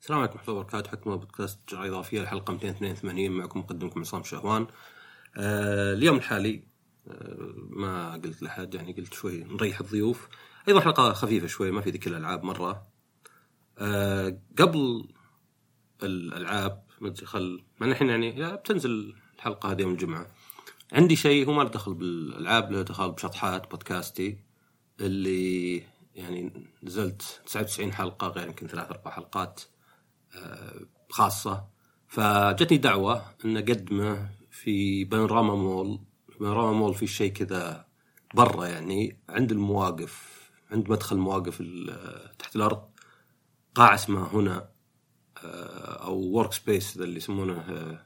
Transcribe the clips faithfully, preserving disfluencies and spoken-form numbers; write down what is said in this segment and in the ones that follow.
السلام عليكم ورحمة الله وبركاته. حكمة بودكاست جرعة إضافية الحلقة مئتين واثنين وثمانين. معكم مقدمكم عصام شهوان. آه اليوم الحالي آه ما قلت لحد، يعني قلت شوي نريح الضيوف. أيضا حلقة خفيفة شوي، ما في ذيك الألعاب مرة. آه قبل الألعاب خل ما نحن يعني بتنزل الحلقة هذه يوم الجمعة. عندي شيء هو ما له دخل بالألعاب، له دخل بشطحات بودكاستي اللي يعني نزلت تسعة وتسعين حلقة، غير يمكن ثلاث أربع حلقات خاصة. فجتني دعوة أن أقدمه في بانوراما مول. بانوراما مول في شيء كذا برا، يعني عند المواقف، عند مدخل المواقف تحت الأرض، قاعة اسمها هنا أو ورك سبيس، ذا اللي يسمونه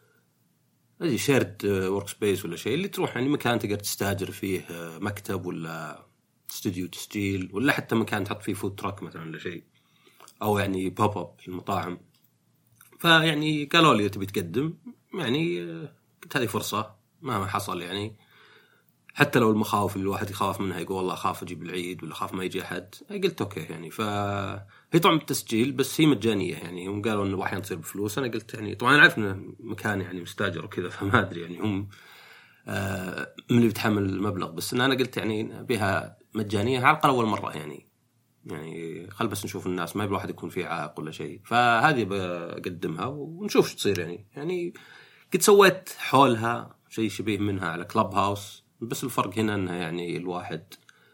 أي شيرد ورك سبيس ولا شيء، اللي تروح يعني مكان تقدر تستاجر فيه مكتب ولا استوديو تسجيل، ولا حتى مكان تحط فيه فود تراك مثلا ولا شيء، أو يعني بوب أب في المطاعم. فيعني قالوا لي تبي تقدم، يعني قلت هذه فرصة ما حصل، يعني حتى لو المخاوف اللي الواحد يخاف منها، يقول والله أخاف أجيب العيد ولا أخاف ما يجي أحد، قلت أوكي يعني. فهي طبعا التسجيل بس هي مجانية، يعني هم قالوا إنه أحيانا تصير بفلوس. أنا قلت يعني طبعا أنا عارف إنه مكان يعني مستاجر وكذا، فما أدري يعني هم آه من اللي بتحمل المبلغ، بس إن أنا قلت يعني بها مجانية على الأقل أول مرة، يعني يعني خل بس نشوف الناس، ما يبغى واحد يكون فيه عائق ولا شيء. فهذه بقدمها ونشوف شو تصير. يعني يعني قد سويت حولها شيء شبيه منها على كلاب هاوس، بس الفرق هنا انها يعني الواحد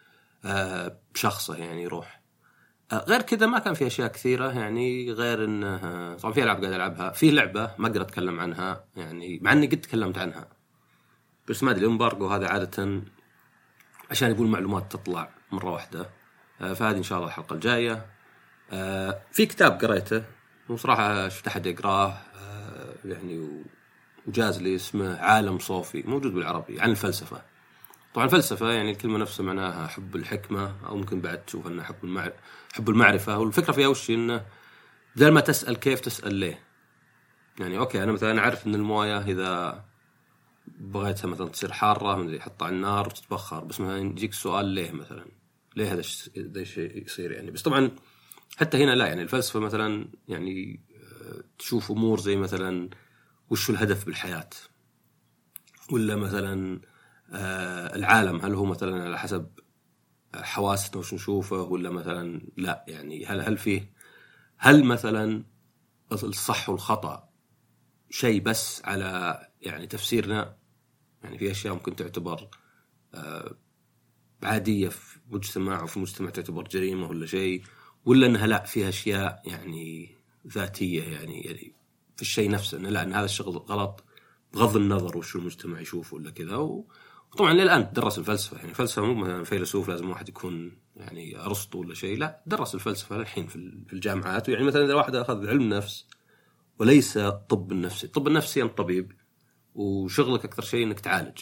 آه بشخصه يعني يروح. آه غير كذا ما كان في اشياء كثيره، يعني غير انه طبعا في العاب قاعد العبها. في لعبه ما اقدر اتكلم عنها يعني، مع اني قد تكلمت عنها بس ما ادري الامبارجو هذا عاده عشان يقول معلومات تطلع مره واحده. فهذه إن شاء الله الحلقة الجاية. آه في كتاب قريته وصراحة شفت أحد يقراه آه يعني وجاز لي، اسمه عالم صوفي، موجود بالعربي، عن الفلسفة. طبعا الفلسفة يعني الكلمة نفسها معناها حب الحكمة، أو ممكن بعد تشوف أنها حب المعرفة، حب المعرفة. والفكرة فيها وش إنه بدل ما تسأل كيف تسأل ليه. يعني أوكي أنا مثلا أعرف إن الموية إذا بغيتها مثلا تصير حارة من يحطها على النار وتتبخر، بس مثلا يجيك سؤال ليه مثلا، ليه هذا الشيء يصير يعني. بس طبعا حتى هنا لا، يعني الفلسفة مثلا يعني تشوف أمور زي مثلا وش الهدف بالحياة، ولا مثلا العالم هل هو مثلا على حسب حواسنا وش نشوفه، ولا مثلا لا يعني هل هل فيه هل مثلا الصح والخطأ شيء بس على يعني تفسيرنا. يعني في أشياء ممكن تعتبر عادية في مجتمع، وفي مجتمع تعتبر جريمة ولا شيء، ولا أنها لا فيها أشياء يعني ذاتية، يعني, يعني في الشيء نفسه أنه لا، أن هذا الشغل غلط بغض النظر وش المجتمع يشوفه ولا كذا. وطبعا للآن درس الفلسفة، يعني الفلسفة مو مثلا فيلسوف لازم واحد يكون يعني أرسطو ولا شيء، لا درس الفلسفة الحين في الجامعات. ويعني مثلا إذا واحد أخذ علم نفس وليس طب النفسي، الطب النفسي أنت طبيب وشغلك أكثر شيء أنك تعالج،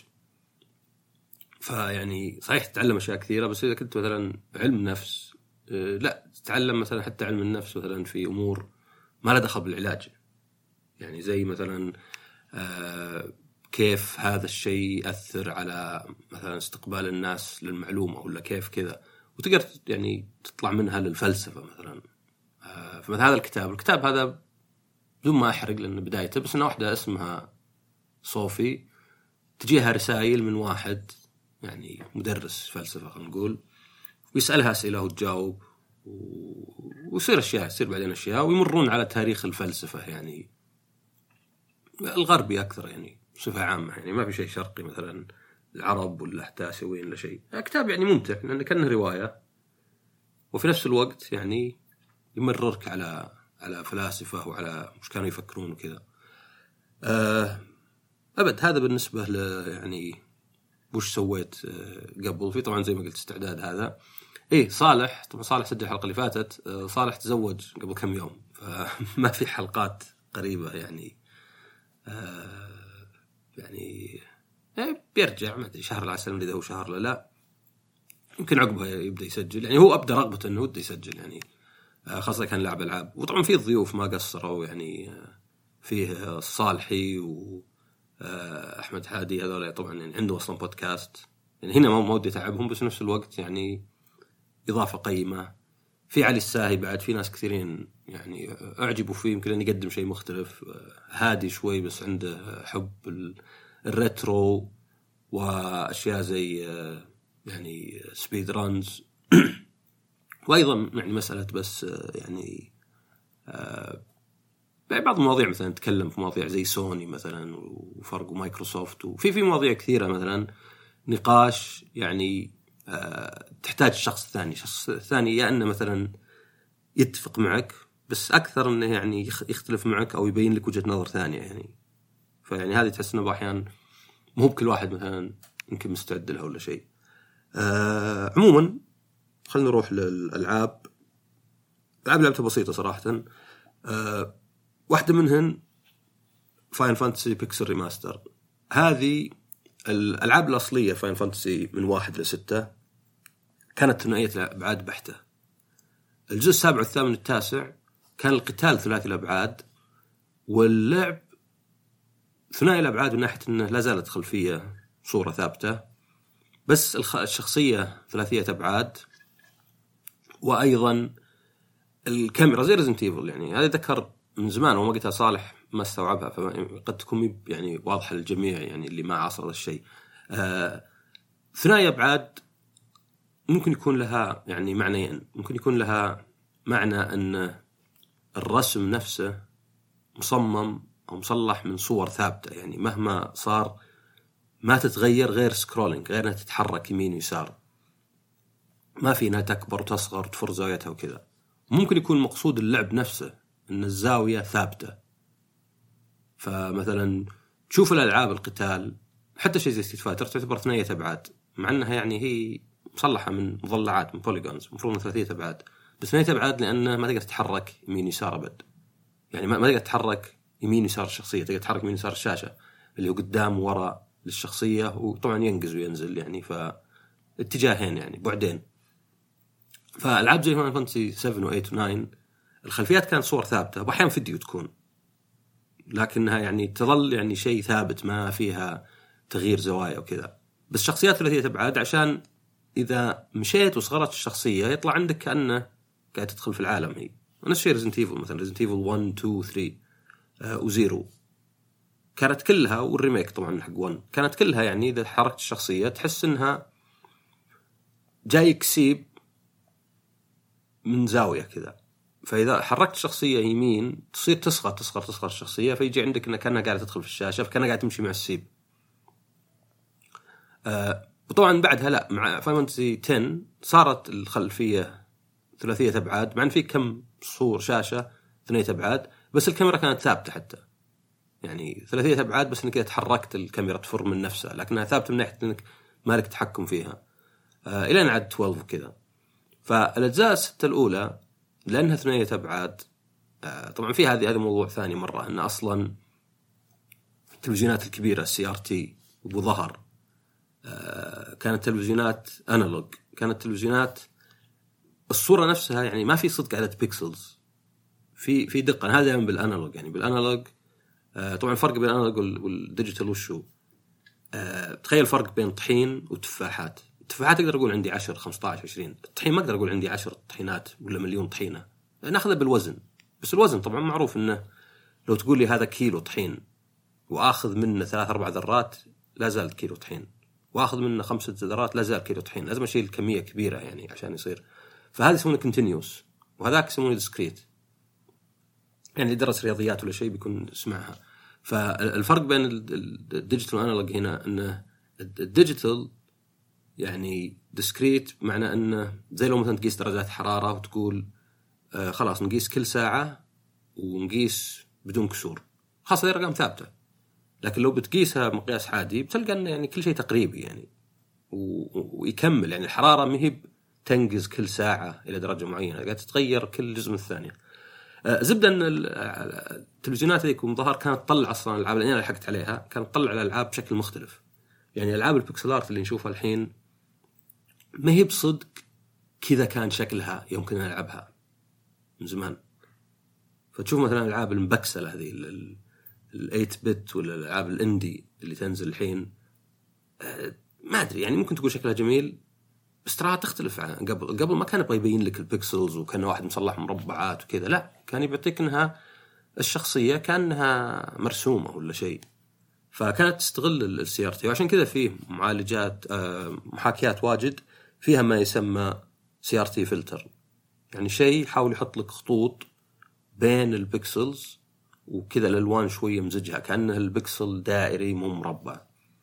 فيعني صحيح تتعلم أشياء كثيرة، بس إذا كنت مثلا علم نفس أه لا تتعلم مثلا حتى علم النفس مثلا في أمور ما لها دخل بالعلاج، يعني زي مثلا أه كيف هذا الشيء يأثر على مثلا استقبال الناس للمعلومة، ولا كيف كذا، وتقدر يعني تطلع منها للفلسفة مثلا. أه فمثلا هذا الكتاب الكتاب هذا بدون ما أحرق لأن بدايته، بس أنه واحدة اسمها صوفي تجيها رسائل من واحد يعني مدرس فلسفة خلينا نقول، ويسألها أسئلة وتجاوب، ويصير أشياء يصير بعدين أشياء، ويمرون على تاريخ الفلسفة يعني الغربي أكثر يعني بصفة عامة، يعني ما في شيء شرقي مثلا العرب ولا حتى آسيويين ولا شيء. كتاب يعني ممتع لأنه كأنه رواية، وفي نفس الوقت يعني يمررك على على فلاسفة وعلى مش كانوا يفكرون وكذا. أه أبد هذا بالنسبة ل يعني وش سويت قبل. في طبعا زي ما قلت استعداد هذا. إيه صالح، طبعا صالح سجل الحلقة اللي فاتت. صالح تزوج قبل كم يوم، فما في حلقات قريبة يعني. آه يعني بيرجع ما أدري شهر العسل إذا هو شهر لا لا، يمكن عقبها يبدأ يسجل. يعني هو أبدأ رغبة إنه يبدأ يسجل يعني، خاصة كان لعب ألعاب. وطبعا فيه الضيوف ما قصروا، يعني فيه الصالحي و أحمد حادي، هذول طبعا يعني عنده أصلا بودكاست، يعني هنا ما ودي أتعبهم، بس نفس الوقت يعني إضافة قيمة. في علي الساهي بعد، في ناس كثيرين يعني أعجبوا فيه، يمكن أن يقدم شيء مختلف، هادي شوي بس عنده حب الريترو وأشياء زي يعني سبيد رانز وأيضا يعني مسألة بس يعني بعض المواضيع مثلا نتكلم في مواضيع زي سوني مثلا وفرق مايكروسوفت، وفي في مواضيع كثيرة مثلا نقاش يعني تحتاج الشخص الثاني الشخص الثاني يا أنه مثلا يتفق معك، بس أكثر أنه يعني يختلف معك أو يبين لك وجهة نظر ثانية يعني. فيعني هذه تحس أنه أحيانا مو بكل واحد مثلا يمكن مستعد لها ولا شيء. آه عموما خلينا نروح للألعاب. ألعاب لعبتها بسيطة صراحة. آه واحدة منهن فاين فانتسي بيكسل ريماستر. هذه الألعاب الأصلية فاين فانتسي من واحد لستة كانت ثنائية الأبعاد بحتة. الجزء السابع والثامن والتاسع كان القتال ثلاثي الأبعاد، واللعب ثنائي الأبعاد من ناحية أنه لا زالت خلفية صورة ثابتة، بس الشخصية ثلاثية أبعاد، وأيضا الكاميرا زي ريزنت إيفل. يعني هذا ذكر من زمان وما قلتها صالح ما استوعبها، فقد تكون يعني واضحة للجميع يعني اللي ما عاصر هذا الشيء. آه ثنائي أبعاد ممكن يكون لها يعني معنيين. ممكن يكون لها معنى أن الرسم نفسه مصمم أو مصلح من صور ثابتة، يعني مهما صار ما تتغير غير سكرولينج، غير أنها تتحرك يمين ويسار، ما في أنها تكبر وتصغر وتفر زاويتها وكذا. ممكن يكون مقصود اللعب نفسه أن الزاوية ثابتة. فمثلا تشوف الألعاب القتال حتى شيء زي ستريت فايتر تعتبر ثنائية أبعاد، مع أنها يعني هي مصلحة من مضلعات من بوليجونز، مفروض ثلاثية أبعاد، بس ثنائية أبعاد لأنه ما تقدر تتحرك يمين يسار أبد. يعني ما تقدر تتحرك يمين يسار الشخصية، تقدر تتحرك يمين يسار الشاشة اللي هو قدام وراء للشخصية، وطبعا ينقز وينزل يعني فاتجاهين يعني بعدين. فالعاب زي فاينل فانتسي سبعة و8 و9 الخلفيات كانت صور ثابتة، وأحيانا فيديو تكون، لكنها يعني تظل يعني شيء ثابت ما فيها تغيير زوايا وكذا. بس شخصيات ثلاثية أبعاد عشان إذا مشيت وصغرت الشخصية يطلع عندك كأنه قاعد تدخل في العالم. هي نفس الشيء ريزنت إيفل مثلا، ريزنت إيفل واحد اثنين ثلاثة آه وزيرو كانت كلها، والريميك طبعا حق واحد كانت كلها يعني إذا حركت الشخصية تحس إنها جاي كسيب من زاوية كذا، فإذا حركت الشخصية يمين تصير تصغر تصغر تصغر الشخصية، فيجي عندك إنها كأنها قاعدة تدخل في الشاشة، فكأنها قاعدة تمشي مع السيب. آه وطبعا بعدها لا، مع فاينل فانتسي عشرة صارت الخلفية ثلاثية أبعاد، مع أن في كم صور شاشة ثنائية أبعاد، بس الكاميرا كانت ثابتة حتى يعني ثلاثية أبعاد، بس إنك تحركت الكاميرا تفر من نفسها، لكنها ثابتة من ناحية إنك مالك تحكم فيها. آه إلى أن عاد اثنا عشر وكذا. فالأجزاء الستة الأولى لأنها ثنائية أبعاد، آه طبعا في هذه هذا موضوع ثاني مرة، أن أصلا التلفزيونات الكبيرة السي آر تي أبو ظهر آه كانت تلفزيونات أنالوج، كانت تلفزيونات الصورة نفسها يعني ما في صدق عدد بيكسلز، في في دقة. هذا يعني بالأنالوج يعني بالأنالوج آه طبعا الفرق بين الأنالوج والديجيتال وشو آه تخيل الفرق بين طحين وتفاحات. التفاحات أقدر أقول عندي عشر خمسة عشر عشرين، الطحين ما أقدر أقول عندي عشر طحينات ولا مليون طحينة، ناخذها بالوزن. بس الوزن طبعا معروف إنه لو تقول لي هذا كيلو طحين وآخذ منه ثلاث أربع ذرات لا زال كيلو طحين، وآخذ منه خمسة ذرات لا زال كيلو طحين، لازم أشيل الكمية كبيرة يعني عشان يصير. فهذا يسمونه continuous وهذاك يسمونه discrete، يعني درس رياضيات ولا شيء بيكون اسمعها. فالفرق بين الديجيتال والأنالوج هنا أنه الديجيتال يعني discrete معنى أنه زي لو مثلا تقيس درجات حرارة وتقول آه خلاص نقيس كل ساعة ونقيس بدون كسور، خاصة هذه رقم ثابتة. لكن لو بتقيسها مقياس عادي بتلقى أن يعني كل شيء تقريبي يعني ويكمل، يعني الحرارة مهب تنقز كل ساعة إلى درجة معينة، قاعد تتغير كل جزء من الثانية. آه زبدة أن التلفزيونات هذيك مظهر كانت تطلع أصلا الألعاب اللي أنا لحقت عليها، كانت تطلع الألعاب بشكل مختلف. يعني ألعاب البكسلارت اللي نشوفها الحين ما هي بصدق كذا كان شكلها يمكن أن ألعبها من زمان. فتشوف مثلا الألعاب المبكسلة هذه الثمانية بت ولا الألعاب الإندي اللي تنزل الحين آه ما أدري يعني ممكن تقول شكلها جميل، بس تراها تختلف عن قبل. قبل ما كان يبغى يبين لك البكسلز وكان واحد مصلح مربعات وكذا، لا كان بيعطيك انها الشخصيه كانها مرسومه ولا شيء. فكانت تستغل السي ار تي، وعشان كذا فيه معالجات محاكيات واجد فيها ما يسمى سي ار تي فلتر، يعني شيء يحاول يحط لك خطوط بين البكسلز وكذا الالوان شويه مزجها كانه البكسل دائري مو مربع.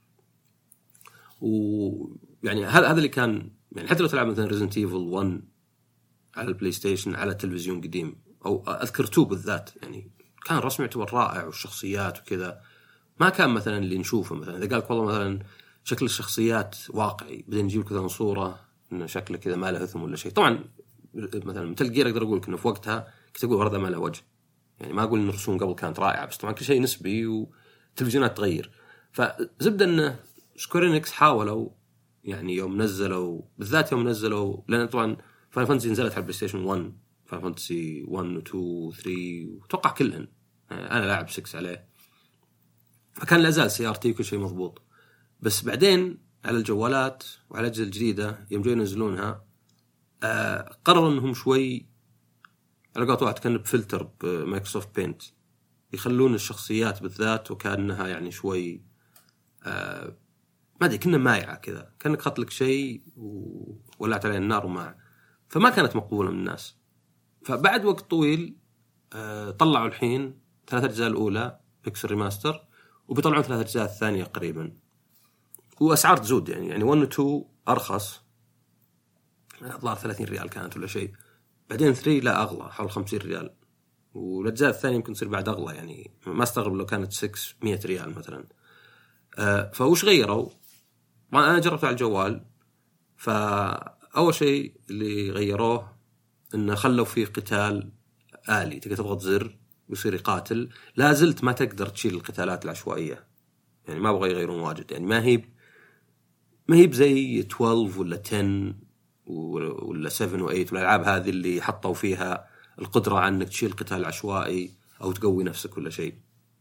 ويعني هذا هذا اللي كان يعني حتى لو تلعب مثلا ريزنت ايفل واحد على البلاي ستيشن على تلفزيون قديم، او اذكر تو بالذات، يعني كان رسم يعتبر رائع والشخصيات وكذا. ما كان مثلا اللي نشوفه مثلا اذا قالك والله مثلا شكل الشخصيات واقعي، بعدين نجيب كذا صوره انه شكله كذا ما له ثم ولا شيء. طبعا مثلا مثل جير اقدر اقول لك انه في وقتها كنت اقول ورده ما له وجه، يعني ما اقول ان الرسوم قبل كانت رائعه، بس طبعا كل شيء نسبي والتلفزيونات تغير. فزبده انه سكويرينكس حاولوا يعني يوم نزلوا بالذات يوم نزلوا، لان طبعا فاينل فانتسي نزلت على البلاي ستيشن واحد، فاينل فانتسي واحد و اثنين و ثلاثة وتوقع كلهن، انا لاعب ستة عليه، فكان لا زال سي ار تي كل شيء مضبوط. بس بعدين على الجوالات وعلى الأجهزة الجديدة يوم جاي ينزلونها آه قرروا انهم شوي على قولة واحد كان بفلتر بمايكروسوفت بينت يخلون الشخصيات بالذات وكأنها يعني شوي آه ما ادري كنا مايعة كذا، كأنك خط لك شيء وولعت عليه النار وماع، فما كانت مقبولة من الناس. فبعد وقت طويل آه طلعوا الحين ثلاثة أجزاء الأولى بيكسل ريماستر، وبيطلعون ثلاثة أجزاء الثانية قريبا، وأسعار تزود يعني يعني واحد و اثنين أرخص الظاهر ثلاثين ريال كانت ولا شيء، بعدين ثلاثة لا أغلى حول خمسين ريال، والأجزاء الثانية يمكن تصير بعد أغلى، يعني ما استغرب لو كانت ستمية ريال مثلا. آه فوش غيروا؟ ما أنا جربت على الجوال، فأول شيء اللي غيروه إنه خلوا فيه قتال آلي، تقدر تضغط زر ويصير يقاتل، لا زلت ما تقدر تشيل القتالات العشوائية، يعني ما بغى يغيرون واجد، يعني ما هي ما هي بزي اثنا عشر ولا عشرة ولا سبعة وثمانية والألعاب هذه اللي حطوا فيها القدرة على أنك تشيل قتال عشوائي أو تقوي نفسك ولا شيء.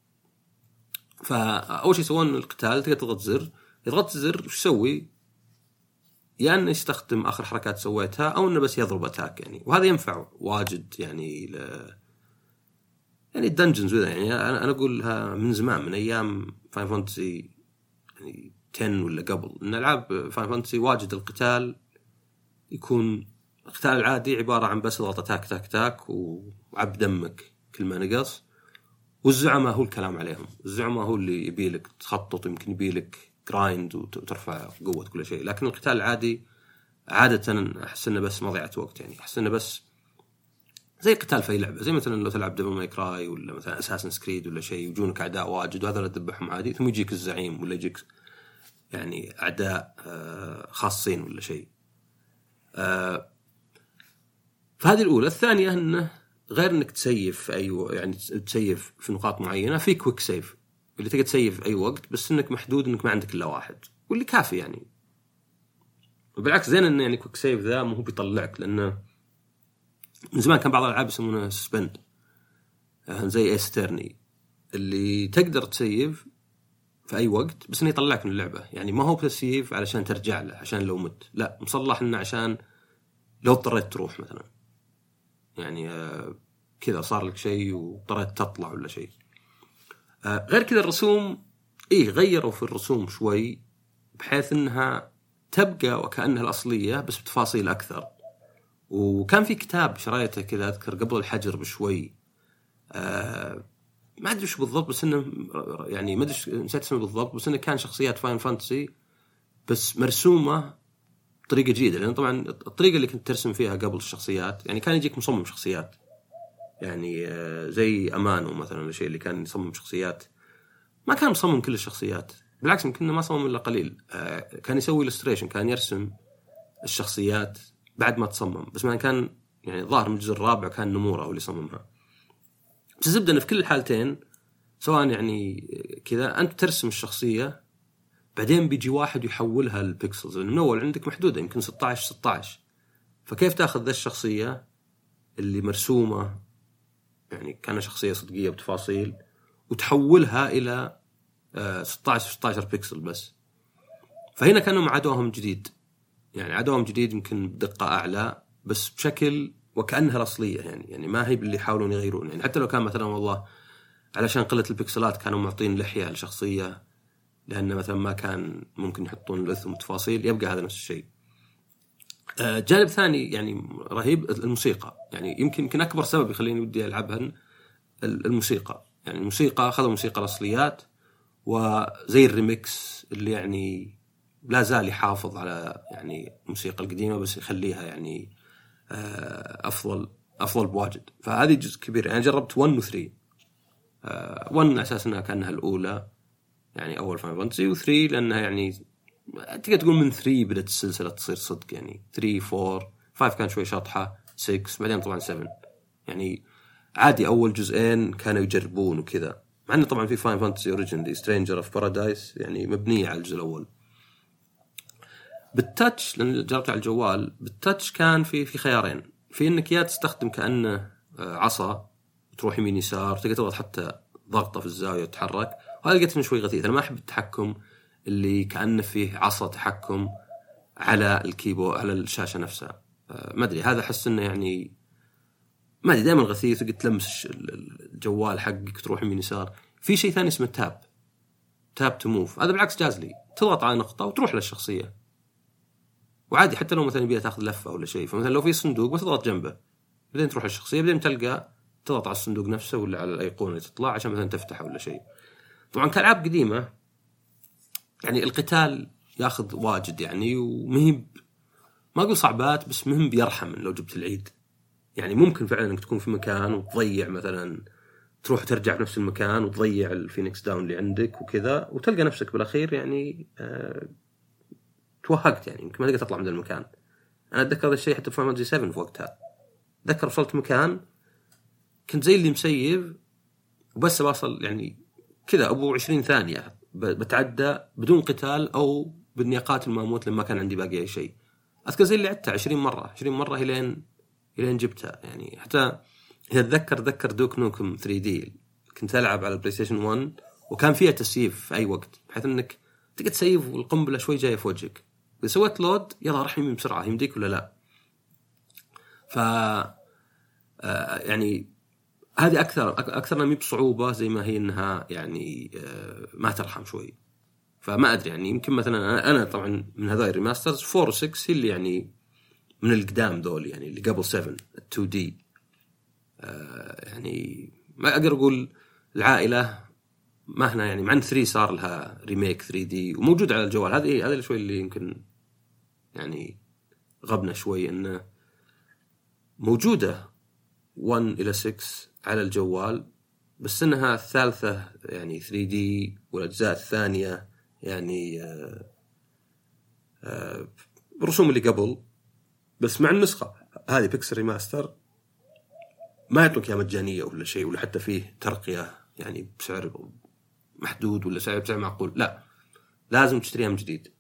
فأول شيء يسوون القتال تقدر تضغط زر، يضغط الزر وش يسوي؟ يعني أنه يستخدم آخر حركات سويتها أو أنه بس يضرب أتاك يعني، وهذا ينفع واجد يعني ل... يعني الدنجنز وذا، يعني أنا أنا أقولها من زمان من أيام فاين فانتسي يعني عشرة ولا قبل، إن ألعاب فاين فانتسي واجد القتال يكون القتال العادي عبارة عن بس ضغط تاك تاك تاك وعب دمك كل ما نقص، والزعماء هو الكلام عليهم، الزعماء هو اللي يبيلك تخطط، يمكن يبيلك جرايند وترفع قوة كل شيء. لكن القتال العادي عادة أحس إنه بس مضيعة وقت، يعني أحس إنه بس زي قتال في أي لعبة، زي مثلا لو تلعب ديفل ماي كراي ولا مثلا أساسن سكريد ولا شيء، ويجونك أعداء واجد وهذا تذبحهم عادي، ثم يجيك الزعيم ولا يجيك يعني أعداء خاصين ولا شيء. فهذه الأولى. الثانية أنه غير أنك تسيف أي يعني تسيف في نقاط معينة، في كويك سيف اللي تقدر تسيف أي وقت، بس أنك محدود أنك ما عندك إلا واحد، واللي كافي يعني. وبالعكس زين أنه يعني كويك سيف ذا مو بيطلعك، لأنه من زمان كان بعض الألعاب يسمونه سسبند زي إسترني اللي تقدر تسيف في أي وقت بس إنه يطلعك من اللعبة، يعني ما هو بتسيف علشان ترجع له عشان لو مت، لا مصلح إنه عشان لو اضطريت تروح مثلا، يعني آه كذا صار لك شيء واضطريت تطلع ولا شيء. آه غير كذا الرسوم إيه غيروا في الرسوم شوي بحيث إنها تبقى وكأنها الأصلية بس بتفاصيل أكثر. وكان في كتاب شريته كذا أذكر قبل الحجر بشوي، آه ما أدري وش بالضبط، بس إنه يعني ما أدري نسيت اسمه بالضبط، بس إنه كان شخصيات فاين فانتسي بس مرسومة بطريقة جديدة، لأن طبعا الطريقة اللي كنت ترسم فيها قبل الشخصيات يعني كان يجيك مصمم شخصيات، يعني آه زي أمانو مثلا الشيء اللي كان يصمم شخصيات، ما كان مصمم كل الشخصيات، بالعكس يمكن ما صمم إلا قليل. آه كان يسوي إلستريشن، كان يرسم الشخصيات بعد ما تصمم، بس ما كان يعني ظاهر من الجزء الرابع كان نمورة هو اللي صممها. بس الزبدة إن في كل الحالتين سواء يعني كذا أنت ترسم الشخصية بعدين بيجي واحد يحولها للبيكسلز، لأن من أول عندك محدودة يمكن ستة عشر ستة عشر، فكيف تأخذ ذا الشخصية اللي مرسومة يعني كان شخصية صدقية بتفاصيل وتحولها إلى ستة عشر ستة عشر بيكسل بس. فهنا كانوا معادوهم جديد، يعني عدوهم جديد يمكن بدقة أعلى بس بشكل وكأنها الأصلية، يعني يعني ما هي باللي يحاولون يغيرون. يعني حتى لو كان مثلا والله علشان قلة البكسلات كانوا معطين لحية لشخصية لأن مثلا ما كان ممكن يحطون الأثم تفاصيل، يبقى هذا نفس الشيء. آه جانب ثاني يعني رهيب الموسيقى، يعني يمكن يمكن أكبر سبب يخليني ودي ألعبها الموسيقى. يعني الموسيقى أخذوا موسيقى الأصليات وزي الريميكس اللي يعني لا زال يحافظ على يعني الموسيقى القديمة بس يخليها يعني أفضل أفضل بواجد. فهذه جزء كبير. يعني جربت واحد و ثلاثة. واحد أساس أنها كأنها الأولى يعني أول فاينل فانتسي، و ثلاثة لأنها يعني تقدر تقول من ثلاثة بدأت السلسلة تصير صدق. يعني ثلاثة أربعة خمسة كان شوي شطحة، ستة بعدين طبعا سبعة يعني عادي. أول جزئين كانوا يجربون وكذا، مع أنه طبعا في فاينل فانتسي أوريجينالي سترينجر أوف بارادايس يعني مبنية على الجزء الأول. بالتاتش لأن جربت على الجوال بالتاتش كان في في خيارين، في إنك يا تستخدم كأنه عصا تروح يمين يسار، تقدر تضغط حتى ضغطة في الزاوية وتتحرك، وهذا لقيت من شوي غثيث. أنا ما أحب التحكم اللي كأنه فيه عصا تحكم على الكيبورد على الشاشة نفسها. ما أدري هذا أحس إنه يعني ما أدري دائما غثيث، وقد تلمس الجوال حقك تروح يمين يسار. في شيء ثاني اسمه تاب تاب تو موف، هذا بالعكس جاز لي، تضغط على نقطة وتروح للشخصية وعادي. حتى لو مثلا بيها تاخذ لفة ولا شيء، فمثلا لو في صندوق بتضغط جنبه بعدين تروح للشخصية، بعدين تلقى تضغط على الصندوق نفسه ولا على الأيقونة اللي تطلع عشان مثلا تفتحه ولا شيء. طبعا كألعاب قديمة يعني القتال ياخذ واجد يعني، ومهم ما أقول صعبات بس مهم بيرحم لو جبت العيد. يعني ممكن فعلا انك تكون في مكان وتضيع مثلا تروح ترجع في نفس المكان وتضيع الفينيكس داون اللي عندك وكذا، وتلقى نفسك بالاخير يعني أه توهقت، يعني يمكن ما تقدر تطلع من المكان. انا اتذكر هذا الشيء حتى في فاينل سبعة في وقتها. اتذكر وصلت مكان كنت زي اللي مسيب وبس بوصل يعني كذا ابو عشرين ثانية بتعدى بدون قتال او بدني اقاتل ما اموت لما كان عندي باقي اي شيء. اذكر زي اللي عدتها عشرين مرة عشرين مرة الين الين جبتها. يعني حتى إذا أتذكر ذكر دوك نوكم ثري دي كنت ألعب على البلاي ستيشن واحد وكان فيها تسييف في أي وقت، بحيث أنك تقدر تسيف والقنبلة شوي جاية في وجهك، إذا سويت لود يلا رح يمين بسرعة يمديك ولا لا. ف آه يعني هذه أكثر أكثر ما بصعوبة زي ما هي إنها يعني آه ما ترحم شوي. فما أدري يعني يمكن مثلا أنا طبعا من هذا الريماسترز فور و سكس هي اللي يعني من القدام دول، يعني اللي قبل سفن تو دي. آه يعني ما أقدر أقول العائلة ما هنا يعني، مع أن ثري صار لها ريميك ثري دي وموجود على الجوال. هذه هذا شوي اللي يمكن يعني غبنا شوي إنه موجودة واحد إلى ستة على الجوال، بس إنها الثالثة يعني ثري دي والأجزاء الثانية يعني آه آه رسوم اللي قبل. بس مع النسخة هذه بيكسل ريماستر ما يعطوك يا مجانية ولا شيء ولا حتى فيه ترقية يعني بسعر محدود ولا سعر بسعر معقول، لا لازم تشتريها من جديد.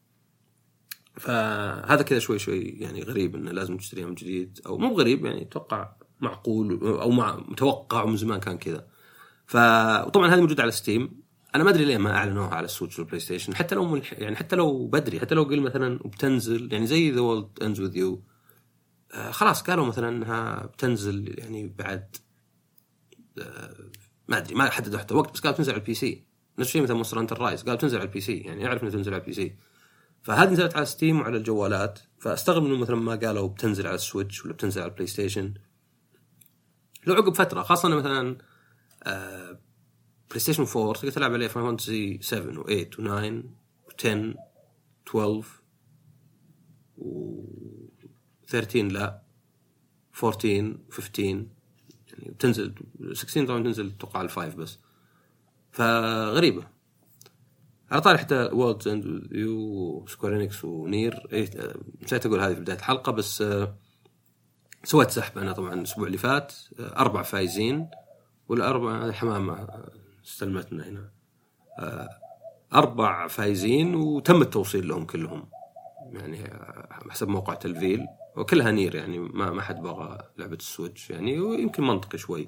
فهذا كذا شوي شوي يعني غريب إنه لازم تشتريها من جديد، أو مو غريب يعني توقع معقول أو مع متوقع ومن زمان كان كذا. فطبعا هذه موجودة على ستيم. أنا ما أدري ليه ما أعلنوها على السويتش والبلاي ستيشن، حتى لو ملح يعني حتى لو بدري، حتى لو قل مثلا وبتنزل يعني زي The World Ends With You آه خلاص قالوا مثلا أنها بتنزل يعني بعد آه ما أدري ما حددوا حتى وقت، بس قالوا تنزل على البي سي. نفس الشيء مثلا مونستر هانتر رايز قالوا تنزل على البي سي، يعني أعرف أنها تنزل على البي سي. فهذه نزلت على ستيم وعلى الجوالات، فاستغرب إنه مثلا ما قالوا بتنزل على السويتش ولا بتنزل على البلاي ستيشن لو عقب فترة. خاصة مثلا آه بلاي ستيشن فور تقدر تلعب عليه فاينل فانتسي سفن و ثمانية و ناين و عشرة و اثناشر و ثيرتين لا فورتين و فيفتين يعني بتنزل سكستين طبعا تنزل توقع الفايف بس. فغريبة على طاري حتى وورلدز اند يو سكويرينكس ونير إيه نسيت أقول هذه في بداية الحلقة، بس آه سويت سحب أنا طبعا الأسبوع اللي فات آه أربع فايزين ولا أربع حمامة استلمتنا هنا آه أربع فايزين وتم التوصيل لهم كلهم يعني حسب موقع تلفيل، وكلها نير يعني ما ما حد بغى لعبة السويتش يعني، ويمكن منطقي شوي.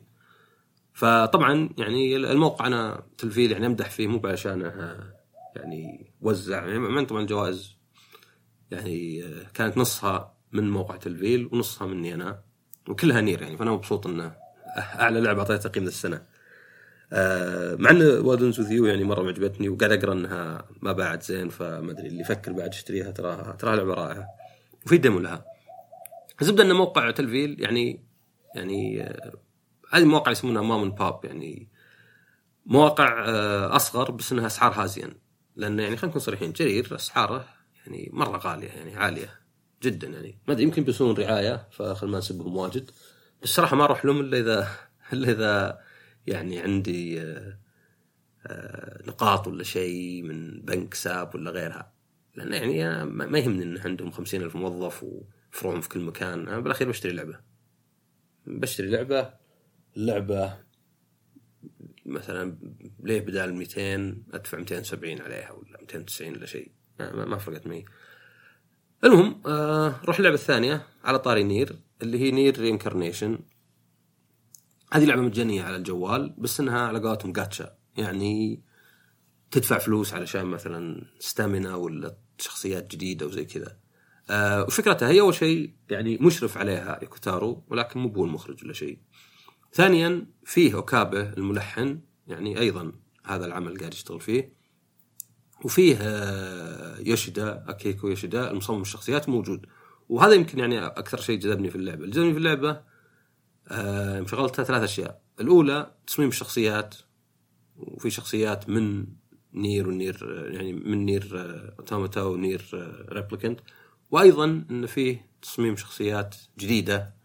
فطبعا يعني الموقع أنا تلفيل يعني أمدح فيه مو بعشانه يعني وزع يعني، من طبعا الجوائز يعني كانت نصها من موقع تلفيل ونصها مني أنا، وكلها نير يعني. فأنا مبسوط إنه أعلى لعبة أعطيتها تقييم السنة. أه مع إن وادنز وذ يو يعني مرة معجبتني، وقاعد أقرأ إنها ما باعت زين، فما أدري اللي يفكر بعد يشتريها تراها تراها لعبة رائعة، وفي ديمو لها. زبدة إن موقع تلفيل يعني يعني هذه أه مواقع يسمونها مام اند باب، يعني مواقع أه أصغر بس إنها أسعارها زين. لأن يعني خلينا نكون صريحين، جرير أسعاره يعني مرة غالية، يعني عالية جدا. يعني ما أدري يمكن بيسوون رعاية فخل ما نسبهم واجد، بس صراحة ما أروح لهم إلا إذا إلا إذا يعني عندي آه آه نقاط ولا شيء من بنك ساب ولا غيرها. لأن يعني ما يهمني إن عندهم خمسين ألف موظف وفروعهم في كل مكان. أنا بالأخير بشتري لعبة بشتري لعبة اللعبة مثلا ليه بدال مئتين أدفع مئتين وسبعين عليها ولا مئتين وتسعين ولا شيء، ما, ما فرقت معي. المهم آه روح اللعبة الثانية على طاري نير، اللي هي نير رينكارنيشن. هذه لعبة مجانية على الجوال، بس إنها على قولتهم جاتشا، يعني تدفع فلوس علشان مثلا ستامينا ولا شخصيات جديدة وزي كذا. آه وفكرتها هي أول شيء يعني مشرف عليها يوكوتارو، ولكن مو بو المخرج ولا شيء. ثانيا فيه أوكابه الملحن، يعني أيضا هذا العمل قاعد يشتغل فيه. وفيه آه يوشيدا أكيكو يوشيدا المصمم الشخصيات موجود. وهذا يمكن يعني أكثر شيء جذبني في اللعبة. اللي جذبني في اللعبة آه مشغلتها ثلاث أشياء. الأولى تصميم الشخصيات، وفي شخصيات من نير ونير يعني من نير أوتوماتا ونير ريبليكنت، وأيضا إن فيه تصميم شخصيات جديدة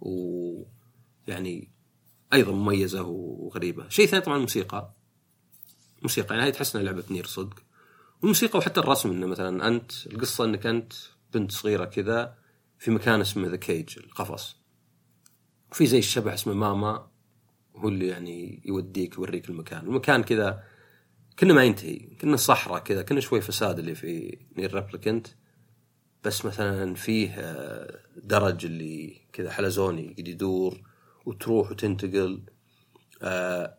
ويعني أيضا مميزة وغريبة. شيء ثاني طبعا الموسيقى موسيقى يعني هي تحسنا لعبة نير صدق. والموسيقى وحتى الرسم، إنه مثلا أنت القصة إنك أنت بنت صغيرة كذا في مكان اسمه ذا كيج القفص، وفي زي الشبح اسمه ماما هو اللي يعني يوديك يوريك المكان. المكان كذا كنا ما ينتهي، كنا صحراء كذا، كنا شوي فساد اللي في نير ريبليكنت، بس مثلا فيه درج اللي كذا حلزوني قد يدور وتروح وتنتقل. آه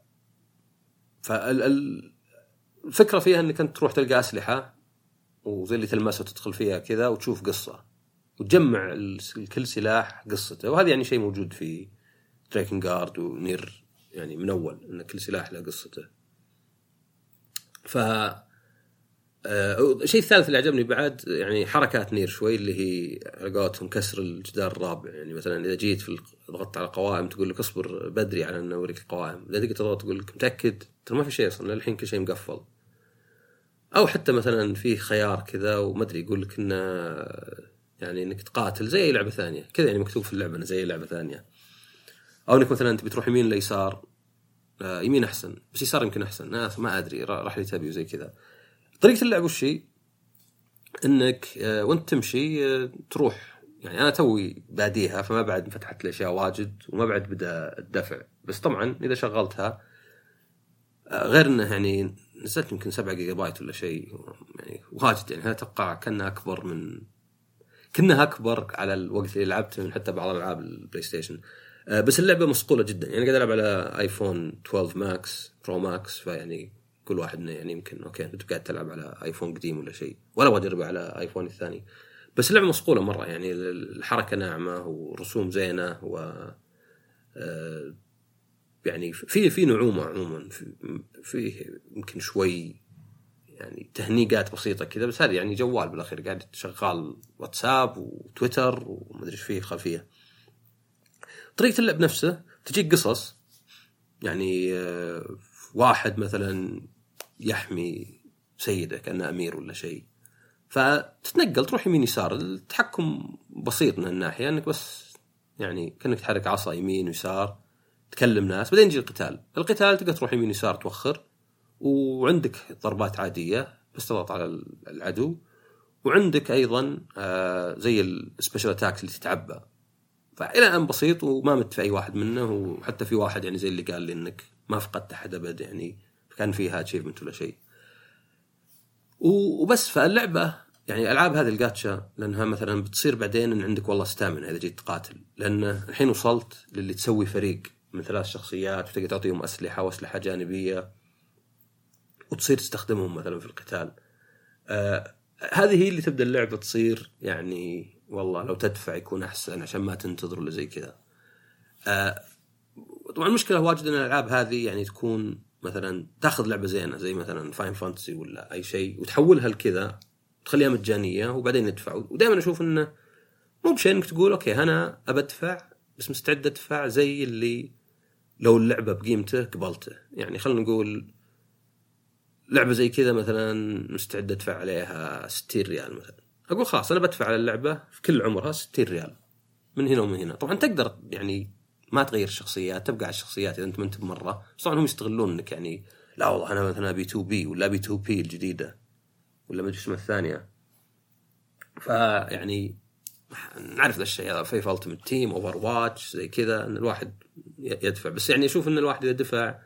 فالفكرة فيها انك انت تروح تلقى أسلحة وزي اللي تلمسها وتدخل فيها كذا وتشوف قصة وتجمع كل سلاح قصته. وهذا يعني شيء موجود في دراكنغارد ونير يعني من أول، ان كل سلاح له قصته. ف الشيء الثالث اللي عجبني بعد يعني حركات نير شوي، اللي هي علاقاتهم كسر الجدار الرابع. يعني مثلا إذا جيت في ضغطت على القوائم تقول لك اصبر بدري على أن أوريك القوائم، إذا تقدر تضغط تقول لك متأكد ترى ما في شيء أصلا الحين كل شيء مقفل. أو حتى مثلا في خيار كذا وما أدري يقول لك إنه يعني إنك تقاتل زي لعبة ثانية كذا، يعني مكتوب في اللعبة إنه زي لعبة ثانية. أو إنك مثلا أنت بتروح يمين ولا يسار، يمين أحسن بس يسار يمكن أحسن، ناس ما أدري راح لي تبي وزي كذا. طريقة اللعب والشيء إنك وأنت تمشي تروح، يعني أنا توي باديها فما بعد فتحت لي أشياء واجد وما بعد بدأ الدفع. بس طبعا إذا شغلتها غير إنه يعني نزلت يمكن سبعة جيجا بايت ولا شيء يعني واجد، يعني هذا تبقى كأنها أكبر من كأنها أكبر على الوقت اللي لعبته من حتى بعض الألعاب البلاي ستيشن. بس اللعبة مسقولة جدا، يعني قاعد ألعب على آيفون اثنا عشر ماكس برو ماكس، فيعني كل واحد يعني يمكن أوكي أنت قاعد تلعب على آيفون قديم ولا شيء، ولا أجرب على آيفون الثاني. بس اللعبة مسقولة مرة، يعني الحركة ناعمة ورسوم زينة و يعني في في نعومة عموما، فيه يمكن شوي يعني تهنيقات بسيطة كذا، بس هذه يعني جوال بالأخير قاعد شغال واتساب وتويتر ومدري إيش فيه خلفية. طريقة اللعب نفسه تجيك قصص، يعني واحد مثلا يحمي سيدة كأنه أمير ولا شيء، فتتنقل تروح يمين يسار. التحكم بسيط من الناحية أنك بس يعني كأنك تحرك عصا يمين ويسار تكلم ناس. بعدين يجي القتال القتال تقدر تروح يمين يسار توخر، وعندك ضربات عادية بس تضغط على العدو، وعندك أيضا آه زي السبيشال أتاكس اللي تتعبى. فإلى الآن بسيط وما مت في أي واحد منه، وحتى في واحد يعني زي اللي قال لي إنك ما فقدت أحد أبد، يعني كان فيها أتشيفمنت ولا شيء وبس. فاللعبة يعني ألعاب هذه الجاتشا لأنها مثلا بتصير بعدين إن عندك والله ستامنا إذا جيت تقاتل، لأن الحين وصلت للي تسوي فريق من ثلاث شخصيات وتقدر تعطيهم أسلحة وأسلحة جانبية وتصير تستخدمهم مثلا في القتال. آه هذه هي اللي تبدأ اللعبة تصير يعني والله لو تدفع يكون أحسن عشان ما تنتظر ولا زي كذا. آه طبعا المشكلة واجد أن الألعاب هذه يعني تكون مثلا تأخذ لعبة زينة زي مثلا فاين فانتسي ولا أي شيء وتحولها لكذا تخليها مجانية وبعدين ندفع. ودائما أشوف أنه مو بشيء إنك تقول أوكي أنا أبدفع بس مستعد أدفع زي اللي لو اللعبة بقيمته قبلته. يعني خلنا نقول لعبة زي كذا مثلا مستعد أدفع عليها ستين ريال مثلا، أقول خلاص أنا بدفع على اللعبة في كل عمرها ستين ريال من هنا ومن هنا. طبعا تقدر يعني ما تغير الشخصيات، تبقى على الشخصيات إذا أنت منتب مرة. بس طبعا هم يستغلون إنك يعني لا والله أنا مثلا بي تو بي ولا بي تو بي الجديدة ولا ما أدري اسمها الثانية. فيعني نعرف ذا الشيء هذا في ألتيميت تيم أوفر واتش زي كذا إن الواحد يدفع. بس يعني أشوف إن الواحد إذا دفع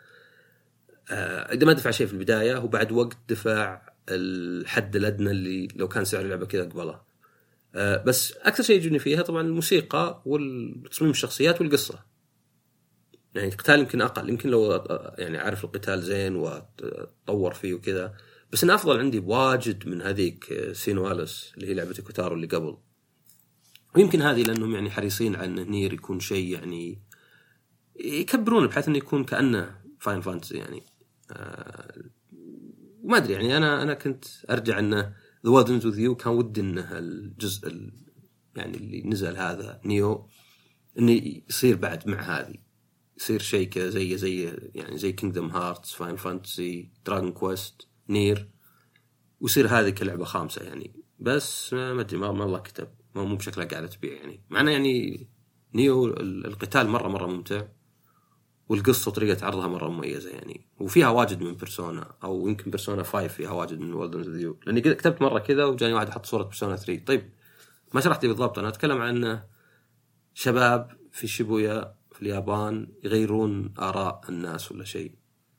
آه إذا ما دفع شيء في البداية وبعد وقت دفع الحد الأدنى اللي لو كان سعر اللعبة كذا قبلها. آه بس أكثر شيء يجوني فيها طبعا الموسيقى والتصميم الشخصيات والقصة. يعني القتال يمكن أقل، يمكن لو يعني أعرف القتال زين وأتطور فيه وكذا، بس أنا أفضل عندي بواجد من هذيك سينواليس اللي هي لعبة كوتارو اللي قبل. ويمكن هذه لأنهم يعني حريصين على أن نير يكون شيء يعني يكبرونه بحيث أنه يكون كأنه فاين فانتسي يعني. آه وما أدري يعني أنا أنا كنت أرجع أنه The World Ends With You كان ودي أنه الجزء يعني اللي نزل هذا نيو أنه يصير بعد مع هذه يصير شيء كذا زي زي يعني زي Kingdom Hearts فاين فانتسي Dragon Quest نير ويصير هذه كلعبة خامسة يعني. بس ما أدري ما ما الله كتب ما مو بشكلها قاعدة تبيع يعني. معنا يعني نيو القتال مرة مرة ممتع والقصة وطريقة عرضها مرة مميزة يعني. وفيها واجد من بيرسونا أو يمكن بيرسونا فايف فيها واجد من World Ends With You. لأني كتبت مرة كذا وجاني واحد حط صورة بيرسونا ثري. طيب ما شرحت بالضبط. أنا أتكلم عن شباب في شيبويا في اليابان يغيرون آراء الناس ولا شيء.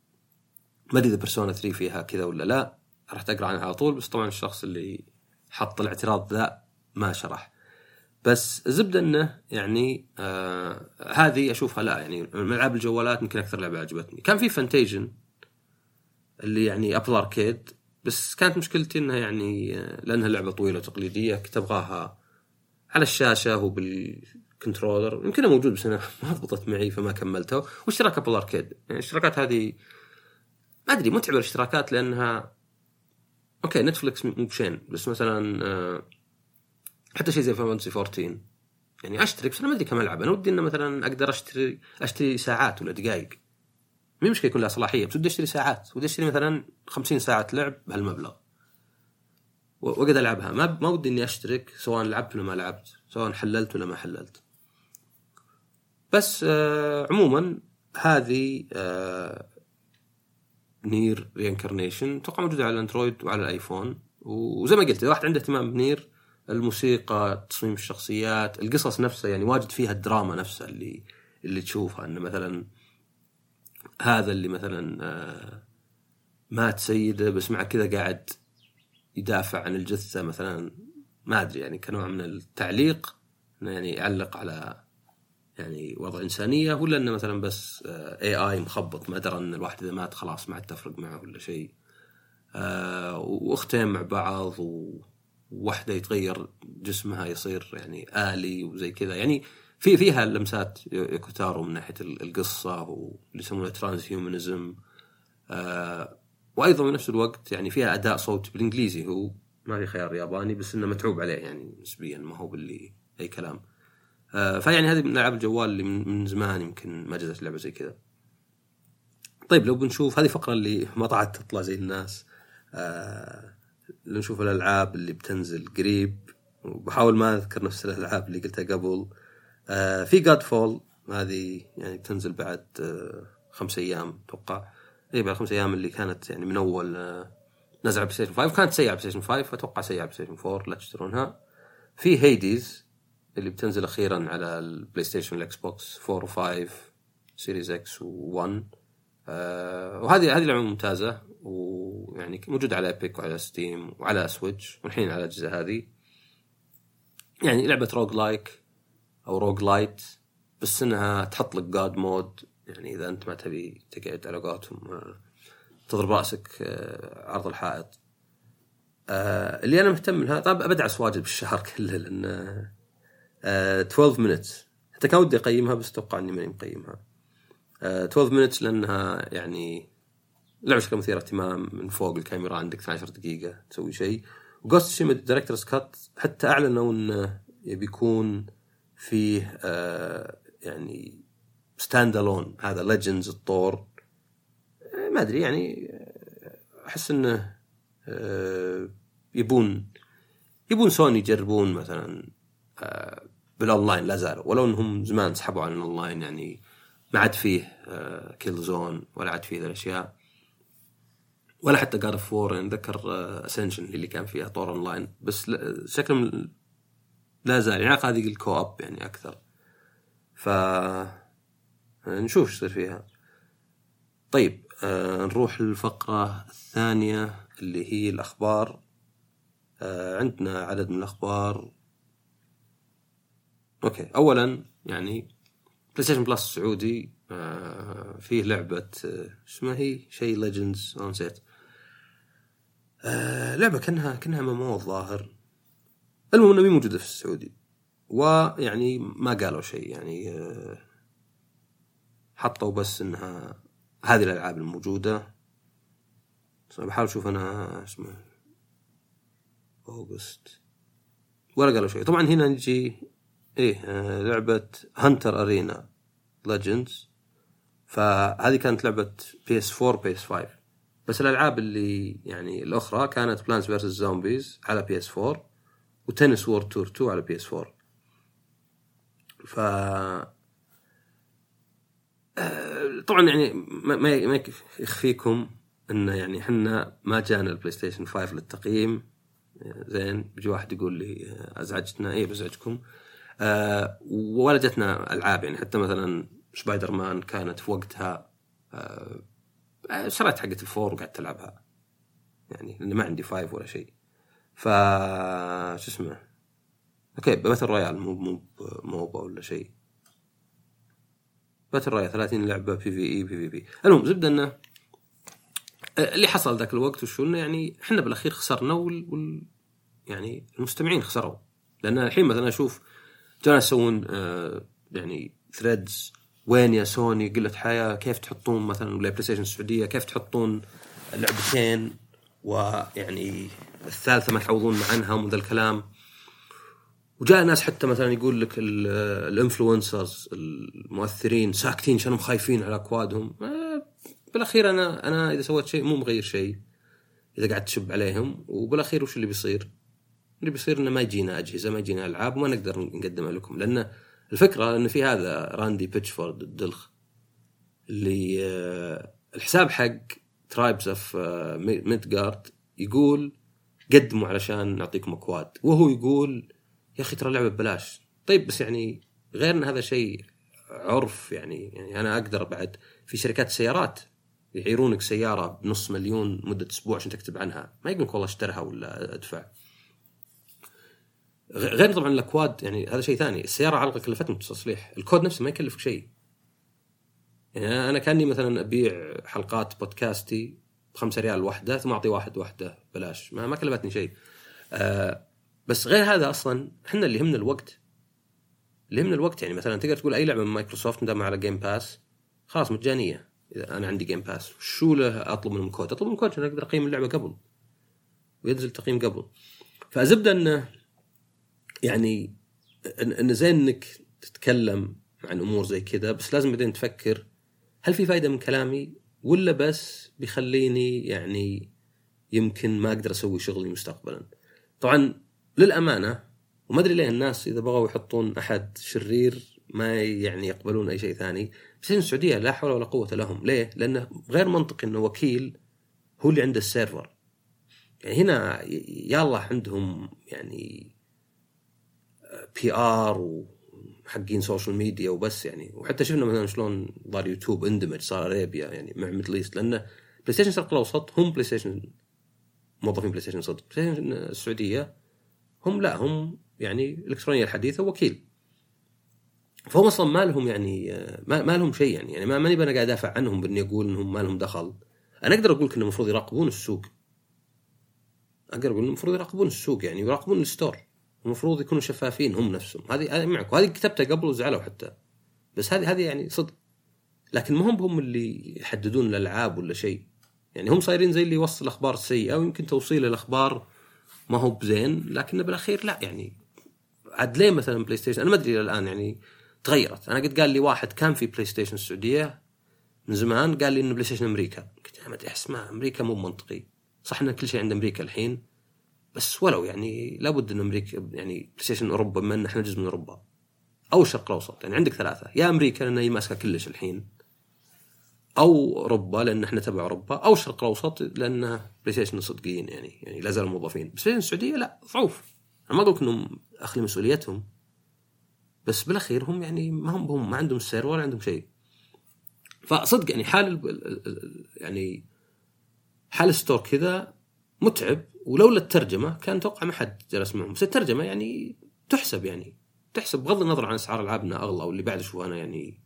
ما أدري إذا بيرسونا ثري فيها كذا ولا لا، راح تقرأ عنها على طول. بس طبعا الشخص اللي حط الاعتراض ذا ما شرح. بس الزبدة أنه يعني آه هذه أشوفها لا يعني من ألعاب الجوالات يمكن أكثر لعبة عجبتني. كان في فانتيجن اللي يعني أبل أركيد، بس كانت مشكلتي أنها يعني آه لأنها لعبة طويلة وتقليدية كنت أبغاها على الشاشة وبالكنترولر. يمكنها موجود بس أنا ما ضبطت معي فما كملته. واشتراك أبل أركيد يعني الاشتراكات هذه ما أدري متعبة الاشتراكات لأنها أوكي نتفليكس مو بشين بس مثلا آه حتى شيء زي فانتسي فورتين يعني أشترك بس أنا ما أدري كم ألعب. أنا ودي إنه مثلا أقدر أشتري أشتري ساعات ولا دقائق، مو مشكلة يكون لها صلاحية بس ودي أشتري ساعات. ودي أشتري مثلا خمسين ساعة لعب بهالمبلغ وقد ألعبها. ما ما ودي إني أشترك سواء لعبت ولا ما لعبت، سواء حللت ولا ما حللت. بس آه عموما هذه آه نير رينكارنيشن توقع موجودة على الأندرويد وعلى الآيفون. وزي ما قلت إذا واحد عنده اهتمام بنير الموسيقى تصميم الشخصيات القصص نفسها يعني واجد فيها الدراما نفسها اللي اللي تشوفها إنه مثلا هذا اللي مثلا آه مات سيده بس مع كذا قاعد يدافع عن الجثة مثلا ما أدري يعني كنوع من التعليق إنه يعني يعلق على يعني وضع إنسانية ولا إنه مثلا بس آه إيه آي مخبط ما أدرى إن الواحد إذا مات خلاص ما عاد تفرق معه ولا شيء. آه وأختين مع بعض وواحدة يتغير جسمها يصير يعني آلي وزي كذا يعني في فيها لمسات كوتارو من ناحية القصة واللي يسمونه ترانس هيومانيزم. آه وأيضا في نفس الوقت يعني فيها أداء صوت بالإنجليزي هو ما في خيار ياباني بس إنه متعوب عليه يعني نسبيا ما هو باللي أي كلام. آه فيعني هذه من ألعاب الجوال اللي من زمان يمكن ما جزت لعبة زي كذا. طيب لو بنشوف هذه فقرة اللي ما طلعت تطلع زي الناس آه نشوف الألعاب اللي بتنزل قريب وبحاول ما أذكر نفس الألعاب اللي قلتها قبل. آه في Godfall هذه يعني بتنزل بعد آه خمس أيام توقع. إيه بعد خمس أيام اللي كانت يعني من أول آه نزع بلايستيشن فايف كانت سيئة بلايستيشن فايف أتوقع سيئة بلايستيشن فور لا تشترونها. في هيديز اللي بتنزل أخيرا على البلايستيشن الإكس بوكس فور وفايف سيريز إكس وون. آه وهذه هذه لعبة ممتازة ويعني موجودة على إبيك وعلى ستيم وعلى سويتش والحين على الأجهزة هذه. يعني لعبة روج لايك أو روج لايت بس إنها تحط لك جاد مود يعني إذا أنت ما تبي تقعد على قولتهم تضرب رأسك عرض الحائط. آه اللي انا مهتم لها طبعا بدعس واجد بالشهر كله لان آه اثنا عشر minutes حتى كان ودي اقيمها بس اتوقع اني ماني مقيمها. آه اثنا عشر minutes لانها يعني لعبه شكل مثير اهتمام، من فوق الكاميرا عندك اثنتي عشرة دقيقه تسوي شيء. وغوست شيما دايركتورز كات حتى اعلنوا انه بيكون فيه آه يعني ستاند الون، هذا ليجندز الطور ما ادري يعني احس انه آه يبون يبون سوني يجربون مثلا آه بالاونلاين لا زالوا، ولو انهم زمان سحبوا عن الاونلاين يعني ما عاد فيه آه كيل زون ولا عاد فيه ذا الاشياء، ولا حتى God of War. يعني ذكر اسنشن اللي كان فيها طور اونلاين بس شكلهم لا زال يعني هذه الكواب يعني اكثر. ف نشوف ايش يصير فيها. طيب آه نروح للفقرة الثانية اللي هي الأخبار. آه عندنا عدد من الأخبار. أوكي، أولا يعني بلاي ستيشن بلس السعودي آه فيه لعبة آه اسمها هي شيء ليجندز أنا نسيت آه لعبة كأنها كأنها ممو الظاهر، المهم إنها موجودة في السعودي ويعني ما قالوا شيء يعني آه حطوا بس إنها هذه الألعاب الموجودة. بحاول أشوف أنا اسمه أوغست ولا قالوا شيء. طبعا هنا نجي إيه آه لعبة هانتر أرينا ليجندز، فهذه كانت لعبة بي إس فور بي إس فايف، بس الألعاب اللي يعني الأخرى كانت بلانس فيرسس زومبيز على بي إس فور وتنس وور تور تو على بي إس فور. ف طبعا يعني ما ما يخفيكم ان يعني حنا ما جانا البلاي ستيشن فايف للتقييم. زين بيجي واحد يقول لي ازعجتنا، ايه بزعجكم أه ولا جتنا العاب يعني حتى مثلا سبايدر مان كانت في وقتها أه شريت حقة الفور وقعدت تلعبها يعني لأن ما عندي فايف ولا شيء. ف شو اسمه اوكي باتل رويال مو مو موبا ولا شيء، باتل رويال ثلاثين لعبة بي في اي بي في بي. المهم زبدة انه اللي حصل ذاك الوقت وشو انه يعني احنا بالاخير خسرنا وال... وال... يعني المستمعين خسروا، لان الحين مثلا اشوف جانا يسوون آه يعني ثريدز وين يا سوني قلة حياة كيف تحطون مثلا ولا بلاي ستيشن السعودية كيف تحطون لعبتين ويعني الثالثة ما تعوضون عنها ومن ذا الكلام. وجاء ناس حتى مثلا يقول لك الانفلونسرز المؤثرين ساكتين شنو خايفين على اكوادهم. بالاخير انا انا اذا سويت شيء مو مغير شيء اذا قعدت تشب عليهم، وبالاخير وش اللي بيصير؟ اللي بيصير انه ما يجينا اجهزه ما يجينا العاب وما نقدر نقدمها لكم. لان الفكره ان في هذا راندي بيتشفورد الدلخ اللي الحساب حق ترايبز اوف ميدغارد يقول قدموا علشان نعطيكم اكواد، وهو يقول يا اخي ترى اللعبه ببلاش. طيب بس يعني غير ان هذا شيء عرف يعني يعني انا اقدر بعد في شركات سيارات يعيرونك سياره بنص مليون مده اسبوع عشان تكتب عنها، ما يقولك والله اشترها ولا ادفع. غير طبعا الاكواد يعني هذا شيء ثاني. السياره على الاقل كلفتني تصليح، الكود نفسه ما يكلفك شيء. يعني انا كاني مثلا ابيع حلقات بودكاستي بخمسة ريال واحده ثم اعطي واحد واحده بلاش، ما ما كلفتني شيء. آه بس غير هذا اصلا احنا اللي يهمنا الوقت اللي يهمنا الوقت يعني مثلا تقدر تقول اي لعبه من مايكروسوفت مدامه على جيم باس خلاص مجانيه. اذا انا عندي جيم باس شو له اطلب منهم كود؟ اطلب منهم كود عشان اقدر اقيم اللعبه قبل وينزل تقييم قبل. فازبدا انه يعني ان زين انك تتكلم عن امور زي كذا، بس لازم بعدين تفكر هل في فايده من كلامي ولا بس بيخليني يعني يمكن ما اقدر اسوي شغلي مستقبلا. طبعا للامانه وما ادري ليه الناس اذا بغوا يحطون احد شرير ما يعني يقبلون اي شيء ثاني. بس السعوديه لا حول ولا قوه لهم. ليه؟ لانه غير منطقي انه وكيل هو اللي عنده السيرفر. يعني هنا يلا عندهم يعني بي ار وحقين سوشيال ميديا وبس يعني. وحتى شفنا مثلا شلون ضار يوتيوب اندمج صار ارابيا يعني مع ميدل ايست، لان بلاي ستيشن الشرق الاوسط هم بلاي ستيشن موظفين بلاي ستيشن صدق. بلاي ستيشن السعوديه هم لا هم يعني الالكترونيه الحديثه وكيل، فهم اصلا ما لهم يعني ما, ما لهم شيء يعني يعني ما ماني انا قاعد ادافع عنهم باني اقول انهم ما لهم دخل. انا اقدر اقول لك انه المفروض يراقبون السوق. اقرب المفروض يراقبون السوق يعني يراقبون الستور، المفروض يكونوا شفافين هم نفسهم. هذه هذه معك، وهذه كتبتها قبل وزعلوا حتى، بس هذه هذه يعني صدق. لكن ما هم هم اللي يحددون الالعاب ولا شيء يعني، هم صايرين زي اللي يوصل الاخبار السيئه، ويمكن توصيل الاخبار ما هو بزين، لكن بالاخير لا يعني. عاد ليه مثلا بلاي ستيشن انا ما ادري الان يعني تغيرت. انا قد قال لي واحد كان في بلاي ستيشن السعوديه من زمان، قال لي انه بلاي ستيشن امريكا. قلت انا ما ادري، احس ما امريكا مو منطقي. صح ان كل شيء عند امريكا الحين، بس ولو يعني لابد ان امريكا يعني بلاي ستيشن اوروبا، بما ان احنا جزء من اوروبا او الشرق الاوسط، يعني عندك ثلاثه، يا امريكا لان هي ماسكه كلش الحين، او اوروبا لان احنا تبع اوروبا، او الشرق الاوسط لان بلاي ستيشن صدقين يعني يعني لا زالوا موظفين. بس السعوديه لا ضعوف. انا ما اقول لك انهم اخلي مسؤوليتهم، بس بالاخير هم يعني ما هم هم ما عندهم السير ولا عندهم شيء. فصدق يعني حال يعني حال الستور كذا متعب، ولولا الترجمه كان اتوقع ما حد جلس معهم. بس الترجمه يعني تحسب يعني تحسب بغض النظر عن اسعار العابنا اغلى واللي بعد شو انا يعني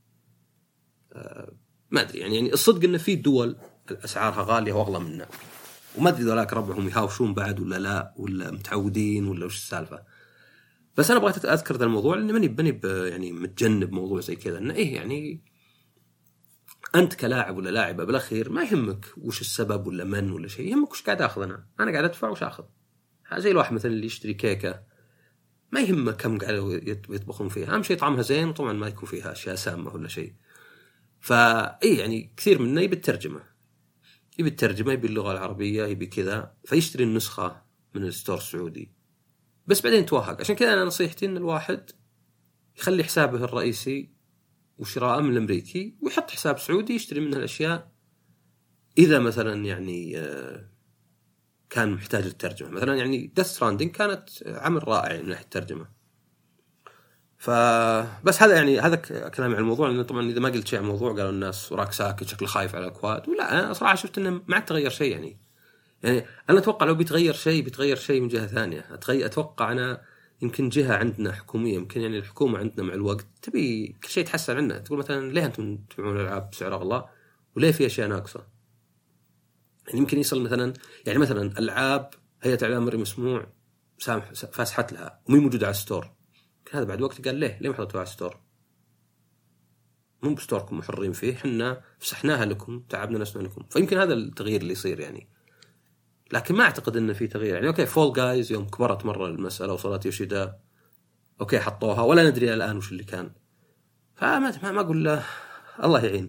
آه ما ادري يعني يعني الصدق انه في دول اسعارها غاليه واغلى منا، وما ادري ذولاك ربعهم يهاوشون بعد ولا لا، ولا متعودين ولا وش السالفه. بس انا بغيت اذكر ذا الموضوع لاني ماني بني يعني متجنب موضوع زي كذا، انه ايه يعني انت كلاعب ولا لاعبه بالاخير ما يهمك وش السبب ولا من ولا شيء، يهمك وش قاعد اخذ. انا انا قاعد ادفع وش اخذ. زي الواحد مثلا اللي يشتري كيكه ما يهمه كم قاعد يطبخون فيها، اهم شيء طعمها زين، وطبعا ما يكون فيها اشياء سامه ولا شيء. فاي يعني كثير منا يبي الترجمه، يبي الترجمه، يبي اللغه العربيه، يبي كذا، فيشتري النسخه من الستور السعودي. بس بعدين توهق. عشان كذا انا نصيحتي ان الواحد يخلي حسابه الرئيسي وشراءه من الامريكي، ويحط حساب سعودي يشتري منه الاشياء اذا مثلا يعني كان محتاج الترجمه. مثلا يعني ديث ستراندينج كانت عمل رائع من ناحيه الترجمه. فبس هذا يعني هذا كلامي عن الموضوع، لأنه طبعا اذا ما قلت شيء عن الموضوع قالوا الناس وراك ساكت شكله خايف على الاكواد. ولا انا صراحه شفت انه ما عاد تغير شيء يعني. يعني انا اتوقع لو بيتغير شيء بيتغير شيء من جهه ثانيه. اتغير اتوقع انا يمكن جهه عندنا حكوميه، يمكن يعني الحكومه عندنا مع الوقت تبي كل شيء تحسن عنا. تقول مثلا ليه انتم تبيعون الالعاب بسعر اغلى وليه في اشياء ناقصه؟ يعني يمكن يصل مثلا يعني مثلا العاب هيئه اعلام مرئي مسموع سامح فاسحت لها ومي موجوده على الستور. هذا بعد وقت قال ليه ليه ما حطيتوها على الستور؟ مو بستوركم محرين فيه، حنا فسحناها لكم، تعبنا نفسنا لكم. فيمكن هذا التغيير اللي يصير يعني. لكن ما اعتقد انه في تغيير يعني. اوكي فول جايز يوم كبرت مره المساله وصلت يوشيدا اوكي حطوها، ولا ندري الان وش اللي كان. فما ما اقول له الله يعين.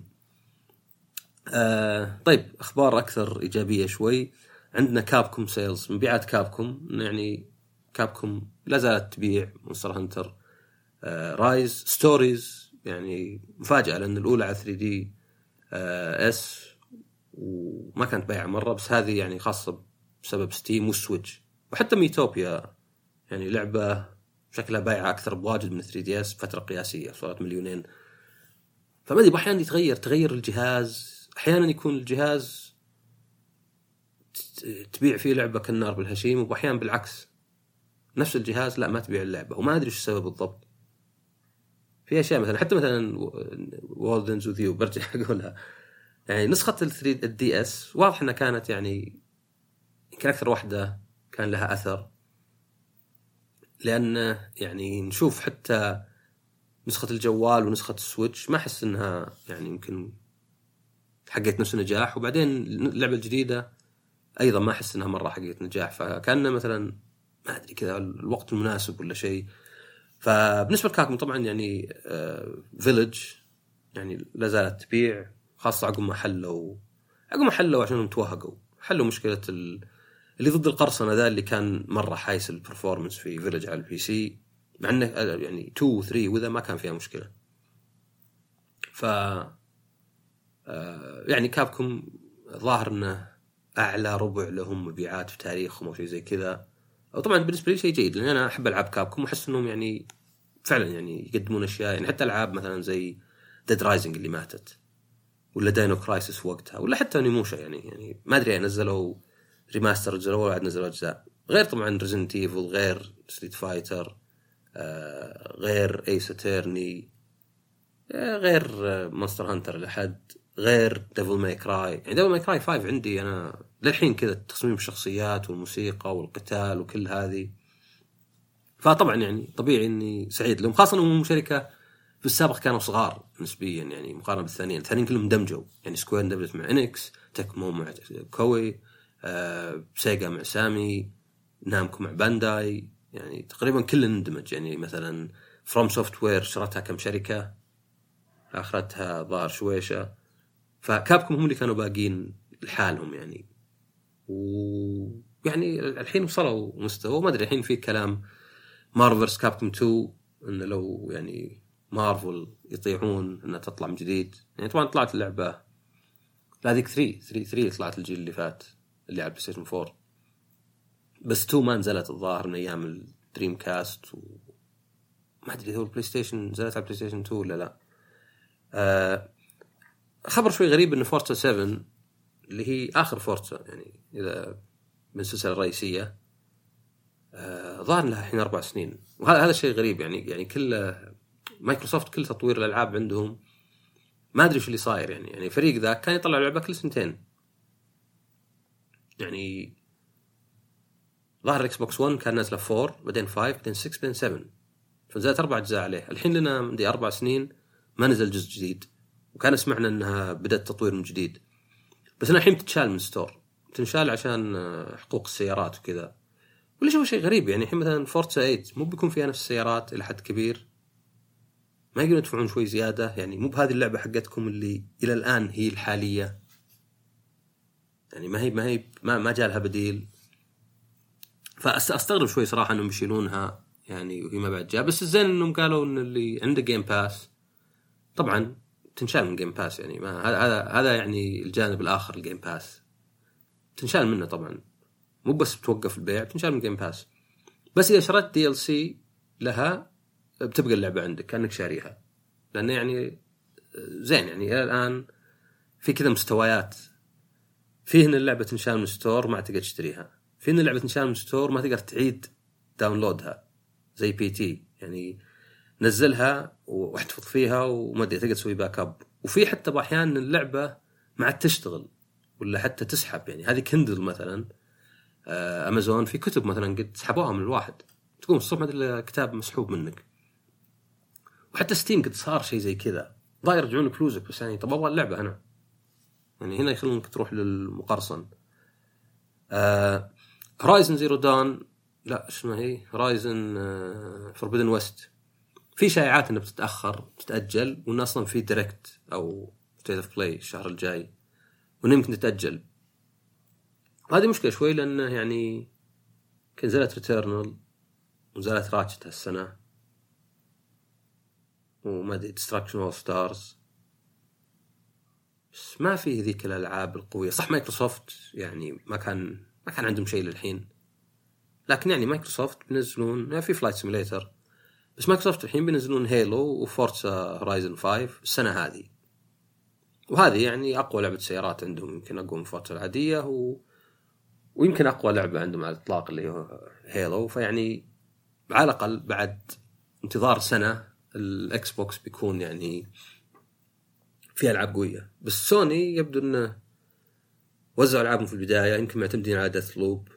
آه طيب اخبار اكثر ايجابيه شوي. عندنا كابكوم سيلز، مبيعات كابكوم. يعني كابكوم لا زالت تبيع مونستر هانتر آه رايز ستوريز، يعني مفاجاه لان الاولى على ثري دي آه اس وما كانت بايعه مره، بس هذه يعني خاصه بسبب ستيم والسويتش. وحتى ميتوبيا يعني لعبه شكلها بايعه اكثر بواجد من ثري دي اس فتره قياسيه، صارت مليونين. فما ادري احيانا يتغير تغير الجهاز، احيانا يكون الجهاز تبيع فيه لعبه كالنار بالهشيم، واحيانا بالعكس نفس الجهاز لا ما تبيع اللعبه، وما ادري ايش السبب بالضبط. في اشياء مثلا حتى مثلا وولدنز وذيو برجع اقولها، يعني نسخه الدي اس واضح انها كانت يعني يمكن اكثر واحده كان لها اثر، لان يعني نشوف حتى نسخه الجوال ونسخه السويتش ما احس انها يعني يمكن حققت نفس النجاح. وبعدين اللعبه الجديده ايضا ما احس انها مره حققت نجاح، فكان مثلا ما ادري كذا الوقت المناسب ولا شيء. فبالنسبه لكاكم طبعا يعني فيلج يعني لا زالت تبيع، خاصه عقب ما حلوا عقب ما حلوا عشان توهقوا، حلوا مشكله ال... اللي ضد القرصنه ذا اللي كان مره حايس البرفورمانس في فيلج على البي سي، مع انه يعني تو وثري وذا ما كان فيها مشكله. ف يعني كابكم ظاهر انه اعلى ربع لهم مبيعات في تاريخهم او شيء زي كذا. او طبعا بالنسبه لي شيء جيد، لان انا احب العاب كابكم واحس انهم يعني فعلا يعني يقدمون اشياء. يعني حتى العاب مثلا زي ديد رايزنج اللي ماتت، ولا داينو كرايسيس وقتها، ولا حتى نيموشا يعني يعني ما ادري نزلوا ريماستر نزلوا بعد نزلوا اجزاء، غير طبعا ريزنت ايفل، غير ستريت فايتر، آه غير ايس اترني، آه غير مونستر هانتر لحد غير ديفل ماي كراي. يعني ديفل ماي كراي خمسة عندي أنا للحين كذا تصميم الشخصيات والموسيقى والقتال وكل هذه. فطبعا يعني طبيعي إني سعيد لهم، خاصة إنهم شركة في السابق كانوا صغار نسبيا يعني مقارنة بالثانيين. الثانيين كلهم دمجوا، يعني سكوير دبلت مع إنكس، تكمو مع كوي، آه، سيجا مع سامي، نامكو مع بانداي، يعني تقريبا كل اندمج. يعني مثلا فروم سوفت وير شرتها كم شركة، آخرتها ظهر شويشة. فكابكم هم اللي كانوا باقين لحالهم يعني. ويعني الحين وصلوا مستوى، ما أدري الحين في كلام مارفلز كابكم تو إنه لو يعني مارفل يطيعون إنها تطلع من جديد. يعني طبعا طلعت اللعبة لا ذيك ثري ثري ثري طلعت الجيل اللي فات اللي على البلايستيشن فور، بس تو ما نزلت الظاهر من أيام الدريم كاست، وما أدري هو البلاي ستيشن نزلت على البلاي ستيشن تو ولا لا. آه خبر شوي غريب إن فورتسا سفن اللي هي آخر فورتسا يعني إذا من السلسلة الرئيسية آه ظهر لها الحين أربع سنين، وهذا هذا شيء غريب. يعني يعني كل مايكروسوفت كل تطوير الألعاب عندهم ما أدري شو اللي صاير. يعني يعني فريق ذاك كان يطلع لعبة كل سنتين. يعني ظهر الإكس بوكس ون كان نازله فور، بعدين فايف، بعدين سكس، بعدين سفن، فنزلت أربع أجزاء عليه. الحين لنا عندي أربع سنين ما نزل جزء جديد، وكان سمعنا أنها بدأت تطوير من جديد، بس أنا الحين تتشال من ستور، تنشال عشان حقوق السيارات وكذا. ولا شو شيء غريب يعني الحين مثلا فورتسا ثمانية مو بيكون فيها نفس السيارات إلى حد كبير، ما يقدرون يدفعون شوي زيادة؟ يعني مو بهذه اللعبة حقتكم اللي إلى الآن هي الحالية، يعني ما هي ما هي ما, ما جالها بديل. فأستغرب شوي صراحة أنهم يشيلونها يعني وهي ما بعد جاء. بس الزين أنهم قالوا أن اللي عنده جيم باس طبعا تنشال من جيم باس. يعني ما هذا هذا هذا يعني الجانب الآخر الجيم باس تنشال منه طبعا، مو بس بتوقف البيع، تنشال من جيم باس. بس إذا شريت دي إل سي لها بتبقى اللعبة عندك كأنك شاريها، لأن يعني زين يعني إلى الآن في كذا مستويات. فيه إن اللعبة تنشال من ستور ما تقدر تشتريها، في إن اللعبة تنشال من ستور ما تقدر تعيد داونلودها زي بي تي، يعني نزلها واحتفظ فيها وما أدري تقدر تسوي باك اب. وفي حتى بأحيان اللعبة ما عاد تشتغل ولا حتى تسحب. يعني هذه كندل مثلا، أمازون في كتب مثلا قد سحبوها من الواحد، تقوم الصبح ما أدري كتاب مسحوب منك. وحتى ستيم قد صار شيء زي كذا، ضاير يرجعون فلوسك، بس يعني طب أبغى اللعبة أنا، يعني هنا يخلونك تروح للمقرصن. هورايزن زيرو دان لا اسمها هي هورايزن فوربيدن ويست، في شائعات انها بتتاخر بتتاجل، وان اصلا في دايركت او ستيت اوف بلاي الشهر الجاي وانه يمكن تتاجل. وهذه مشكله شوي لانه يعني نزلت ريتيرنال ونزلت راتشت هالسنه وما ادري ديستراكشن اول ستارز، بس ما في ذيك الالعاب القويه. صح مايكروسوفت يعني ما كان ما كان عندهم شيء للحين، لكن يعني مايكروسوفت بينزلون يعني في فلايت سيميليتر، بس مايكروسوفت الحين بينزلون هيلو وفورتسا هورايزن خمسة السنة هذه، وهذه يعني أقوى لعبة سيارات عندهم، يمكن أقوى من فورتسا العادية و... ويمكن أقوى لعبة عندهم على الإطلاق اللي هو هيلو. فيعني على الأقل بعد انتظار سنة الإكس بوكس بيكون يعني فيها ألعاب قوية. بس سوني يبدو أنه وزعوا ألعابهم في البداية، يمكن معتمدين على ديث لوب،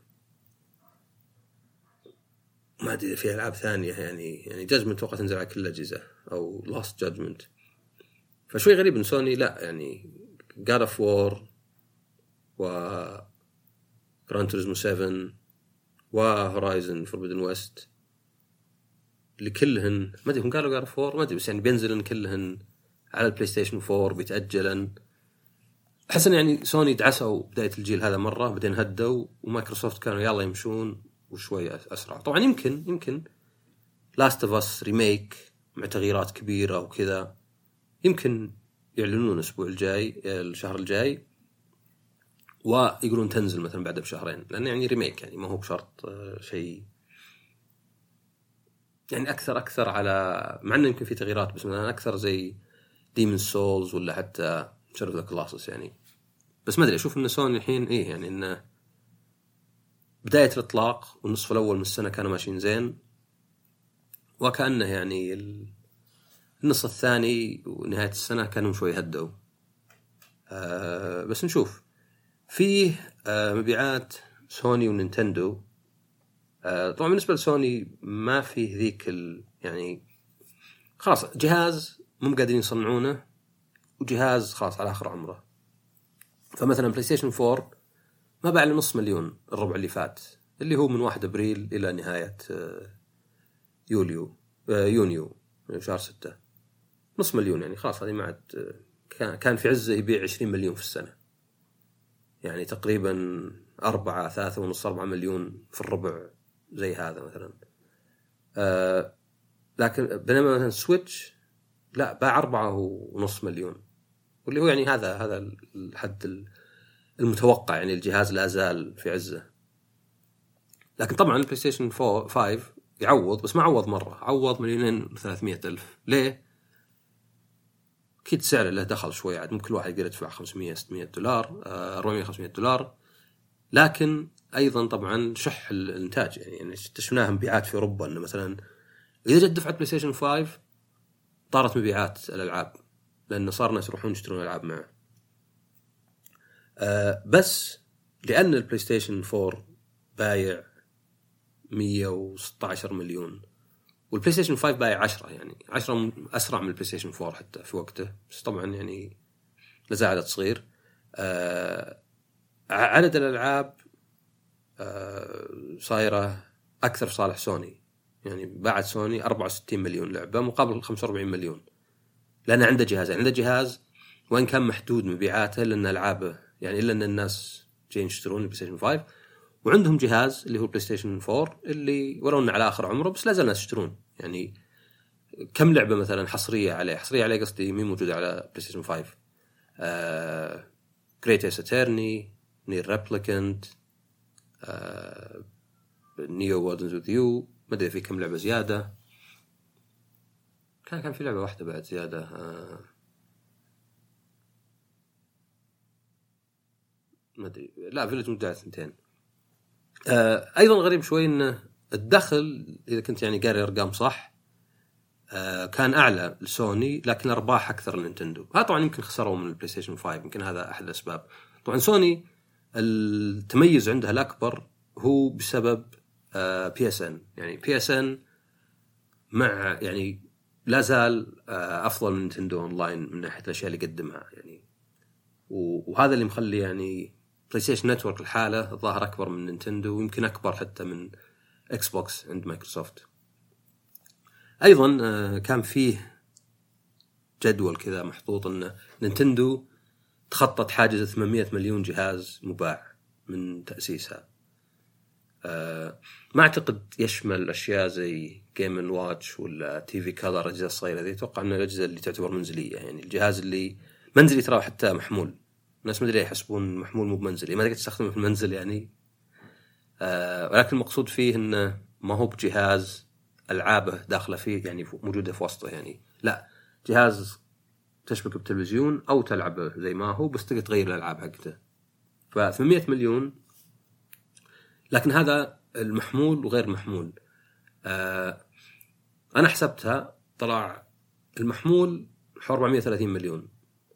ما أدري فيها ألعاب ثانية يعني يعني جاجمنت توقع تنزل على كل الأجهزة أو لاست جاجمنت. فشوي غريب إن سوني لا يعني God of War و Gran Turismo سفن و Horizon Forbidden West اللي كلهن ما أدري هم قالوا God of War ما أدري، بس يعني بينزلن كلهن على البلاي ستيشن فور بيتأجلن. أحس إن يعني سوني دعسوا بداية الجيل هذا مرة بعدين هدوا، ومايكروسوفت كانوا يلا يمشون وشوي أسرع. طبعا يمكن يمكن لاست اوف اس ريميك مع تغييرات كبيرة وكذا يمكن يعلنون الأسبوع الجاي الشهر الجاي، ويقولون تنزل مثلا بعد بشهرين، لأن يعني ريميك يعني ما هو بشرط شيء يعني أكثر أكثر على مع إنه يمكن في تغييرات، بس مثلا أكثر زي ديمون سولز ولا حتى شرف ذا كلاسس يعني. بس ما أدري أشوف إن سوني الحين إيه يعني إنه بداية الإطلاق والنصف الأول من السنة كانوا ماشيين زين، وكأنه يعني النص الثاني ونهاية السنة كانوا شوي هدوا. آه بس نشوف. فيه آه مبيعات سوني ونينتندو. آه طبعا بالنسبة لسوني ما فيه ذيك ال يعني خلاص جهاز مو قادرين يصنعونه وجهاز خلاص على آخر عمره. فمثلا بلاي ستيشن فور ما باع له نص مليون الربع اللي فات اللي هو من واحد أبريل إلى نهاية آه يوليو آه يونيو شهر ستة. نص مليون يعني خلاص هذه ما عاد. كان في عزه يبيع عشرين مليون في السنة يعني تقريبا أربعة ثلاثة ونص أربعة مليون في الربع زي هذا مثلا. آه لكن بينما مثلا سويتش لا باع أربعة ونص مليون واللي هو يعني هذا هذا الحد المتوقع يعني الجهاز لا زال في عزه. لكن طبعا البلاي ستيشن فايف يعوض بس ما عوض مرة عوض مليونين وثلاثمية ألف. ليه؟ أكيد سعره له دخل شوي عاد ممكن كل واحد يقدر يدفع خمسمية ستمية دولار أربعمية خمسمية دولار. لكن أيضا طبعا شح الإنتاج يعني, يعني شفناها مبيعات في أوروبا إنه مثلا إذا جت دفعة بلاي ستيشن فايف طارت مبيعات الألعاب لأن صار ناس يروحون يشترون ألعاب معه. أه بس لأن البلاي ستيشن فور بايع مية وستة عشر مليون والبلاي ستيشن فايف بايع عشرة يعني عشرة أسرع من البلاي ستيشن فور حتى في وقته بس طبعا يعني لزال عدد صغير. أه عدد الألعاب أه صايرة أكثر في صالح سوني يعني باعت سوني أربعة وستين مليون لعبة مقابل خمسة وأربعين مليون لأن عنده جهاز عنده جهاز وإن كان محدود مبيعاته لأن ألعابه يعني إلا أن الناس جايين يشترون البلاي ستيشن فايف وعندهم جهاز اللي هو البلاي ستيشن فور اللي ولو إنه على آخر عمره بس لازال الناس يشترون يعني كم لعبة مثلا حصرية عليه حصرية عليه قصدي مين موجودة على بلاي ستيشن فايف. آه... Great Ace Attorney Nier Replicant آه... Neo Wardens with You ما أدري في كم لعبة زيادة كان كان في لعبة واحدة بعد زيادة آه... ما أدري لا فيلج مدعي ثنتين. آه... أيضا غريب شوي إنه الدخل إذا كنت يعني قاري أرقام صح آه كان أعلى لسوني لكن الأرباح أكثر لنينتندو. هذا طبعا يمكن خسروا من البلاي ستيشن فايف يمكن هذا أحد الأسباب. طبعا سوني التميز عندها الأكبر هو بسبب آه بي اس ان يعني بي اس ان مع يعني لا زال آه أفضل من نينتندو أونلاين من ناحية الأشياء اللي قدمها يعني وهذا اللي مخلي يعني بلاي ستيشن نتورك الحالة الظاهر أكبر من نينتندو ويمكن أكبر حتى من إكس بوكس عند مايكروسوفت. أيضا كان فيه جدول كذا محطوط أن نينتندو تخطط حاجز ثمانمية مليون جهاز مباع من تأسيسها. ما أعتقد يشمل أشياء زي جيم أند واتش ولا تي في كالر الأجهزة الصغيرة ذي. أتوقع أن الأجهزة اللي تعتبر منزلية يعني الجهاز اللي منزلي ترى حتى محمول الناس ما أدري يحسبون محمول مو بمنزلي ما تقدر تستخدمه في المنزل يعني ولكن المقصود فيه أنه ما هو بجهاز ألعابه داخله فيه يعني موجودة في وسطه يعني لا جهاز تشبك بالتلفزيون أو تلعبه زي ما هو بس تقدر تغير الألعاب حقته. فثمانمية مليون لكن هذا المحمول وغير محمول. آه أنا حسبتها طلع المحمول حوالي أربعمية وثلاثين مليون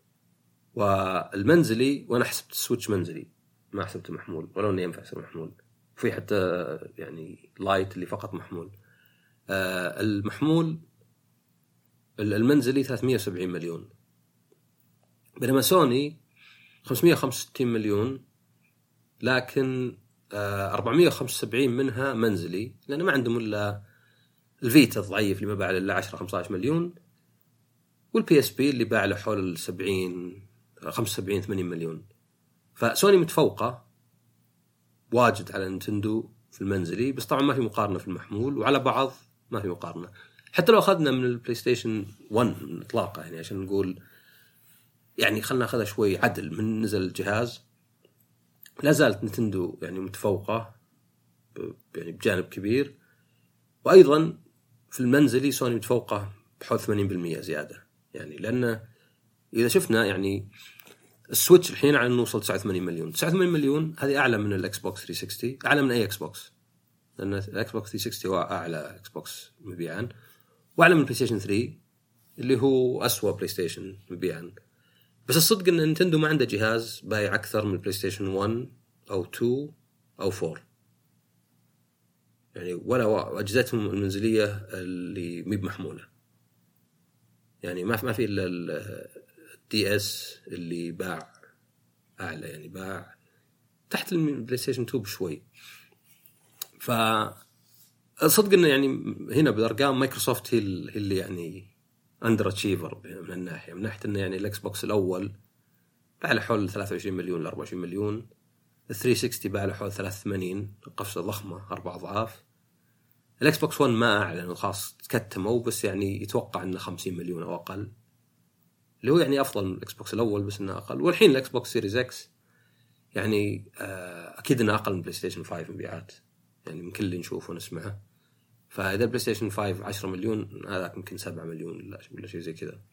والمنزلي وأنا حسبت السويتش منزلي ما حسبته محمول ولو إنه ينفع يصير محمول في حتى يعني لايت اللي فقط محمول. آه المحمول المنزلي ثلاثمية وسبعين مليون بينما سوني خمسمية وخمسة وستين مليون لكن آه أربعمية وخمسة وسبعين منها منزلي لأن ما عندهم إلا الفيتا الضعيف اللي ما باع إلا عشرة خمسة عشر مليون والبي اس بي اللي باع له حول سبعين خمسة وسبعين ثمانين مليون. فسوني متفوقة واجد على نينتندو في المنزلي بس طبعا ما في مقارنة في المحمول وعلى بعض ما في مقارنة حتى لو أخذنا من البلاي ستيشن ون إطلاقا يعني عشان نقول يعني خلنا ناخذها شوي عدل من نزل الجهاز لا زالت نينتندو يعني متفوقة يعني بجانب كبير. وأيضا في المنزلي سوني متفوقة بحول ثمانين بالمية زيادة يعني لأن إذا شفنا يعني السويتش الحين على نوصل تسعة وثمانين مليون تسعة وثمانين مليون هذه أعلى من الإكس بوكس ثلاثمية وستين أعلى من أي إكس بوكس لأن الإكس بوكس ثلاثمية وستين هو أعلى إكس بوكس مبيعاً وأعلى من البلاي ستيشن ثري اللي هو أسوأ بلاي ستيشن مبيعاً. بس الصدق ان نينتندو ما عنده جهاز بايع اكثر من بلاي ستيشن واحد او اثنين او أربعة، يعني ولا اجهزتهم المنزليه اللي مي بمحموله، يعني ما ما في الا الدي اس اللي باع اعلى، يعني باع تحت البلاي ستيشن اثنين بشوي. ف الصدق انه يعني هنا بالارقام مايكروسوفت هي اللي يعني اندر اتشيفر من الناحيه من ناحيه انه يعني الاكس بوكس الاول باع له حول ثلاثة وعشرين مليون ل أربعة وعشرين مليون، ال ثلاثمية وستين باع له حول ثلاثة وثمانين، قفزه ضخمه اربع اضعاف. الاكس بوكس واحد ما اعلن خلاص تكتموا، بس يعني يتوقع انه خمسين مليون او اقل، اللي هو يعني افضل من الاكس بوكس الاول بس انه اقل. والحين الاكس بوكس سيريز اكس يعني اكيد انه اقل من بلاي ستيشن خمسة مبيعات، يعني من كل اللي نشوفه ونسمعه. فاذا بلاي ستيشن خمسة عشرة مليون، هذا يمكن سبعة مليون ولا شيء زي كذا.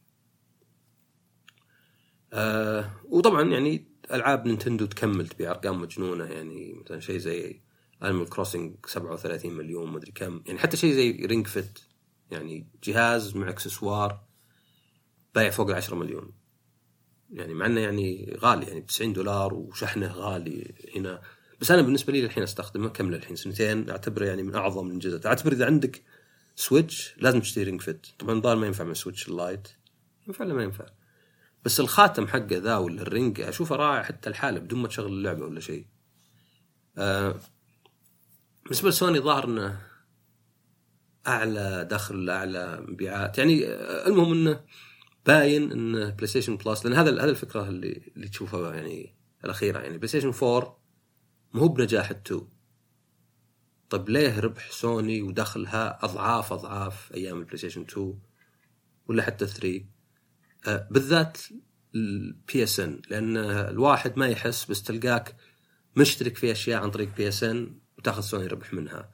آه وطبعا يعني العاب نينتندو تكمل بارقام مجنونه، يعني مثلا شيء زي Animal Crossing سبعة وثلاثين مليون مدري كم، يعني حتى شيء زي رينج فيت يعني جهاز مع اكسسوار بايع فوق العشرة مليون، يعني مع انه يعني غالي، يعني تسعين دولار وشحنه غالي هنا. بس انا بالنسبه لي الحين استخدمه كمل الحين سنتين، اعتبره يعني من اعظم الانجازات. اعتبر اذا عندك سويتش لازم تشتري رينج فيت. طبعا ضال ما ينفع مع سويتش اللايت، ينفع ولا ما ينفع، بس الخاتم حقه ذا ولا الرينج اشوفه رائع حتى الحاله بدون ما تشغل اللعبه ولا شيء. آه بالنسبه لسوني ظاهر انه اعلى دخل اعلى مبيعات، يعني آه المهم انه باين ان بلاي ستيشن بلس، لان هذا هذا الفكره اللي اللي تشوفها يعني الاخيره، يعني بلاي ستيشن فور مو بنجاح التو. طيب ليه ربح سوني ودخلها اضعاف اضعاف ايام البلاي ستيشن تو ولا حتى ثري؟ آه بالذات البي اس ان، لان الواحد ما يحس بس تلقاك مشترك في اشياء عن طريق بي اس ان وتاخذ سوني ربح منها.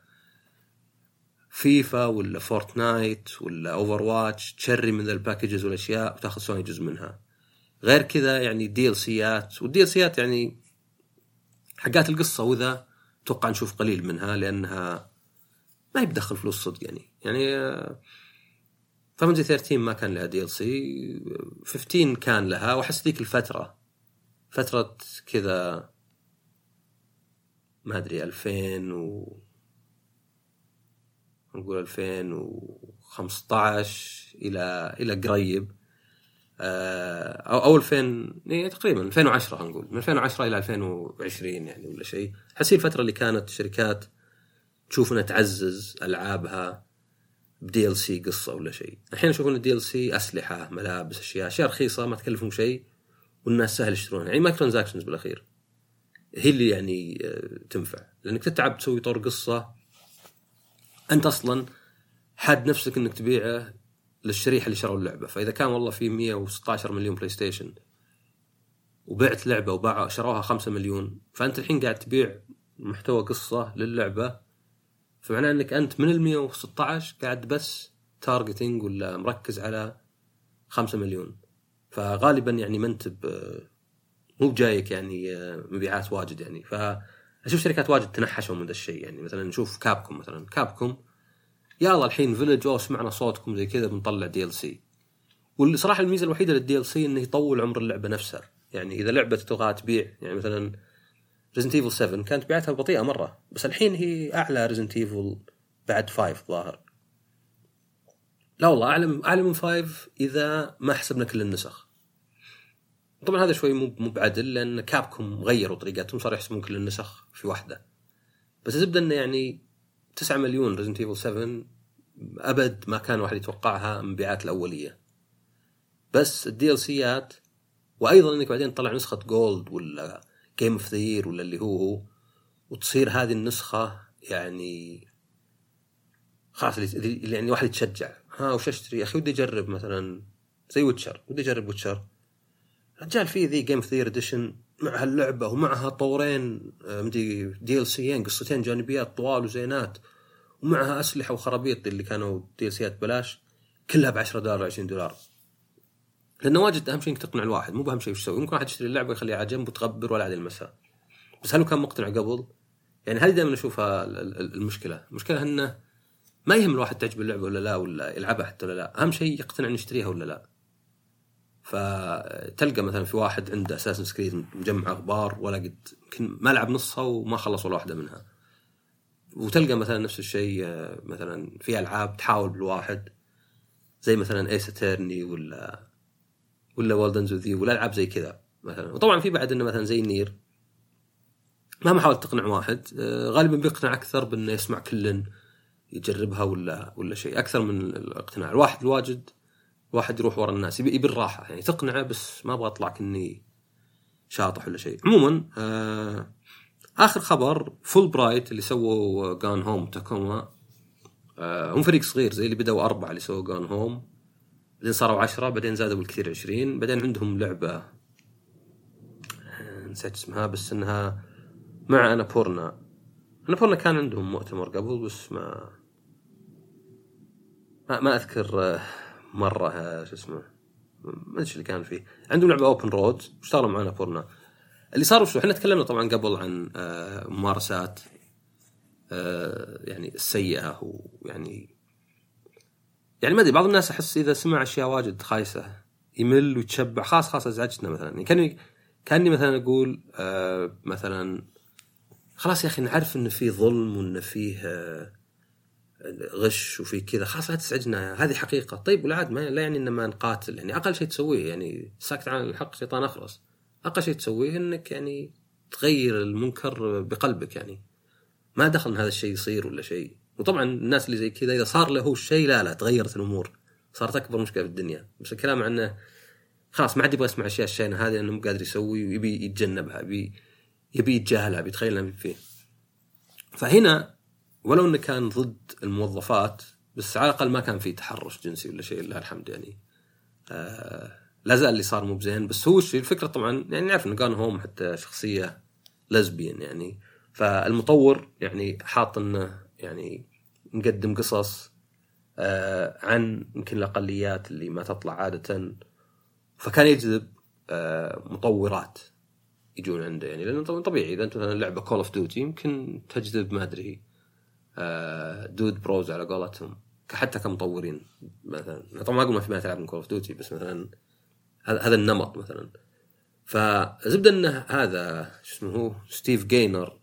فيفا ولا فورتنايت ولا اوفر واتش تشري من الباكجز والاشياء وتاخذ سوني جزء منها. غير كذا يعني دي ال سيات، والدي ال سيات يعني حقات القصه وذا توقع نشوف قليل منها لانها ما هي بدخل فلوس صدق. يعني يعني فامنزي ثلاثة عشر ما كان لها دي ال سي، خمسة عشر كان لها، وحس ذيك الفتره فتره كذا ما ادري ألفين و نقول ألفين وخمسة عشر الى الى قريب، او او ألفين يعني تقريبا ألفين وعشرة نقول من ألفين وعشرة الى ألفين وعشرين يعني ولا شيء. حسي الفتره اللي كانت الشركات تشوف انها تعزز العابها بدي ال سي قصه ولا شيء. الحين اشوف ان الدي ال سي اسلحه ملابس اشياء اشياء رخيصه ما تكلفهم شيء والناس سهل يشترونها، يعني مايكرو ترانزاكشنز بالاخير هي اللي يعني تنفع، لانك تتعب تسوي طور قصه انت اصلا حد نفسك انك تبيعه للشريحه اللي شروا اللعبه. فاذا كان والله في مية وستة عشر مليون بلاي ستيشن وبعت لعبه وباعوا شروها خمسة مليون، فانت الحين قاعد تبيع محتوى قصه للعبه، فمعناه انك انت من المية وستة عشر قاعد بس تارجتينج ولا مركز على خمسة مليون. فغالبا يعني منتب مو بجايك يعني مبيعات واجد. يعني فاشوف شركات واجد تنحشوا من ذا الشيء. يعني مثلا نشوف كابكوم مثلا كابكوم يلا الحين فيلج او سمعنا صوتكم زي كذا بنطلع دي ال سي. واللي صراحه الميزه الوحيده للدي ال سي انه يطول عمر اللعبه نفسها. يعني اذا لعبه تبغى تبيع يعني مثلا ريزنت ايفل سبعة كانت بيعتها بطيئه مره، بس الحين هي اعلى ريزنت ايفل بعد خمسة ظاهر. لا والله اعلى اعلى من خمسة اذا ما حسبنا كل النسخ. طبعا هذا شوي مو مو بعدل لان كابكوم غيروا طريقتهم صار يحسبون كل النسخ في واحده. بس زبده انه يعني تسعة مليون ريزنت ايفل سبعة ابد ما كان واحد يتوقعها مبيعات الاوليه. بس الدي ال سيات وايضا انك بعدين تطلع نسخه جولد ولا جيم اوف ذا يير ولا اللي هو هو وتصير هذه النسخه يعني خلاص اللي يعني واحد يتشجع ها وش اشتري يا اخي ودي اجرب مثلا زي ويتشر ودي اجرب ويتشر رجال فيه ذي جيم اوف ذا يير اديشن مع هاللعبه ومعها طورين مدي دي ال سيين قصتين جانبيات طوال وزينات ومعها اسلحه وخرابيط اللي كانوا دي ال سيات بلاش كلها بعشرة دولار وعشرين دولار. لانه واجد اهم شيء انك تقنع الواحد مو بهم شيء وش يسوي. ممكن واحد يشتري اللعبه يخليها على جنب وتغبر ولا عاد المسها. بس هل كان مقتنع قبل؟ يعني هذه دائما اشوفها المشكله. المشكله انه ما يهم الواحد تعجب اللعبه ولا لا ولا يلعبها حتى ولا لا، اهم شيء يقتنع انه يشتريها ولا لا. فتلقى مثلا في واحد عنده أساسنز كريد مجمع أخبار ولا قد يمكن ما لعب نصها وما خلص ولا واحدة منها. وتلقى مثلا نفس الشيء مثلا في ألعاب تحاول بالواحد زي مثلا ايس اترني ولا ولا والدنز وذي ولا ألعاب زي كذا مثلا. وطبعا في بعد انه مثلا زي نير مهما حاولت تقنع واحد غالبا بيقنع اكثر بانه يسمع كلن يجربها ولا ولا شيء اكثر من الاقتناع. الواحد الواجد واحد يروح ورا الناس يبي بالراحه يعني تقنعه بس ما ابغى اطلع كني شاطح ولا شيء. عموما آه اخر خبر فول برايت اللي سووا جان هوم تاكوما آه هم فريق صغير زي اللي بدأوا أربعة اللي سووا جان هوم بعدين صاروا عشرة بعدين زادوا بالكثير عشرين بعدين عندهم لعبة نسيت اسمها بس انها مع أنابورنا. أنابورنا كان عندهم مؤتمر قبل بس ما ما, ما أذكر مرة شو اسمه ما أدري اللي كان فيه. عندهم لعبة أوبن رود واشتغلوا مع أنابورنا. اللي صاروا شو احنا تكلمنا طبعا قبل عن ممارسات يعني السيئة ويعني يعني ما أدري بعض الناس أحس إذا سمع أشياء واجد خايسة يمل ويتشبع خاص خاص أزعجتنا مثلا يعني كان كاني مثلا أقول آه مثلا خلاص يا أخي نعرف إن فيه ظلم وإن فيه آه غش وفيه كذا خلاص لا تزعجنا هذه حقيقة. طيب والعاد ما لا يعني إن ما نقاتل يعني أقل شيء تسويه يعني ساكت عن الحق شيطان أخرس. أقل شيء تسويه إنك يعني تغير المنكر بقلبك يعني ما دخل إن هذا الشيء يصير ولا شيء. وطبعا الناس اللي زي كذا إذا صار له الشيء لا لا تغيرت الأمور صارت أكبر مشكلة في الدنيا. بس الكلام عنه خلاص ما عاد يبغى يسمع أشياء الشينة هذه لأنه مو قادر يسوي ويبي يتجنبها يبي يبي يتجاهلها بيتخيلنا فيه. فهنا ولو إنه كان ضد الموظفات بس على الأقل ما كان فيه تحرش جنسي ولا شيء لله الحمد يعني آه لا زال اللي صار مو بزين. بس هو الشيء الفكرة طبعا يعني نعرف إنه كان هوم حتى شخصية لزبيان يعني فالمطور يعني حاط إنه يعني نقدم قصص آه عن يمكن الأقليات اللي ما تطلع عادة فكان يجذب آه مطورات يجون عنده يعني لأنه طبعا طبيعي إذا أنت مثلا لعبة كول أوف ديوتي يمكن تجذب ما أدري آه دود بروز على قولتهم حتى كمطورين مثلا. طبعا ما أقول ما في ما تلعب من كول أوف ديوتي بس مثلا هذا هذا النمط مثلا. فزبد أنه هذا شو اسمه هو ستيف جينر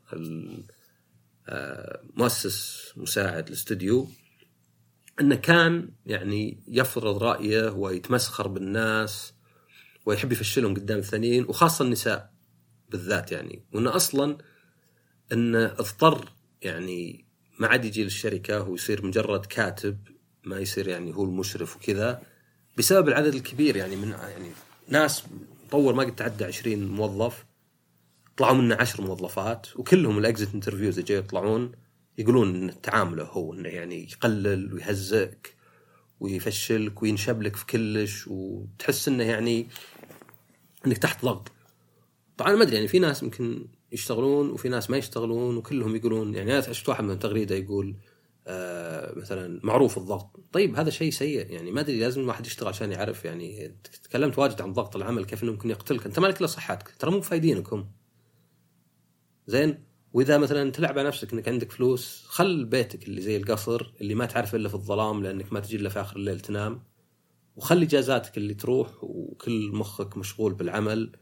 المؤسس مساعد الاستوديو أنه كان يعني يفرض رأيه ويتمسخر بالناس ويحب يفشلهم قدام الثانيين وخاصة النساء بالذات يعني. وأنه أصلا أنه اضطر يعني ما عاد يجي للشركة ويصير مجرد كاتب ما يصير يعني هو المشرف وكذا بسبب العدد الكبير يعني من يعني ناس مطور ما قد تعدى عشرين موظف طلعوا منه عشر موظفات وكلهم الأكزيت انترفيوز اللي جاي يطلعون يقولون إن تعامله هو إنه يعني يقلل ويهزئك ويفشلك وينشب لك في كلش وتحس إنه يعني إنك تحت ضغط. طبعا ما أدري يعني في ناس يمكن يشتغلون وفي ناس ما يشتغلون وكلهم يقولون يعني أنا شفت واحد من تغريدة يقول آه مثلا معروف الضغط. طيب هذا شيء سيء يعني ما أدري لازم الواحد يشتغل عشان يعرف يعني تكلمت واجد عن ضغط العمل كيف إنه ممكن يقتلك أنت مالك إلا صحتك ترى مو فايدينكم زين. وإذا مثلا تلعب على نفسك إنك عندك فلوس خل بيتك اللي زي القصر اللي ما تعرف إلا في الظلام لأنك ما تجي إلا في آخر الليل تنام وخلي جازاتك اللي تروح وكل مخك مشغول بالعمل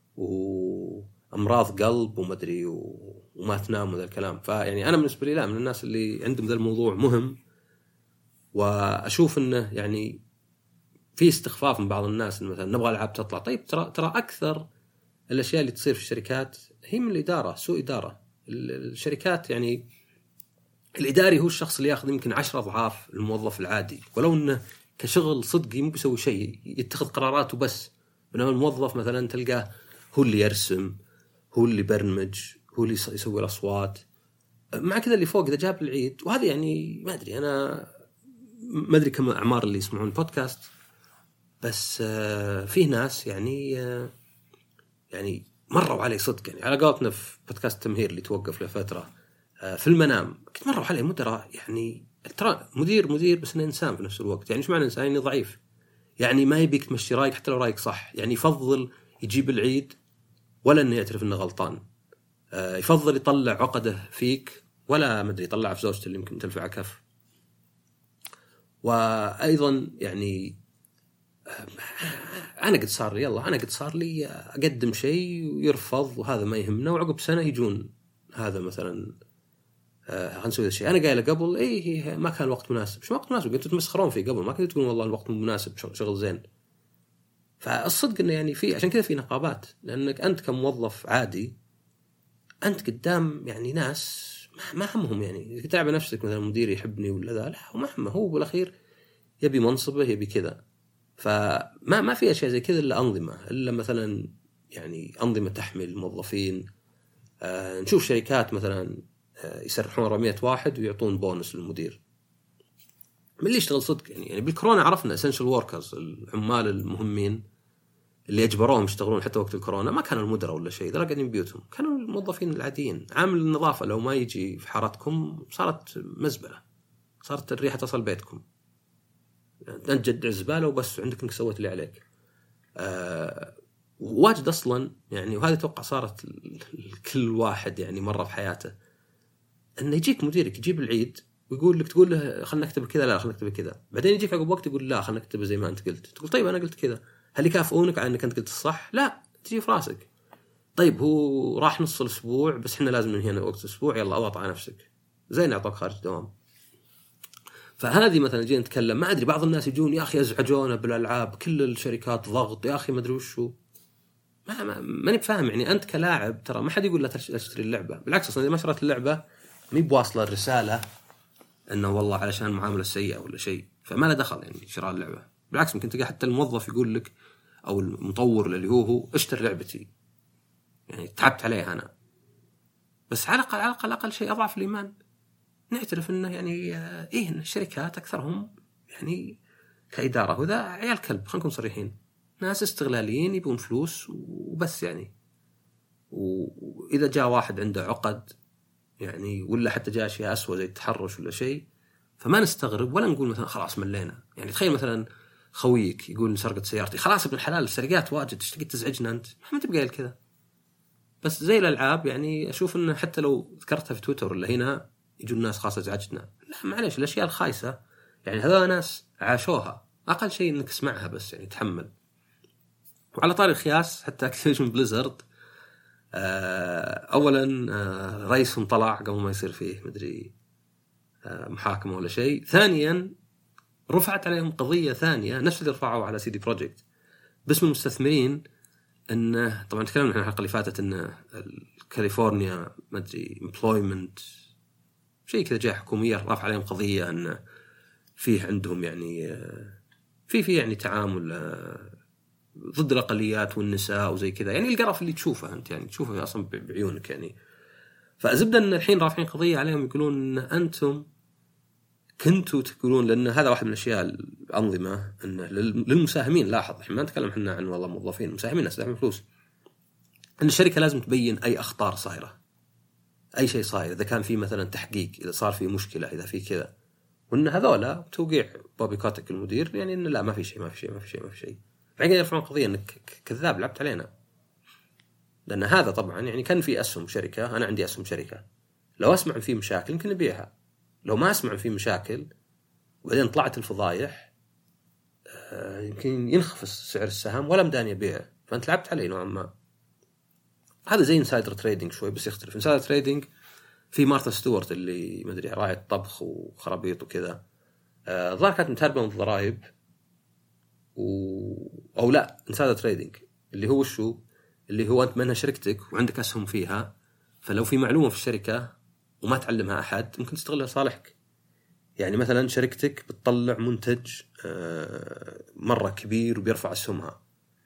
وأمراض قلب ومدري وما تنام وذا الكلام. فيعني أنا بالنسبة لي لا من الناس اللي عندهم ذا الموضوع مهم وأشوف إنه يعني في استخفاف من بعض الناس إنه مثلا نبغى ألعاب تطلع. طيب ترى ترى أكثر الأشياء اللي تصير في الشركات هي من الإدارة سوء إدارة. الشركات يعني الإداري هو الشخص اللي يأخذ يمكن عشرة أضعاف الموظف العادي ولو إنه كشغل صدقي مو بيسوي شيء يتخذ قراراته بس. بينما الموظف مثلا تلقاه هو اللي يرسم هو اللي برمج هو اللي يسوي الأصوات مع كذا اللي فوق إذا جاب العيد. وهذا يعني ما أدري أنا ما أدري كم أعمار اللي يسمعون البودكاست بس فيه ناس يعني يعني مروا علي صدق يعني على قولتنا في بودكاست تمهير اللي توقف لفترة في المنام كنت مروا علي مدراء يعني ترى مدير مدير بس إنه إنسان في نفس الوقت. يعني إيش معنى إنسان يعني ضعيف يعني ما يبيك تمشي رايك حتى لو رايك صح يعني يفضل يجيب العيد ولا إنه يعترف إنه غلطان. يفضل يطلع عقده فيك ولا مدري يطلع في زوجته اللي يمكن تلفع كف. وأيضا يعني أنا قد صار لي يلا أنا قد صار لي أقدم شيء ويرفض وهذا ما يهمنا، وعقب سنة يجون هذا مثلا آه هنسوي الشيء أنا قايله قبل إيه ما كان الوقت مناسب. شو وقت مناسب؟ قلتوا تمسخرون فيه قبل، ما كنتوا تقولون والله الوقت مناسب شغل زين. فالصدق إنه يعني في عشان كذا في نقابات، لأنك أنت كموظف عادي أنت قدام يعني ناس ما همهم يعني تتعب نفسك مثلا مدير يحبني ولا ذا، لا هو ما همه، هو بالأخير يبي منصبه يبي كذا. فما ما في أشياء زي كذا إلا أنظمة، إلا مثلا يعني أنظمة تحمل موظفين. آه نشوف شركات مثلا آه يسرحون أربعمية واحد ويعطون بونس للمدير. من اللي يشتغل صدق يعني, يعني بالكورونا عرفنا essential workers العمال المهمين اللي أجبروهم يشتغلون حتى وقت الكورونا ما كانوا المدراء ولا شيء، ذلا قاعدين بيوتهم، كانوا الموظفين العاديين. عامل النظافة لو ما يجي في حارتكم صارت مزبلة، صارت الريحة تصل بيتكم، أنت جد الزبالة وبس عندك إنك سويت اللي عليك. أه واجد أصلا يعني، وهذا توقع صارت كل واحد يعني مرة في حياته، أنه يجيك مديرك يجيب العيد ويقول لك تقول له خلنا نكتب كذا، لا خلنا نكتب كذا، بعدين يجيك عقب وقت يقول لا خلنا نكتب زي ما أنت قلت، تقول طيب أنا قلت كذا، هل يكافئونك على أنك أنت قلت الصح؟ لا، تجي في راسك طيب هو راح نص الأسبوع بس إحنا لازم ننهي وقت الأسبوع، يلا أضغط على نفسك زي نعطوك خارج الدوام. فهذه مثلا جينا نتكلم، ما أدري بعض الناس يجون يا أخي أزعجونا بالألعاب، كل الشركات ضغط يا أخي ما أدري وشو، ما ما ماني بفاهم يعني. أنت كلاعب ترى ما حد يقول لا تشتري اللعبة، بالعكس أصلا إذا ما شريت اللعبة مي بواصلة الرسالة إنه والله علشان معاملة سيئة ولا شيء، فما له دخل يعني شراء اللعبة. بالعكس ممكن تلقى حتى الموظف يقول لك أو المطور اللي هو هو اشتري لعبتي، يعني تعبت عليها أنا، بس على الأقل على الأقل أقل شيء أضعف الإيمان نعترف إنه يعني إيه إن الشركات أكثرهم يعني كإدارة وذا عيال كلب، خلينا نكون صريحين، ناس استغلاليين يبون فلوس وبس يعني. وإذا جاء واحد عنده عقد يعني ولا حتى جاء شيء أسوأ زي التحرش ولا شيء فما نستغرب ولا نقول مثلا خلاص ملينا. يعني تخيل مثلا خويك يقول سرقت سيارتي، خلاص ابن الحلال السرقات واجد تشتقي تزعجنا أنت، ما تبقى قايل كذا. بس زي الألعاب يعني أشوف إنه حتى لو ذكرتها في تويتر ولا هنا يجون الناس خاصة ازعجتنا، لا معليش الأشياء الخايسة يعني هذا ناس عاشوها، أقل شيء إنك اسمعها بس يعني تحمل. وعلى طاري الخياس حتى أكتيفيجن بليزرد أولا رئيسهم طلع قبل ما يصير فيه مدري محاكمة ولا شيء، ثانيا رفعت عليهم قضية ثانية نفس اللي رفعوا على سيدي بروجكت باسم المستثمرين، إنه طبعا تكلمنا عن الحلقة اللي فاتت إن كاليفورنيا ما أدري employment شيء كذا جهة حكومية رفع عليهم قضية إن فيه عندهم يعني في في يعني تعامل ضد الأقليات والنساء وزي كذا، يعني القرف اللي تشوفه أنت يعني تشوفه أصلا بعيونك يعني. فأزبد أن الحين رافعين قضية عليهم يقولون إن أنتم كنتوا تقولون، لأن هذا واحد من الأشياء الأنظمة إنه للمساهمين، لاحظ إحنا ما نتكلم إحنا عن والله موظفين، مساهمين ناس دافعين فلوس، إن الشركة لازم تبين أي أخطار صايرة، أي شيء صاير، إذا كان في مثلا تحقيق، إذا صار في مشكلة، إذا في كذا، وإن هذولا توقيع بوبي كاتك المدير يعني إن لا ما في شيء ما في شيء ما في شيء ما في شيء، بعدين يرفعون قضية إنك كذاب لعبت علينا. لأن هذا طبعا يعني كان في أسهم شركة، أنا عندي أسهم شركة، لو أسمع في مشاكل يمكن نبيعها، لو ما أسمع في مشاكل وبعدين طلعت الفضايح يمكن ينخفض سعر السهم ولا مداني أبيع، فأنت لعبت علي نوعا ما. هذا زي إنسايدر تريدينج شوي بس يختلف. إنسايدر تريدينج في مارثا ستوارت اللي ما أدري راعية طبخ وخرابيط وكذا، الظاهر كانت متهربة من الضرائب و... أو لا إنسايدر تريدينج اللي هو شو اللي هو أنت منها شركتك وعندك أسهم فيها، فلو في معلومة في الشركة وما تعلمها أحد ممكن تستغلها لصالحك. يعني مثلا شركتك بتطلع منتج مرة كبير وبيرفع أسهمها،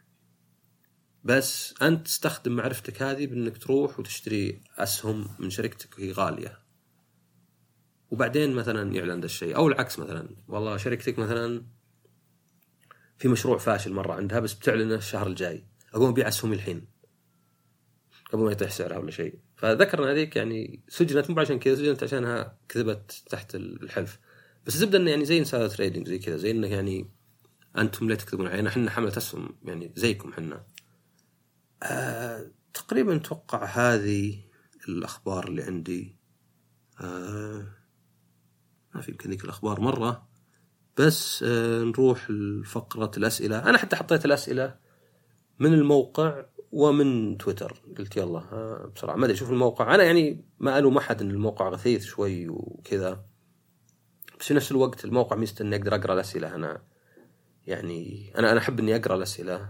بس أنت تستخدم معرفتك هذه بأنك تروح وتشتري أسهم من شركتك وهي غالية، وبعدين مثلا يعلن ذا الشيء. أو العكس، مثلا والله شركتك مثلا في مشروع فاشل مرة عندها بس بتعلنه الشهر الجاي، أقوم أبيع أسهمي الحين قبل ما يطيح سعرها ولا شيء. فذكرنا هذيك يعني سجنت مو عشان كذا، سجنت عشانها كذبت تحت الحلف. بس زبدة إنه يعني زي إنسايدر تريدينج زي كذا، زي إنه يعني أنتم لا تكذبون علينا، حنا حملة أسهم يعني زيكم حنا. آه تقريبا توقع هذه الأخبار اللي عندي. آه ما في يمكن ذيك الأخبار مرة بس آه نروح لفقرة الأسئلة. أنا حتى حطيت الأسئلة من الموقع ومن تويتر، قلت يلا ها بسرعة ما أدري شوف الموقع. أنا يعني ما ألوم أحد إن الموقع غثيث شوي وكذا، بس في نفس الوقت الموقع ميزته إني أقدر أقرأ الأسئلة. أنا يعني أنا أنا أحب إني أقرأ الأسئلة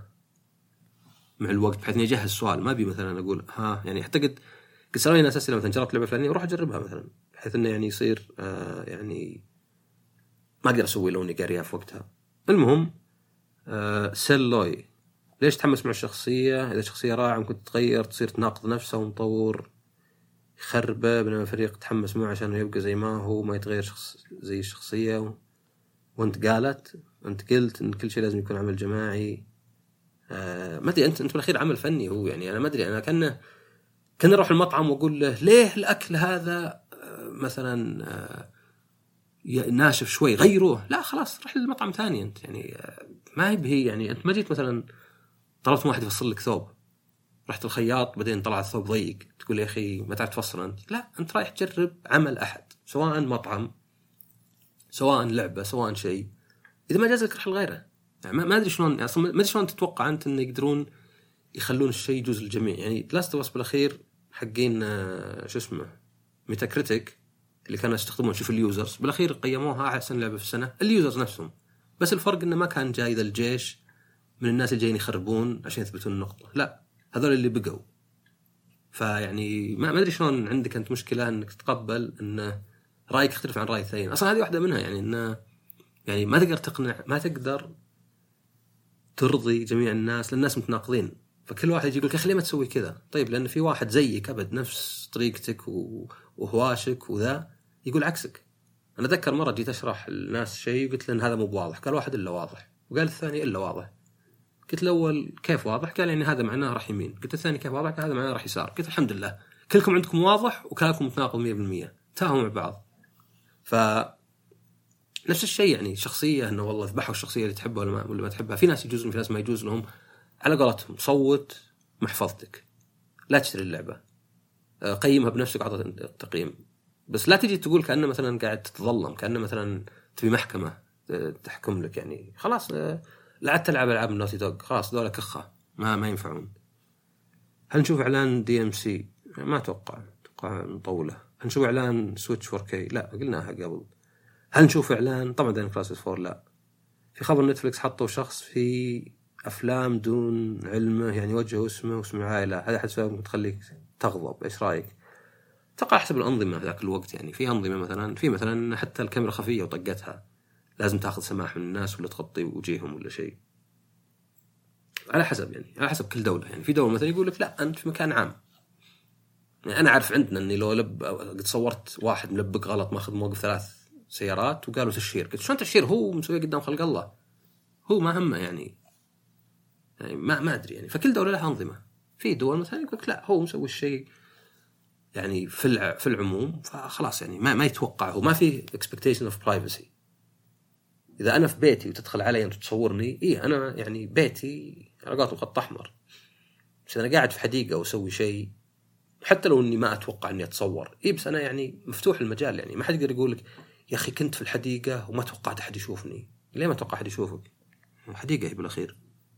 مع الوقت بحيث إني أجهز سؤال، ما بي مثلا أقول ها يعني حتى قد قد سألوني ناس أسئلة مثلا جربت لعبة فلانية وروح أجربها مثلا، بحيث إنه يعني يصير آه يعني ما أقدر أسوي لو إني قاريها في وقتها. المهم آه سيلوي، ليش تحمس مع الشخصية؟ إذا شخصية رائعة ممكن تتغير تصير تناقض نفسها ومطور يخربه، بينما فريق تحمس معه عشان يبقى زي ما هو ما يتغير شخص زي الشخصية و... وانت قالت انت قلت ان كل شيء لازم يكون عمل جماعي. آه ما ادري انت انت بالاخير عمل فني هو يعني. انا ما ادري انا كنا كنا نروح المطعم واقول له ليه الاكل هذا آه مثلا آه ناشف شوي غيروه، لا خلاص روح للمطعم ثاني انت يعني آه ما هي به يعني. انت ما جيت مثلا طلبت واحد يفصل لك ثوب، رحت الخياط بعدين طلع الثوب ضيق تقول يا اخي ما تعرف تفصل انت، لا انت رايح تجرب عمل احد سواء مطعم سواء لعبه سواء شيء، اذا ما جاز لك روح لغيره. يعني ما ادري شلون اصلا ما ادري شلون تتوقع انت ان يقدرون يخلون الشيء يجوز للجميع. يعني لاست اوف اس بالاخير حقين شو اسمه ميتا كريتيك اللي كانوا يستخدمون شوف اليوزرز بالاخير قيموها احسن لعبه في السنه اليوزرز نفسهم، بس الفرق انه ما كان جاي ذا الجيش من الناس اللي جايين يخربون عشان يثبتون النقطه، لا هذول اللي بقوا. فيعني ما ادري شلون عندك انت مشكله انك تتقبل ان رايك يختلف عن راي الثانيين. اصلا هذه واحده منها يعني انه يعني ما تقدر تقنع ما تقدر ترضي جميع الناس لان الناس متناقضين، فكل واحد يجي يقول لك ليه ما تسوي كذا؟ طيب لان في واحد زيك ابد نفس طريقتك وهواشك وذا يقول عكسك. انا اتذكر مره جيت اشرح للناس شيء وقلت لهم هذا مو بواضح، قال واحد الا واضح، وقال الثاني الا واضح. قلت الاول كيف واضح؟ قال يعني هذا معناه راح يمين. قلت الثاني كيف واضح؟ قال هذا معناه راح يسار. قلت الحمد لله كلكم عندكم واضح وكلامكم متناقض مية بالمية، تاهوا مع بعض. ف نفس الشيء يعني شخصيه انه والله ذبحوا الشخصيه اللي تحبها ولا ما ولا ما تحبها، في ناس يجوز لهم في ناس ما يجوز لهم. على قولتهم صوت محفظتك، لا تشتري اللعبه، قيمها بنفسك وعطها تقييم، بس لا تجي تقول كأنه مثلا قاعد تتظلم، كأنه مثلا تبي محكمه تحكم لك. يعني خلاص لا تلعب العاب النوتي دوغ، خلاص ذولا كخه ما ما ينفعون. هل نشوف اعلان دي ام سي؟ ما اتوقع اتوقع مطوله. هل نشوف اعلان سويتش فور كي؟ لا قلناها قبل. هل نشوف اعلان طبعا داين كراسس فور؟ لا. في خبر نتفليكس حطوا شخص في افلام دون علمه، يعني وجهه واسمه واسم العائله، هذا حد سبب تخليك تغضب. ايش رايك؟ تقع حسب الانظمه في ذاك الوقت. يعني في انظمه مثلا في مثلا حتى الكاميرا خفيه وطقتها لازم تاخذ سماح من الناس ولا تغطي وجيههم ولا شيء، على حسب يعني على حسب كل دوله. يعني في دوله مثلا يقول لك لا انت في مكان عام. يعني انا عارف عندنا اني لو لب قد صورت واحد ملبق غلط ماخذ موقف ثلاث سيارات وقالوا تشهير، قلت شلون تشهير؟ هو مسوي قدام خلق الله، هو ما همه يعني. يعني ما ما ادري يعني. فكل دوله لها انظمه. في دول مثلا يقول لك لا هو مسوي الشيء يعني في الع... في العموم، فخلاص يعني ما ما يتوقع، هو ما في expectation of privacy. اذا انا في بيتي وتدخل علي انت تصورني، ايه انا يعني بيتي علاقاته خط احمر. بس انا قاعد في حديقه واسوي شيء حتى لو اني ما اتوقع اني اتصور، ايه بس انا يعني مفتوح المجال. يعني ما حد يقدر يقول لك يا اخي كنت في الحديقه وما توقعت احد يشوفني. ليه ما توقع احد يشوفك؟ الحديقه هي بالاخير.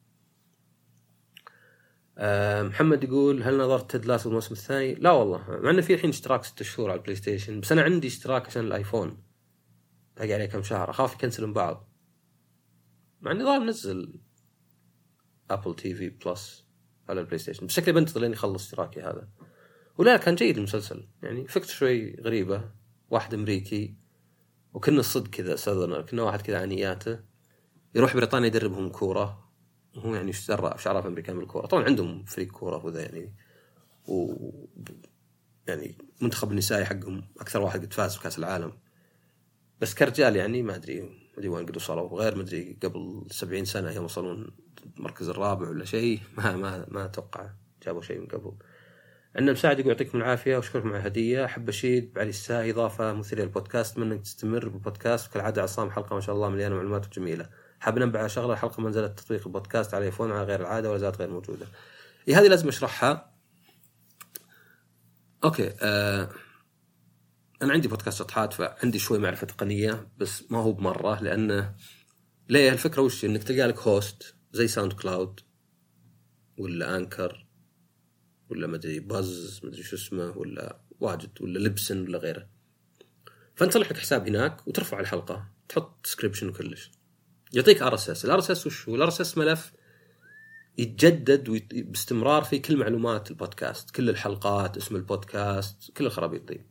أه محمد يقول هل نظرت تيد لاسو الموسم الثاني؟ لا والله، مع انه في الحين اشتراك ستة شهور على البلاي ستيشن، بس انا عندي اشتراك عشان الايفون باقي عليه كم شهر، اخاف يكنسلون بعض. مع اني ضايع منزل ابل تي في بلس على البلاي ستيشن، بشكل بنتظر لين يخلص اشتراكي هذا. ولا كان جيد المسلسل يعني، فكرة شوي غريبة، واحد امريكي وكنا الصدق كذا ساذرنر، كنا واحد كذا عنياته يروح بريطانيا يدربهم كورة، وهو يعني اشترى شعراف امريكان بالكورة. طبعا عندهم فريق كورة وذا يعني، و يعني منتخب النسائي حقهم اكثر واحد قد فاز بكاس العالم. بس كرجال يعني ما ادري ما ادري وين قد وصلوا، غير ما ادري قبل سبعين سنة يوم وصلون المركز الرابع ولا شيء، ما ما ما اتوقع جابوا شيء من قبل. عندنا مساعد يقول يعطيكم العافية وشكركم على الهدية. أحب أشيد بعلي الساعي إضافة مثيرة للبودكاست، من أنك تستمر بالبودكاست كالعادة. عصام حلقة ما شاء الله مليانة معلومات جميلة. حاب ننبه على شغلة، الحلقة ما نزلت تطبيق البودكاست على ايفون على غير العادة ولا زالت غير موجودة. إيه هذه لازم أشرحها. أوكي آه انا عندي بودكاست شطحات، فعندي شوي معرفه تقنيه بس ما هو بمره، لانه ليه الفكره وش انك تلقى لك هوست زي ساوند كلاود ولا انكر ولا مدري باز مدري شو اسمه ولا واجد ولا لبسن ولا غيره، فانت تصلح لك حساب هناك وترفع الحلقه، تحط ديسكريبشن وكلش، يعطيك ار اس اس. الار اس اس وش هو؟ الار اس اس ملف يتجدد ويت... باستمرار في كل معلومات البودكاست، كل الحلقات، اسم البودكاست، كل الخرابيط دي.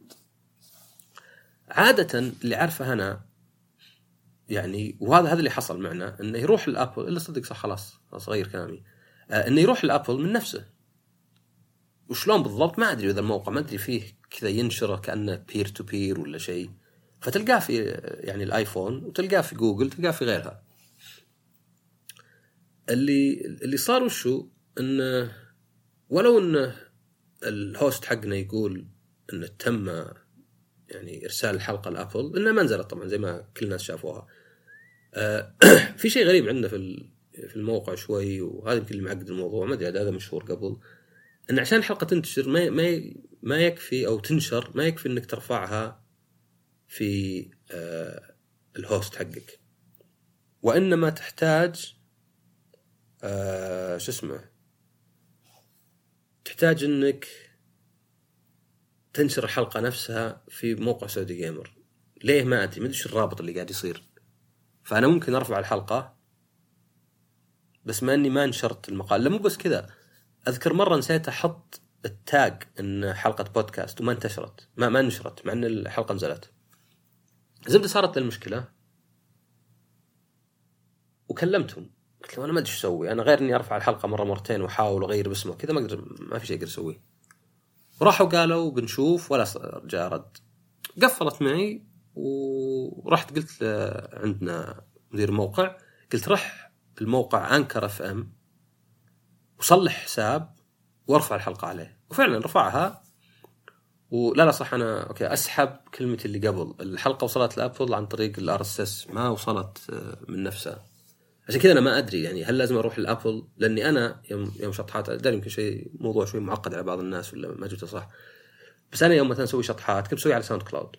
عادة اللي عارفه أنا يعني، وهذا هذا اللي حصل معنا، إنه يروح الأبل إلا صدق صح خلاص صغير كلامي، آه إنه يروح الأبل من نفسه. وشلون بالضبط ما أدري، إذا الموقع ما أدري فيه كذا ينشره كأنه بير تو بير ولا شيء، فتلقاه في يعني الآيفون وتلقاه في جوجل تلقاه في غيرها. اللي اللي صار وشو إنه ولو إنه الهوست حقنا يقول إنه تم يعني إرسال الحلقة لأبل، إنها ما نزلت طبعا زي ما كل الناس شافوها. آه في شيء غريب عندنا في في الموقع شوي، وهذا يمكن اللي معقد الموضوع، ما أدري هذا مشهور قبل، إن عشان الحلقة تنتشر ما ما ما يكفي أو تنشر ما يكفي إنك ترفعها في آه الهوست حقك، وإنما تحتاج آه شو اسمه تحتاج إنك تنشر الحلقة نفسها في موقع سعودي جيمر. ليه ما أدري، ما أدري شو الرابط اللي قاعد يصير. فأنا ممكن أرفع الحلقة بس ما أني ما نشرت المقال. لا مو بس كذا، أذكر مرة نسيت أحط التاج إن حلقة بودكاست وما انتشرت، ما ما نشرت مع أن الحلقة نزلت. زبدة صارت المشكلة وكلمتهم، قلت لهم أنا ما أدري شو أسوي، أنا غير إني أرفع الحلقة مرة مرتين وأحاول أغير باسمه كذا ما أقدر، ما في شيء أقدر أسويه. وراحوا قالوا بنشوف، ولا جاء رد. قفلت معي ورحت قلت عندنا مدير موقع، قلت رح الموقع أنكر اف ام وصلح حساب وارفع الحلقة عليه. وفعلا رفعها، ولا لا صح أنا أوكي أسحب كلمتي اللي قبل، الحلقة وصلت لأبل عن طريق الار اس اس ما وصلت من نفسها. عشان كذا أنا ما أدري يعني هل لازم أروح لأبل، لأني أنا يوم يوم شطحات داري يمكن شيء موضوع شوي معقد على بعض الناس ولا ما جبته صح، بس أنا يوم مثلا أسوي شطحات كنت أسوي على ساوند كلاود.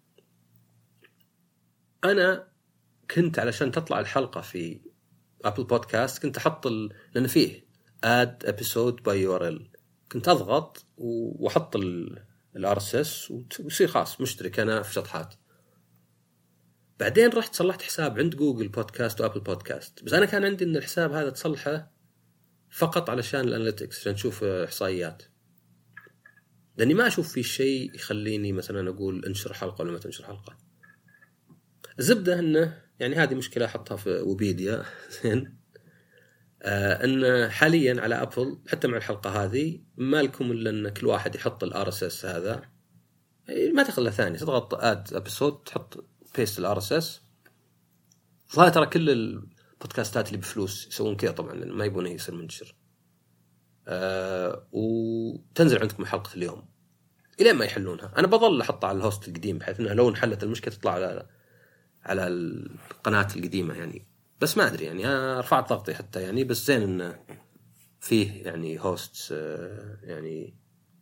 أنا كنت علشان تطلع الحلقة في أبل بودكاست كنت أحط ال... لأن فيه add episode by يو آر إل، كنت أضغط وأحط ال آر إس إس ويصير خاص مشترك أنا في شطحات. بعدين رحت صلحت حساب عند جوجل بودكاست وأبل بودكاست، بس أنا كان عندي إن الحساب هذا تصلحه فقط علشان الأناليتكس عشان تشوف إحصائيات، لأني ما أشوف فيه شيء يخليني مثلا أقول انشر حلقة ولا ما تنشر حلقة. الزبدة إنه يعني هذه مشكلة أحطها في ويبيديا زين، آه إن حاليا على أبل حتى مع الحلقة هذه ما لكم إلا إن كل واحد يحط الآر إس إس هذا، ما تخلى ثاني تضغط آد أبيسود تحط بيست الآر إس إس. ظاهر ترى كل البودكاستات اللي بفلوس يسوون كذا طبعا لأن ما يبونه يصير منتشر، آه وتنزل عندكم حلقة اليوم إلى ما يحلونها. أنا بظل أحطها على الهوست القديم بحيث إنها لو انحلت المشكلة تطلع على على القناة القديمة يعني، بس ما أدري يعني أنا رفعت ضغطي حتى يعني، بس زين إنه فيه يعني هوست يعني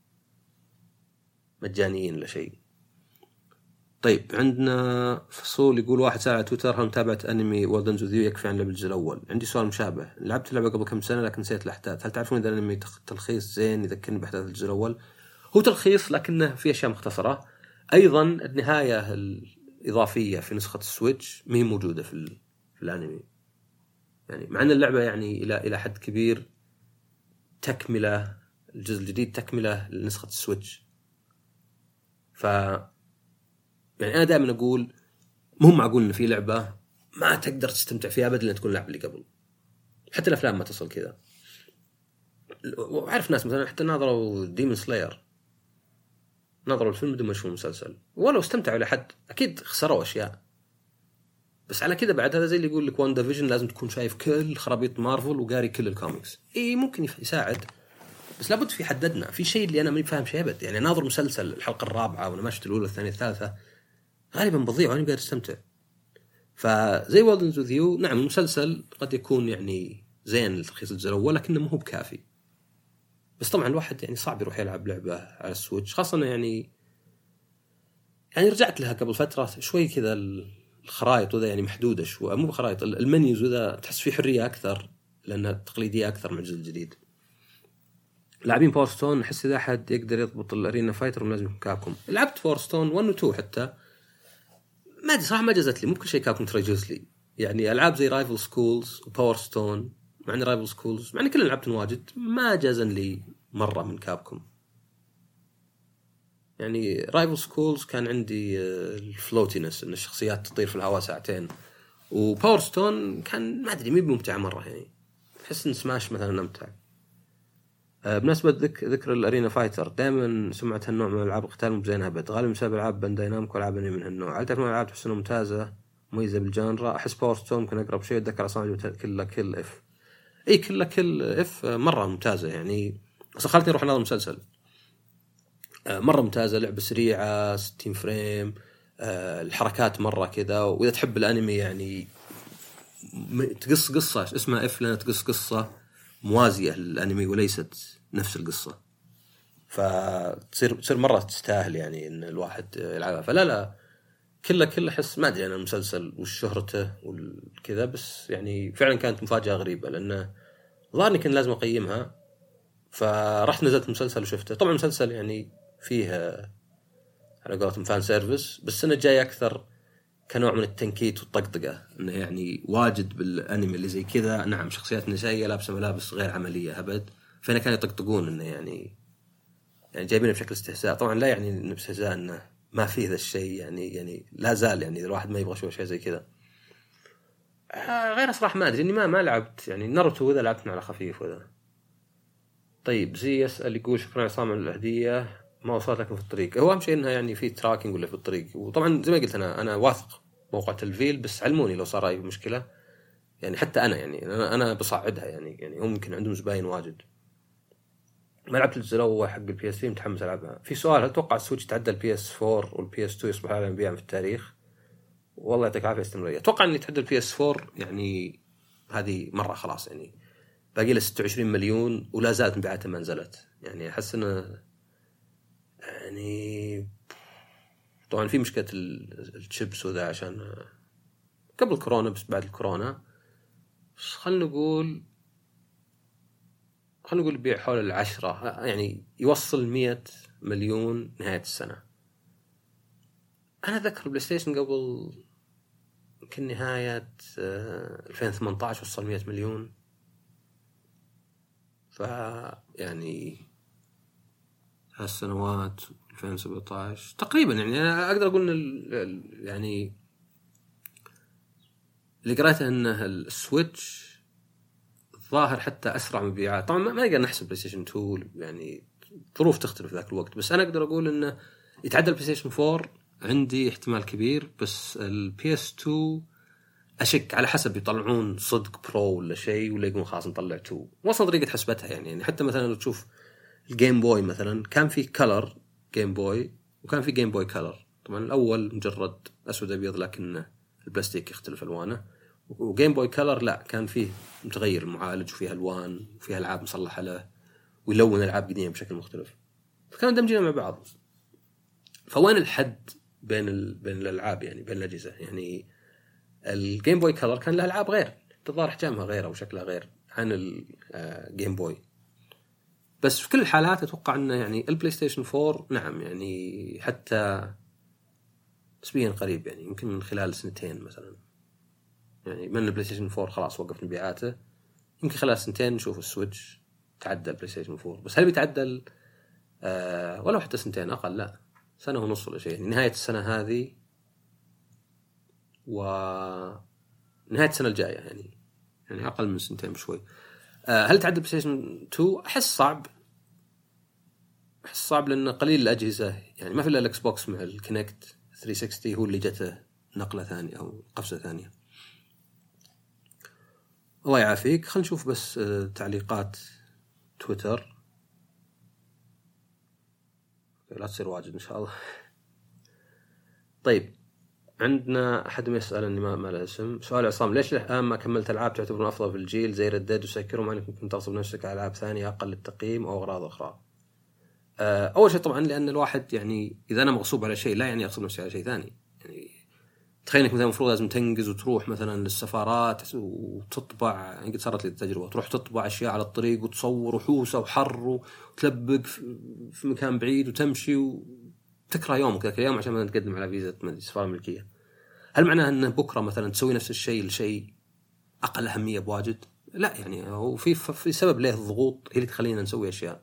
مجانيين ولا شيء. طيب عندنا فصول يقول واحد ساعة تويتر هل متابعة أنمي وردنز وذيو يكفي عن لعبة الجزء الأول؟ عندي سؤال مشابه، لعبت اللعبة قبل كم سنة لكن نسيت الأحداث، هل تعرفون إذا الأنمي تلخيص زين يذكرني بأحداث الجزء الأول؟ هو تلخيص لكنه في أشياء مختصرة. أيضا النهاية الإضافية في نسخة السويتش مهي موجودة في, في الأنمي يعني، مع أن اللعبة يعني إلى إلى حد كبير تكملة، الجزء الجديد تكملة لنسخة السويتش. ف يعني أنا دائما أقول مهم معقول إن في لعبة ما تقدر تستمتع فيها أبدا لأن تكون اللعبة اللي قبل، حتى الأفلام ما تصل كذا. وعارف ناس مثلا حتى ناظروا ديمون سلاير، ناظروا الفيلم بدون ما يشوفوا المسلسل، ولو استمتعوا لحد أكيد خسروا أشياء، بس على كذا بعد هذا زي اللي يقول لك وان ديفيجن لازم تكون شايف كل خرابيط مارفل وقاري كل الكوميكس. إيه ممكن يساعد بس لابد في حددنا في شيء اللي أنا ماني فاهم شيء أبد يعني. ناظر مسلسل الحلقة الرابعة وأنا ما شفت الأولى الثانية الثالثة غالبا بضيع وأنا قاعد أستمتع. فزي وردنز وذيو نعم المسلسل قد يكون يعني زين التلخيص الجزء الأول لكنه مو بكافي، بس طبعا الواحد يعني صعب يروح يلعب لعبة على السويتش خاصة يعني يعني رجعت لها قبل فترة شوي كذا، الخرائط وذا يعني محدودة شوي، مو خرائط، المنيوز وذا تحس فيه حرية أكثر لأنها تقليدية أكثر من الجزء الجديد. لاعبين باور ستون أحس إذا أحد يقدر يضبط الأرينا فايتر لازم يكون كابكوم. لعبت باور ستون واحد و اثنين حتى ما أدري صراحة ما جازت لي، مو كل شيء كابكوم ترى يجوز لي. يعني ألعاب زي رايفل سكولز وباور ستون، مع أن رايفل سكولز مع أن كلنا لعبتهم واجد ما جازن لي مرة من كابكوم. يعني رايفل سكولز كان عندي الفلوتينس ان الشخصيات تطير في الهواء ساعتين، وباور ستون كان ما ادري مي ممتع مره. يعني احس ان سماش مثلا امتع. بالنسبه ذك ذكر الارينا فايتر، دائما سمعت هالنوع من العاب القتال مو زين ابد، غالبا بسبب العاب بانداي نامكو والعاب من هالنوع. هل تعرف العاب تحس انها ممتازه مميزه بالجانرا؟ احس باور ستون كان اقرب شيء، اتذكر اصلا كلها كل اف اي كلها كل اف مره ممتازه. يعني بس خلتني اروح اناظر مسلسل، مرة ممتازة، لعبة سريعة ستين فريم، الحركات مرة كذا. وإذا تحب الأنمي يعني تقص قصة اسمها إف لأنها تقص قصة موازية للأنمي وليست نفس القصة، فتصير تصير مرة تستاهل يعني إن الواحد يلعبها. فلا لا كله كله أحس ما أدري أنا المسلسل وشهرته والكذا، بس يعني فعلا كانت مفاجأة غريبة لأنه ظهرني كان لازم أقيمها، فرحت نزلت مسلسل وشفته. طبعا مسلسل يعني فيها على قولتهم فان سيرفيس، بس السنة الجاية أكثر كنوع من التنكيت والطقطقة، إنه يعني واجد بالأنمي اللي زي كذا نعم شخصيات نسائية لابسة ملابس غير عملية أبد، فهنا كانوا يطقطقون إنه يعني يعني جايبينه بشكل استهزاء. طبعا لا يعني إنه باستهزاء إنه ما فيه ذا الشيء، يعني يعني لا زال يعني الواحد ما يبغى يشوف شيء زي كذا. آه غير صراحة ما أدري إني ما ما لعبت يعني ناروتو وذا لعبت على خفيف وذا. طيب زي يسأل يقول شكرا عصام على الهدية، ما وصلت لكم في الطريق. هو أهم شيء إنها يعني في تراكنج ولا في الطريق. وطبعا زي ما قلت أنا أنا واثق موقع تلفيل، بس علموني لو صار أي مشكلة. يعني حتى أنا يعني أنا أنا بصعدها يعني يعني هم يمكن عندهم زباين واجد. ما لعبت الجزء الأول حق البي اس ثري، متحمس ألعبها. في سؤال، هل توقع السويتش تعدى البي اس فور والبي اس تو يصبح أعلى مبيعا في التاريخ؟ والله يعطيك العافية استمرارية. أتوقع إني تعدى البي اس فور يعني هذه مرة خلاص، يعني باقي له ستة وعشرين مليون ولا زالت مبيعاتها ما نزلت. يعني أحس إنه يعني طبعا في مشكلة الشيبس وذا عشان قبل الكورونا، بس بعد الكورونا خلنا نقول خلنا نقول بيع حول العشرة، يعني يوصل مية مليون نهاية السنة. أنا أذكر بلاي ستيشن قبل يمكن نهاية ألفين وثمانية عشر وصل مية مليون، فيعني هالسنوات ألفين وسبعة عشر تقريبا. يعني أنا أقدر أقول إن يعني اللي قرأته إنه السويتش ظاهر حتى أسرع مبيعات. طبعا ما نقدر نحسب بلاي ستيشن تو، يعني ظروف تختلف ذاك الوقت، بس أنا أقدر أقول إنه يتعدى البلاي ستيشن فور عندي احتمال كبير. بس البي اس تو أشك، على حسب يطلعون صدق برو ولا شيء ولا يقولون خلاص نطلع تو. وصل طريقة حسبتها يعني, يعني حتى مثلا لو تشوف الجيم بوي مثلا كان في كلر جيم بوي وكان في جيم بوي كلر. طبعا الأول مجرد أسود أبيض لكن البلاستيك يختلف ألوانه، وجيم بوي كلر لا كان فيه متغير المعالج وفيها ألوان وفيها ألعاب مصلحة له ويلون ألعاب قديمة بشكل مختلف، فكانوا دمجين مع بعض. فوين الحد بين ال... بين الألعاب يعني بين الأجهزة؟ يعني الجيم بوي كلر كان له ألعاب غير تظهر أحجامها غير أو شكلها غير عن الجيم بوي. بس في كل الحالات أتوقع أنه يعني البلاي ستيشن فور نعم يعني حتى نسبيا قريب، يعني يمكن من خلال سنتين مثلا، يعني من البلاي ستيشن فور خلاص وقف مبيعاته، يمكن خلال سنتين نشوف السويتش تعدى البلاي ستيشن فور. بس هل بيتعدل آه ولا حتى سنتين أقل؟ لا سنة ونص ولا شيء، يعني نهاية السنة هذه ونهاية السنة الجاية، يعني يعني أقل من سنتين بشوي. آه هل تعدل بلاي ستيشن تو؟ أحس صعب أحس صعب لأن قليل الأجهزة، يعني ما في إلا الإكس بوكس مع الكونكت ثلاثمية وستين هو اللي جته نقلة ثانية أو قفزة ثانية. الله يعافيك. خلينا نشوف بس آه تعليقات تويتر، لا تصير واجد إن شاء الله. طيب عندنا أحد يسأل أني ما ما له اسم. سؤال عصام، ليش الآن ما كملت ألعاب تعتبرون أفضل في الجيل زي ردد وسكروا، مع أنك ممكن تغصب نفسك على ألعاب ثانية أقل التقييم أو أغراض أخرى؟ اول شيء طبعا لان الواحد يعني اذا انا مغصوب على شيء لا يعني اغصب نفسي على شيء ثاني. يعني تخيل انك مثلا المفروض لازم تنجز وتروح مثلا للسفارات وتطبع، يعني قد صارت لي التجربه، تروح تطبع اشياء على الطريق وتصور وحوسه وحر وتلبق في مكان بعيد وتمشي وتكره يومك ذاك اليوم عشان ما تقدم على فيزا السفاره الملكيه. هل معناه ان بكره مثلا تسوي نفس الشيء لشيء اقل اهميه بواجد؟ لا، يعني هو في في سبب ليه الضغوط هي اللي تخلينا نسوي اشياء.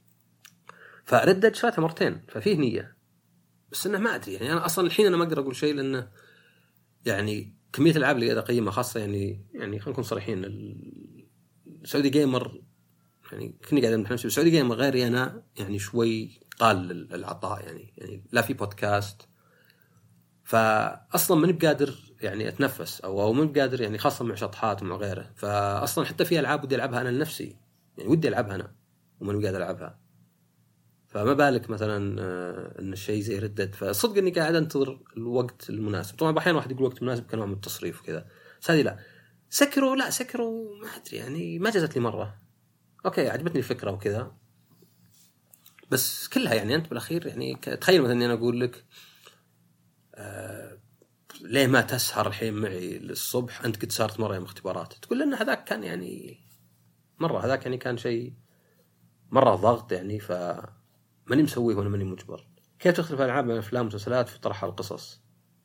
فردد شفاتها مرتين ففيه نيه، بس انه ما ادري يعني انا اصلا الحين انا ما اقدر اقول شيء لانه يعني كميه الالعاب اللي قاعد اقيمها خاصه يعني يعني خلينا نكون صريحين، السعودي جيمر يعني كني قاعد امدح نفسي، السعودي جيمر غيري انا يعني شوي قال العطاء يعني يعني لا في بودكاست، فاصلا ماني بقادر يعني اتنفس او او ماني بقادر يعني خاصه مع شطحات ومع غيره. فاصلا حتى في العاب ودي العبها انا لنفسي، يعني ودي العبها انا وماني قادر العبها، فما بالك مثلا ان الشيء زي ردد. فصدق اني قاعد انتظر الوقت المناسب. طبعا احيانا واحد يقول وقت مناسب كنوع من التصريف وكذا، بس هذه لا. سكروا لا سكروا ما ادري يعني ما جازت لي مره. اوكي عجبتني الفكره وكذا، بس كلها يعني انت بالاخير يعني تخيل مثلا اني انا اقول لك آه ليه ما تسهر الحين معي للصبح، انت قد صارت مره يوم اختبارات، تقول لنا هذاك كان يعني مره هذاك يعني كان شيء مره ضغط يعني ف ماني مسويه وانا ماني مجبر. كيف تختلف الالعاب من الافلام والمسلسلات في طرح القصص؟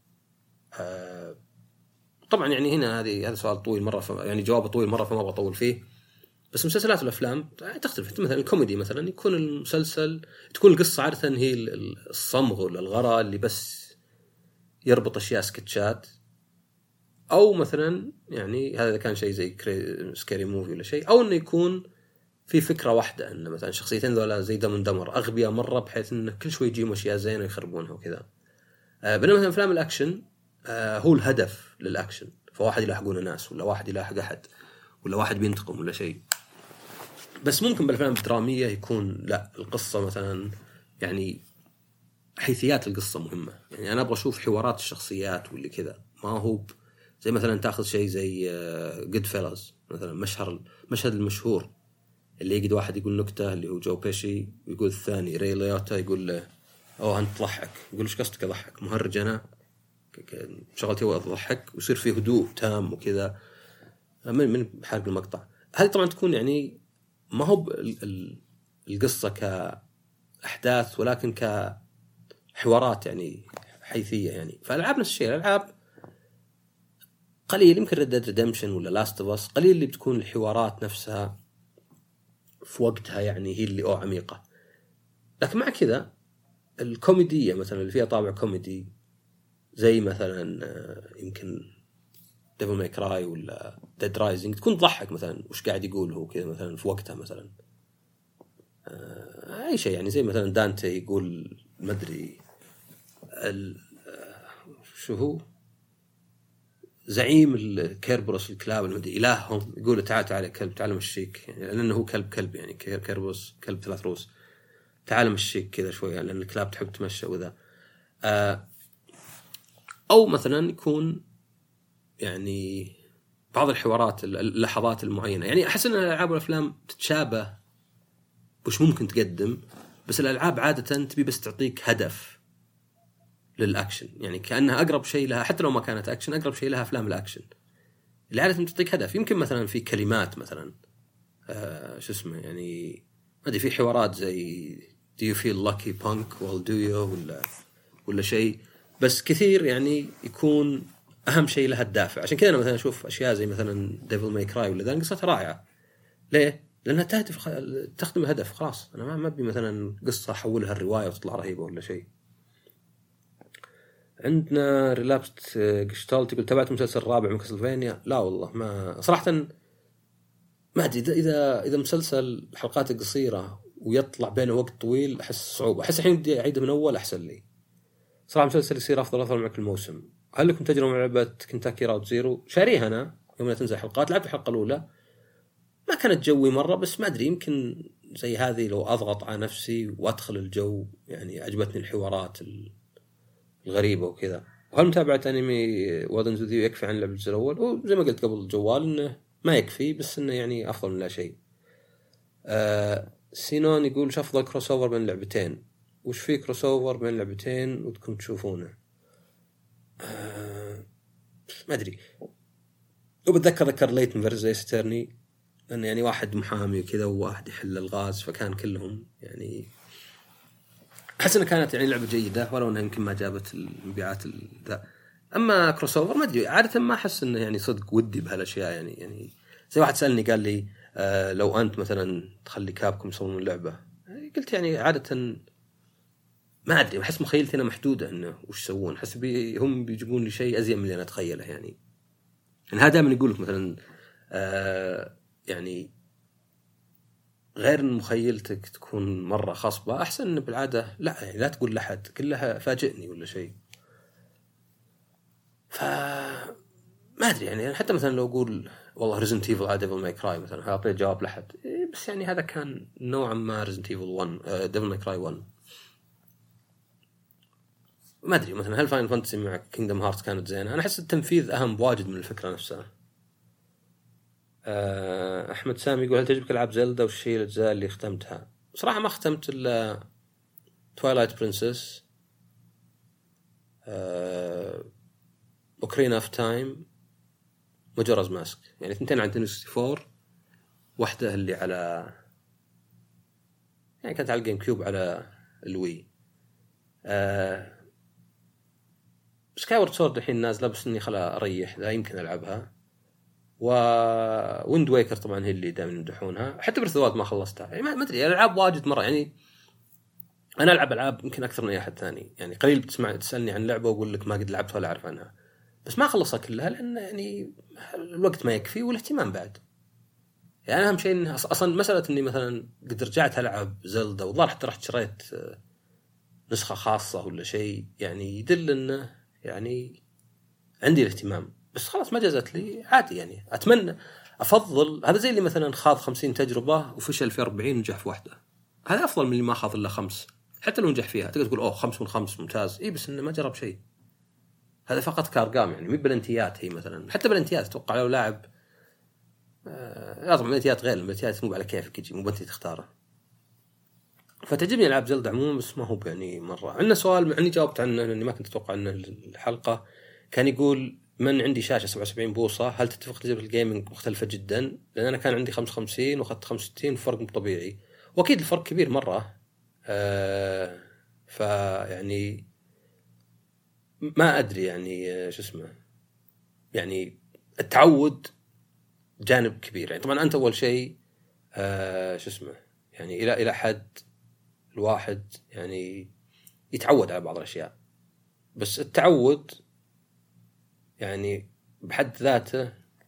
آه طبعا يعني هنا هذه هذا سؤال طويل مره ف... يعني جوابه طويل مره فما ابغى اطول فيه. بس المسلسلات والافلام تختلف. مثلا الكوميدي مثلا يكون المسلسل تكون القصه عاده هي الصمغ ولا الغراء اللي بس يربط اشياء سكتشات، او مثلا يعني هذا كان شيء زي سكيري موفي ولا شيء، او انه يكون في فكرة واحدة أن مثلا شخصيتين ذولا زي دم دمر أغبياء مرة بحيث أن كل شوي يجيهم أشياء زينة ويخربونها وكذا. آه بينما مثلا أفلام الأكشن آه هو الهدف للأكشن، فواحد يلاحقون الناس ولا واحد يلاحق أحد ولا واحد بينتقم ولا شيء. بس ممكن بالأفلام الدرامية يكون لا القصة مثلا يعني حيثيات القصة مهمة. يعني أنا أبغى أشوف حوارات الشخصيات واللي كذا، ما هو زي مثلا تأخذ شيء زي جود فيلز مثلا، مشهر المشهد المشهور اللي يجد واحد يقول نكتة اللي هو جو بيشي، ويقول الثاني ري ليوتا يقول له أوه أنت تضحك، يقول إيش قصدك أضحك مهرج أنا شغلتي هو أضحك، ويصير فيه هدوء تام وكذا من من حرق المقطع. هذه طبعا تكون يعني ما هو القصة كأحداث ولكن كحوارات يعني حيثية يعني. فالألعاب نفس الشيء، الألعاب قليل يمكن Red Dead Redemption ولا لاست اوف اس قليل اللي بتكون الحوارات نفسها في وقتها يعني هي اللي أو عميقة. لكن مع كذا الكوميدية مثلا اللي فيها طابع كوميدي زي مثلا يمكن Devil May Cry ولا Dead Rising تكون تضحك مثلا وش قاعد يقول هو كذا مثلا في وقتها مثلا أي شيء يعني زي مثلا دانتي يقول مدري شو هو زعيم الكيربروس الكلاب المدري إلههم، يقول تعال تعال كلب تعال مشيك يعني لأنه هو كلب كلب يعني كيربروس كلب ثلاث رؤوس، تعال مشيك كذا شوية لأن الكلاب تحب تمشى وذا. أو مثلا يكون يعني بعض الحوارات اللحظات المعينة. يعني أحس أن الألعاب والأفلام تتشابه وش ممكن تقدم، بس الألعاب عادة تبي بس تعطيك هدف للأكشن، يعني كأنها أقرب شيء لها حتى لو ما كانت أكشن أقرب شيء لها أفلام الأكشن اللي عادة تعطيك هدف. يمكن مثلا في كلمات مثلا آه شو اسمه يعني ما أدري في حوارات زي do you feel lucky punk well do you ولا ولا شيء، بس كثير يعني يكون أهم شيء لها الدافع. عشان كذا أنا مثلا أشوف أشياء زي مثلا Devil May Cry ولا ذا قصتها رائعة. ليه؟ لأنها تهدف خ... تخدم الهدف خلاص. أنا ما ما أبي مثلا قصة أحولها الرواية وتطلع رهيبة ولا شيء. عندنا ريلابست جشتالت يقول تابعت المسلسل الرابع من كاسلفينيا. لا والله ما صراحة ما أدري إذا إذا مسلسل حلقاته قصيرة ويطلع بينه وقت طويل أحس صعوبة. أحس الحين بدي أعيده من أول أحسن لي صراحة. مسلسل يصير أفضل أفضل معك الموسم. هل لكم تجربة مع لعبة كنتاكي راوت زيرو؟ شاريها أنا يوم لا تنزل حلقات، لعبت الحلقة الأولى ما كانت جوي مرة، بس ما أدري يمكن زي هذه لو أضغط على نفسي وأدخل الجو يعني عجبتني الحوارات الغريبة وكذا. وهل متابعة أنمي وادنز ذي يكفي عن لعبة الجزء الأول؟ وزي ما قلت قبل الجوال إنه ما يكفي، بس إنه يعني أفضل من لا شيء. أه سينون يقول شو أفضل كروس أوفر بين لعبتين؟ وش في كروس أوفر بين لعبتين وتكون تشوفونه؟ آه ما أدري. وبتذكر ذكر ليتن فيرز إيسترني، لأن يعني واحد محامي وكذا وواحد يحل الغاز، فكان كلهم يعني أحس إنها كانت يعني لعبة جيدة، ولو إنها يمكن ما جابت المبيعات ذا. أما كروس أوفر ما أدري، عادة ما أحس إنه يعني صدق ودي بهالأشياء. يعني يعني زي واحد سألني قال لي آه لو أنت مثلا تخلي كابكم يصورون اللعبة، قلت يعني عادة ما أدري، أحس مخيلتي أنا محدودة إنه وش يسوون. أحس بي هم بيجيبون لي شيء أزين من اللي أنا أتخيله. يعني يعني هذا من يقول لك مثلا آه يعني غير إن مخيلتك تكون مرة خصبة، أحسن إن بالعادة لا يعني لا تقول لحد، كلها فاجئني ولا شيء. فما أدري يعني حتى مثلا لو أقول والله ريزنت ايفل على ديفل ماي كراي مثلا، أعطيه جواب لحد، بس يعني هذا كان نوعا ما ريزنت ايفل واحد ديفل ماي كراي واحد. ما أدري مثلا هل فاين فانتسي مع كينغدم هارتس كانت زينة؟ أنا أحس التنفيذ أهم بواجد من الفكرة نفسها. أحمد سامي يقول هل تعجبك ألعاب زلدا وش هي الأجزاء اللي ختمتها؟ صراحة ما ختمت إلا تويلايت برنسس، أوكرينا أوف تايم، مجرز ماسك، يعني ثنتين عن تنسي فور، واحدة اللي على يعني كانت على الجيم كيوب على الوي. أه سكايورد سورد الحين نازلة، بس إني خلا أريح ذا يمكن ألعبها. وويند ويكر طبعا هي اللي دائما يمدحونها، حتى برثوات ما خلصتها. يعني ما أدري الألعاب واجد مرة، يعني أنا ألعب ألعاب يمكن أكثر من أي أحد ثاني. يعني قليل بتسمع تسألني عن لعبة وأقول لك ما قد لعبتها ولا أعرف عنها، بس ما خلصها كلها لأن يعني الوقت ما يكفي والاهتمام بعد. يعني أهم شيء إن أصلا مسألة إني مثلا قد رجعت ألعب زلدا وظل حتى رحت شريت نسخة خاصة ولا شيء، يعني يدل إنه يعني عندي الاهتمام. بس خلاص ما جازت لي عادي، يعني أتمنى أفضل هذا زي اللي مثلا خاض خمسين تجربة وفشل في أربعين نجح في واحدة، هذا أفضل من اللي ما خاض إلا خمس. حتى لو نجح فيها تقدر تقول أوه خمس من خمس ممتاز، إيه بس إنه ما جرب شيء. هذا فقط كارقام، يعني مي بلنتيات. هي مثلا حتى بلنتيات أتوقع لو لاعب آه لازم بلنتيات غير البلنتيات مو على كيفك يجي، مو بنتي تختاره. فتعجبني ألعاب زلدة عموما، بس ما هو يعني مرة. عندنا سؤال يعني جاوبت عنه لأني ما كنت أتوقع أن الحلقة كان يقول من عندي شاشة سبعة وسبعين بوصة هل تتفق تجربة الجيمنج مختلفة جدا؟ لأن أنا كان عندي خمسة وخمسين وأخذت خمسة وستين، فرق مو طبيعي، وأكيد الفرق كبير مرة. آه فيعني ما أدري يعني آه شو اسمه، يعني التعود جانب كبير. يعني طبعا أنت أول شيء آه شو اسمه يعني إلى إلى حد الواحد يعني يتعود على بعض الأشياء، بس التعود يعني بحد ذاته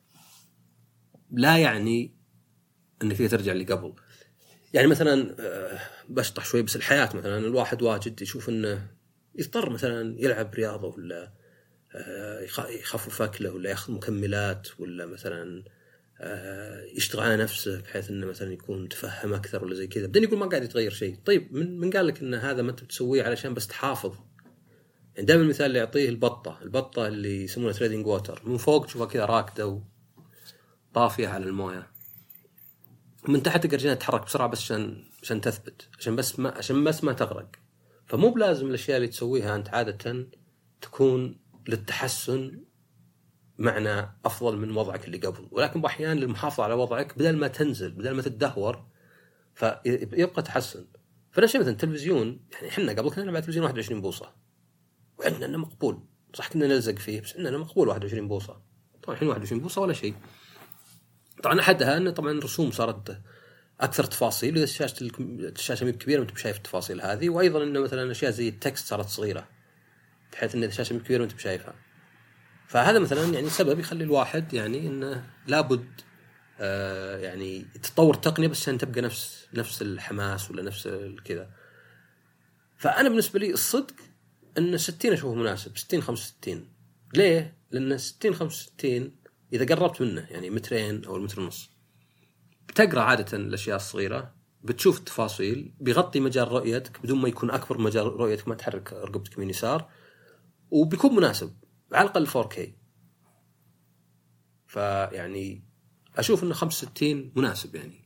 لا يعني أنك ترجع اللي قبل. يعني مثلا بشطح شوي، بس الحياة مثلا الواحد واجد يشوف أنه يضطر مثلا يلعب رياضة ولا يخفف أكله ولا يأخذ مكملات ولا مثلا يشتغل على نفسه بحيث أنه مثلا يكون متفهم أكثر ولا زي كذا. بدين يقول ما قاعد يتغير شيء. طيب من من قال لك أن هذا ما أنت بتسويه علشان بس تحافظ؟ يعني دائما المثال اللي يعطيه البطة البطة اللي يسمونها تريدينج ووتر، من فوق تشوفها كذا راكدة وطافية على الموية، من تحت تقدر تتحرك بسرعة بس عشان عشان تثبت، عشان بس ما عشان بس ما تغرق. فمو بلازم الأشياء اللي تسويها أنت عادة تكون للتحسن معنى أفضل من وضعك اللي قبل، ولكن بأحيان للمحافظة على وضعك بدل ما تنزل بدل ما تتدهور فيبقى تحسن. فنفس الشيء مثلا التلفزيون، يعني إحنا قبل كنا نلعب تلفزيون واحد وعشرين بوصة وعندنا إنه مقبول، صح كنا نلزق فيه بس إنه مقبول واحد وعشرين بوصة. طبعا الحين واحد وعشرين بوصة ولا شيء. طبعا أحدها أن طبعا الرسوم صارت أكثر تفاصيل، إذا الشاشة الشاشة مي كبيرة وأنت بشايف التفاصيل هذه، وأيضا إنه مثلا أشياء زي التكست صارت صغيرة بحيث إن الشاشة مي كبيرة وأنت بشايفها. فهذا مثلا يعني سبب يخلي الواحد يعني إنه لابد آه يعني تطور التقنية بس عشان تبقى نفس نفس الحماس ولا نفس الكذا. فأنا بالنسبة لي الصدق إن ستين أشوفه مناسب، ستين خمسة وستين. ليه؟ لأن ستين خمسة وستين إذا قربت منه يعني مترين أو المتر ونص بتقرأ عادة الأشياء الصغيرة، بتشوف التفاصيل، بيغطي مجال رؤيتك بدون ما يكون أكبر مجال رؤيتك، ما تحرك رقبتك من يسار، وبيكون مناسب على الأقل فور كي. فيعني أشوف إنه خمسة وستين مناسب. يعني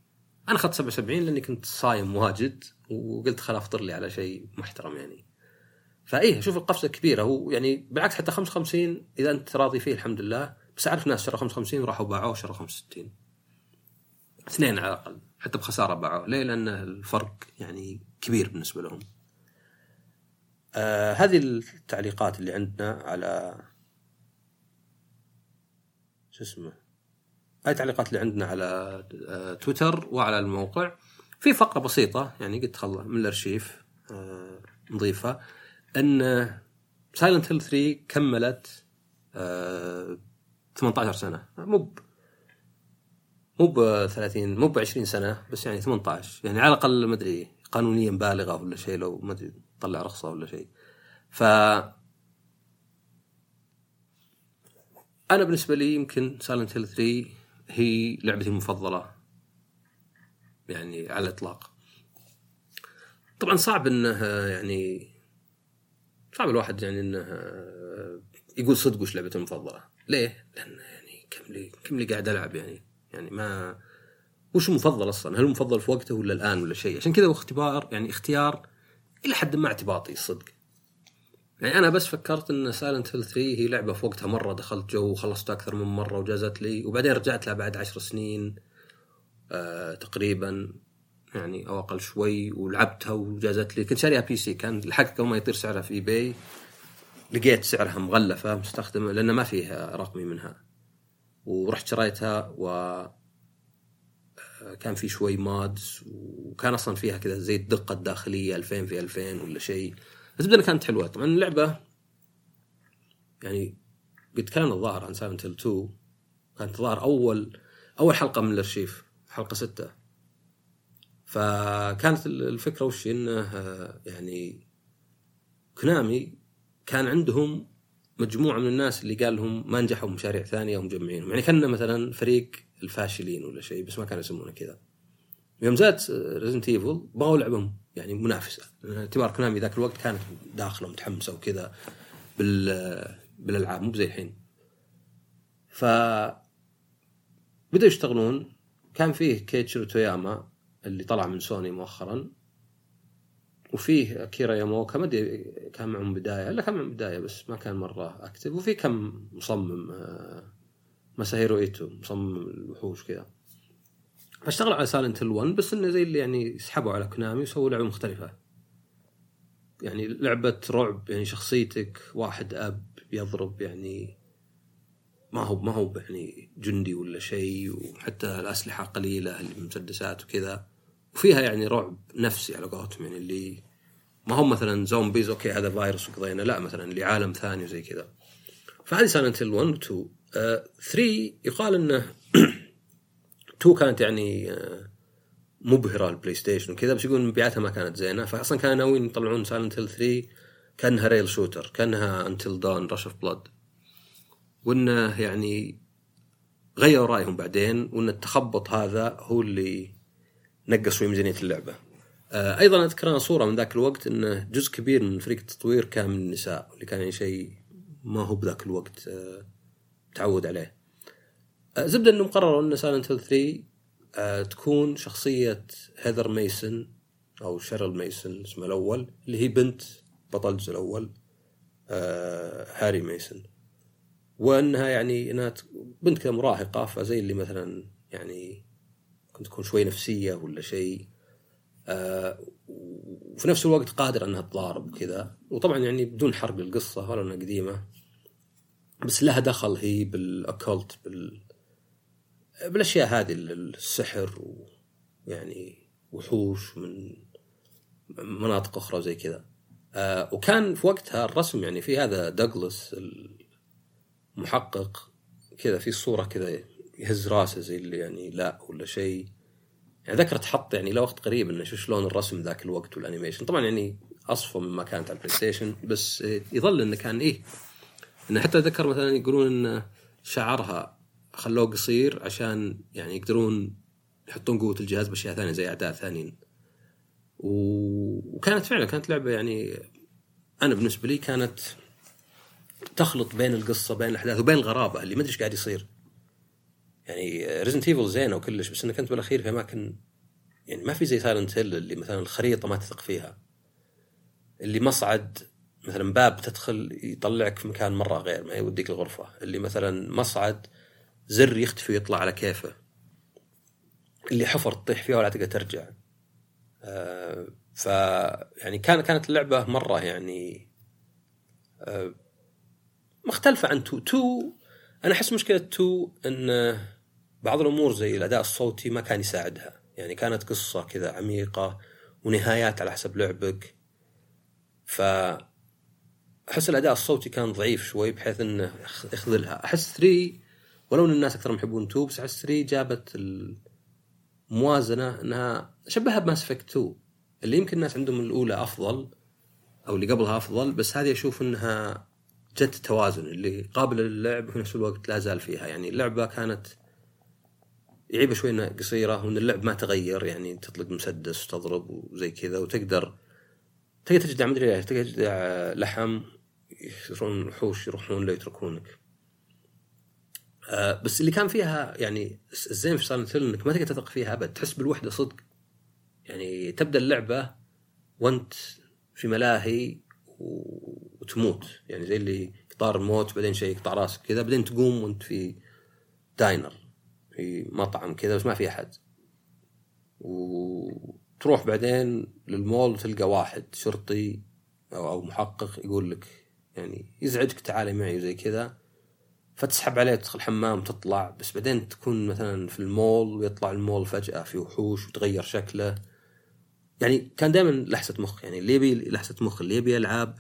انا اخذت سبعة وسبعين لاني كنت صايم واجد وقلت خل افطر لي على شيء محترم يعني. فايه اشوف القفزه كبيره، هو يعني بالعكس حتى خمسة وخمسين اذا انت راضي فيه الحمد لله، بس اعرف ناس شروا خمسة وخمسين وراحوا باعوه وشروا خمسة وستين، اثنين على الاقل حتى بخساره باعوه. ليه؟ لان الفرق يعني كبير بالنسبه لهم. آه هذه التعليقات اللي عندنا على شو اسمه، هاي التعليقات اللي عندنا على آه تويتر وعلى الموقع. في فقره بسيطه يعني قلت خلص من الارشيف آه نضيفها، ان سايلنت هيل ثري كملت آه ثمانية عشر سنه، مو مو ب ثلاثين مو ب عشرين سنه، بس يعني ثمانية عشر يعني على الاقل ما ادري قانونيا بالغه ولا شيء، لو ما ادري طلع رخصه ولا شيء. ف انا بالنسبه لي يمكن سايلنت هيل ثري هي لعبتي المفضله يعني على الاطلاق. طبعا صعب انه يعني صعب الواحد يعني انه يقول صدق وش لعبته المفضله. ليه؟ لان يعني كم لي كم لي قاعد العب يعني يعني ما وش مفضل اصلا، هل مفضل في وقته ولا الان ولا شيء. عشان كذا هو اختبار يعني اختيار الى حد ما اعتباطي الصدق. يعني انا بس فكرت ان سايلنت هيل ثري هي لعبه في وقتها مره دخلت جو وخلصتها اكثر من مره وجازت لي، وبعدين رجعت لها بعد عشر سنين آه تقريبا يعني او اقل شوي، ولعبتها وجازت لي. كنت شاريها بي سي، كان الحق قبل ما يطير سعرها في اي باي لقيت سعرها مغلفه مستخدمه لان ما فيها رقمي منها، ورحت شريتها و كان في شوي مادز، وكان اصلا فيها كذا زي الدقه الداخليه ألفين في ألفين ولا شيء. بس بدنا كانت حلوه. طبعا اللعبه يعني قد كان الظاهر عن سايلنت هيل تو، كانت ظاهر اول اول حلقه من الارشيف حلقه ستة. فكانت الفكره وش انه يعني كونامي كان عندهم مجموعه من الناس اللي قال لهم ما نجحوا مشاريع ثانيه ومجمعينهم، يعني كنا مثلا فريق الفاشلين ولا شيء، بس ما كانوا يسمونه كذا. يوم زادت ريزنت ايفل بغوا لعبهم يعني منافسه، اعتبار كونامي ذاك الوقت كانت داخله متحمسه وكذا بال بالالعاب مو زي الحين. ف بدأوا يشتغلون. كان فيه كيتشيرو توياما اللي طلع من سوني مؤخرا، وفيه أكيرا ياماوكا ما ادري كان معهم بدايه لا كان معهم بدايه بس ما كان مره اكتف، وفي كم مصمم ماساهيرو ايتو مصمم الوحوش كذا. فاشتغلوا على سايلنت هيل ون، بس انه زي اللي يعني سحبوا على كونامي وسووا لعبه مختلفه، يعني لعبه رعب، يعني شخصيتك واحد اب يضرب، يعني ما هو ما هو يعني جندي ولا شيء، وحتى الاسلحه قليله المسدسات وكذا، وفيها يعني رعب نفسي على قولتهم، يعني اللي ما هم مثلا زومبيز اوكي هذا فيروس وقضينا، لا مثلا اللي عالم ثاني وزي كذا. فهذه سايلنت هيل ون و تو. ثري يقال انه تو كانت يعني مبهرة البلاي ستيشن وكذا، بس يقول مبيعاتها ما كانت زينة، فأصلا كانوا ناويين يطلعون سايلنت هيل ثري كأنها ريل شوتر، كأنها انتل دون رش اوف بلاد، وإنه يعني غيروا رأيهم بعدين، وإن التخبط هذا هو اللي نقص شوي ميزانية اللعبة. أيضا أذكر أنا صورة من ذاك الوقت إنه جزء كبير من فريق التطوير كان من النساء، اللي كان يعني شيء ما هو بذاك الوقت تعود عليه. زبدة إنه قرروا إن سايلنت هيل ثري أه تكون شخصية هيذر ميسن أو شيرل ميسن اسمها الأول، اللي هي بنت بطل الجزء الأول أه هاري ميسن، وأنها يعني إنها بنت كده مراهقة، فزي اللي مثلا يعني كنت تكون شوي نفسية ولا شيء، أه وفي نفس الوقت قادرة أنها تضارب وكذا. وطبعا يعني بدون حرق القصة ولا أنها قديمة، بس لها دخل هي بالأكولت بال بالأشياء هذه السحر ويعني وحوش من مناطق أخرى وزي كذا. آه وكان في وقتها الرسم يعني في هذا دوغلاس المحقق كذا في الصورة كذا يهز راسه زي اللي يعني لا ولا شيء، يعني ذكرت حط يعني لا وقت قريب إنه شو شلون الرسم ذاك الوقت والأنيميشن. طبعا يعني أصفى مما كانت على البلاي ستيشن، بس يظل إنه كان إيه إنه حتى ذكر مثلا يقولون إن شعرها خلوه قصير عشان يعني يقدرون يحطون قوة الجهاز بأشياء ثانية زي أعداء ثانيين. وكانت فعلا كانت لعبة يعني أنا بالنسبة لي كانت تخلط بين القصة بين الأحداث وبين الغرابة اللي ما أدري إيش قاعد يصير. يعني ريزنت ايفل زينة وكلش، بس أنا كنت بالأخير في أماكن يعني ما في زي سايلنت هيل اللي مثلا الخريطة ما تثق فيها، اللي مصعد مثلا باب تدخل يطلعك في مكان مرة غير ما يوديك الغرفة، اللي مثلا مصعد زر يختفي ويطلع على كيفه، اللي حفر تطيح فيها ولا تقدر ترجع. آه ف يعني كان كانت اللعبة مرة يعني آه مختلفة عن تو. تو أنا أحس مشكلة تو إن بعض الأمور زي الأداء الصوتي ما كان يساعدها، يعني كانت قصة كذا عميقة ونهايات على حسب لعبك، فأحس الأداء الصوتي كان ضعيف شوي بحيث إنه يخذلها. أحس ثري ولو إن الناس أكثر يحبون تو، بس أحس ثري جابت الموازنة إنها شبهها بماس إفكت تو، اللي يمكن الناس عندهم الأولى أفضل أو اللي قبلها أفضل، بس هذه أشوف إنها جت توازن اللي قابل للعب وفي نفس الوقت لا زال فيها. يعني اللعبة كانت يعيبها شوي إنها قصيرة، وإن اللعب ما تغير، يعني تطلق مسدس وتضرب وزي كذا، وتقدر تقدر تجدع مدري تقدر تجدع لحم يصيرون وحوش يروحون لا يتركونك. آه بس اللي كان فيها يعني الزين في سايلنت هيل إنك ما تقدر تثق فيها أبد، تحس بالوحدة صدق. يعني تبدأ اللعبة وأنت في ملاهي وتموت، يعني زي اللي قطار الموت، بعدين شيء يقطع راسك كذا، بعدين تقوم وأنت في داينر في مطعم كذا بس ما في أحد، وتروح بعدين للمول وتلقى واحد شرطي أو, أو محقق يقول لك يعني يزعجك تعالي معي زي كذا، فتسحب عليه تدخل حمام تطلع، بس بعدين تكون مثلا في المول ويطلع المول فجأة في وحوش وتغير شكله. يعني كان دائما لحسة مخ، يعني اللي يبي لحسة مخ، اللي يبي ألعاب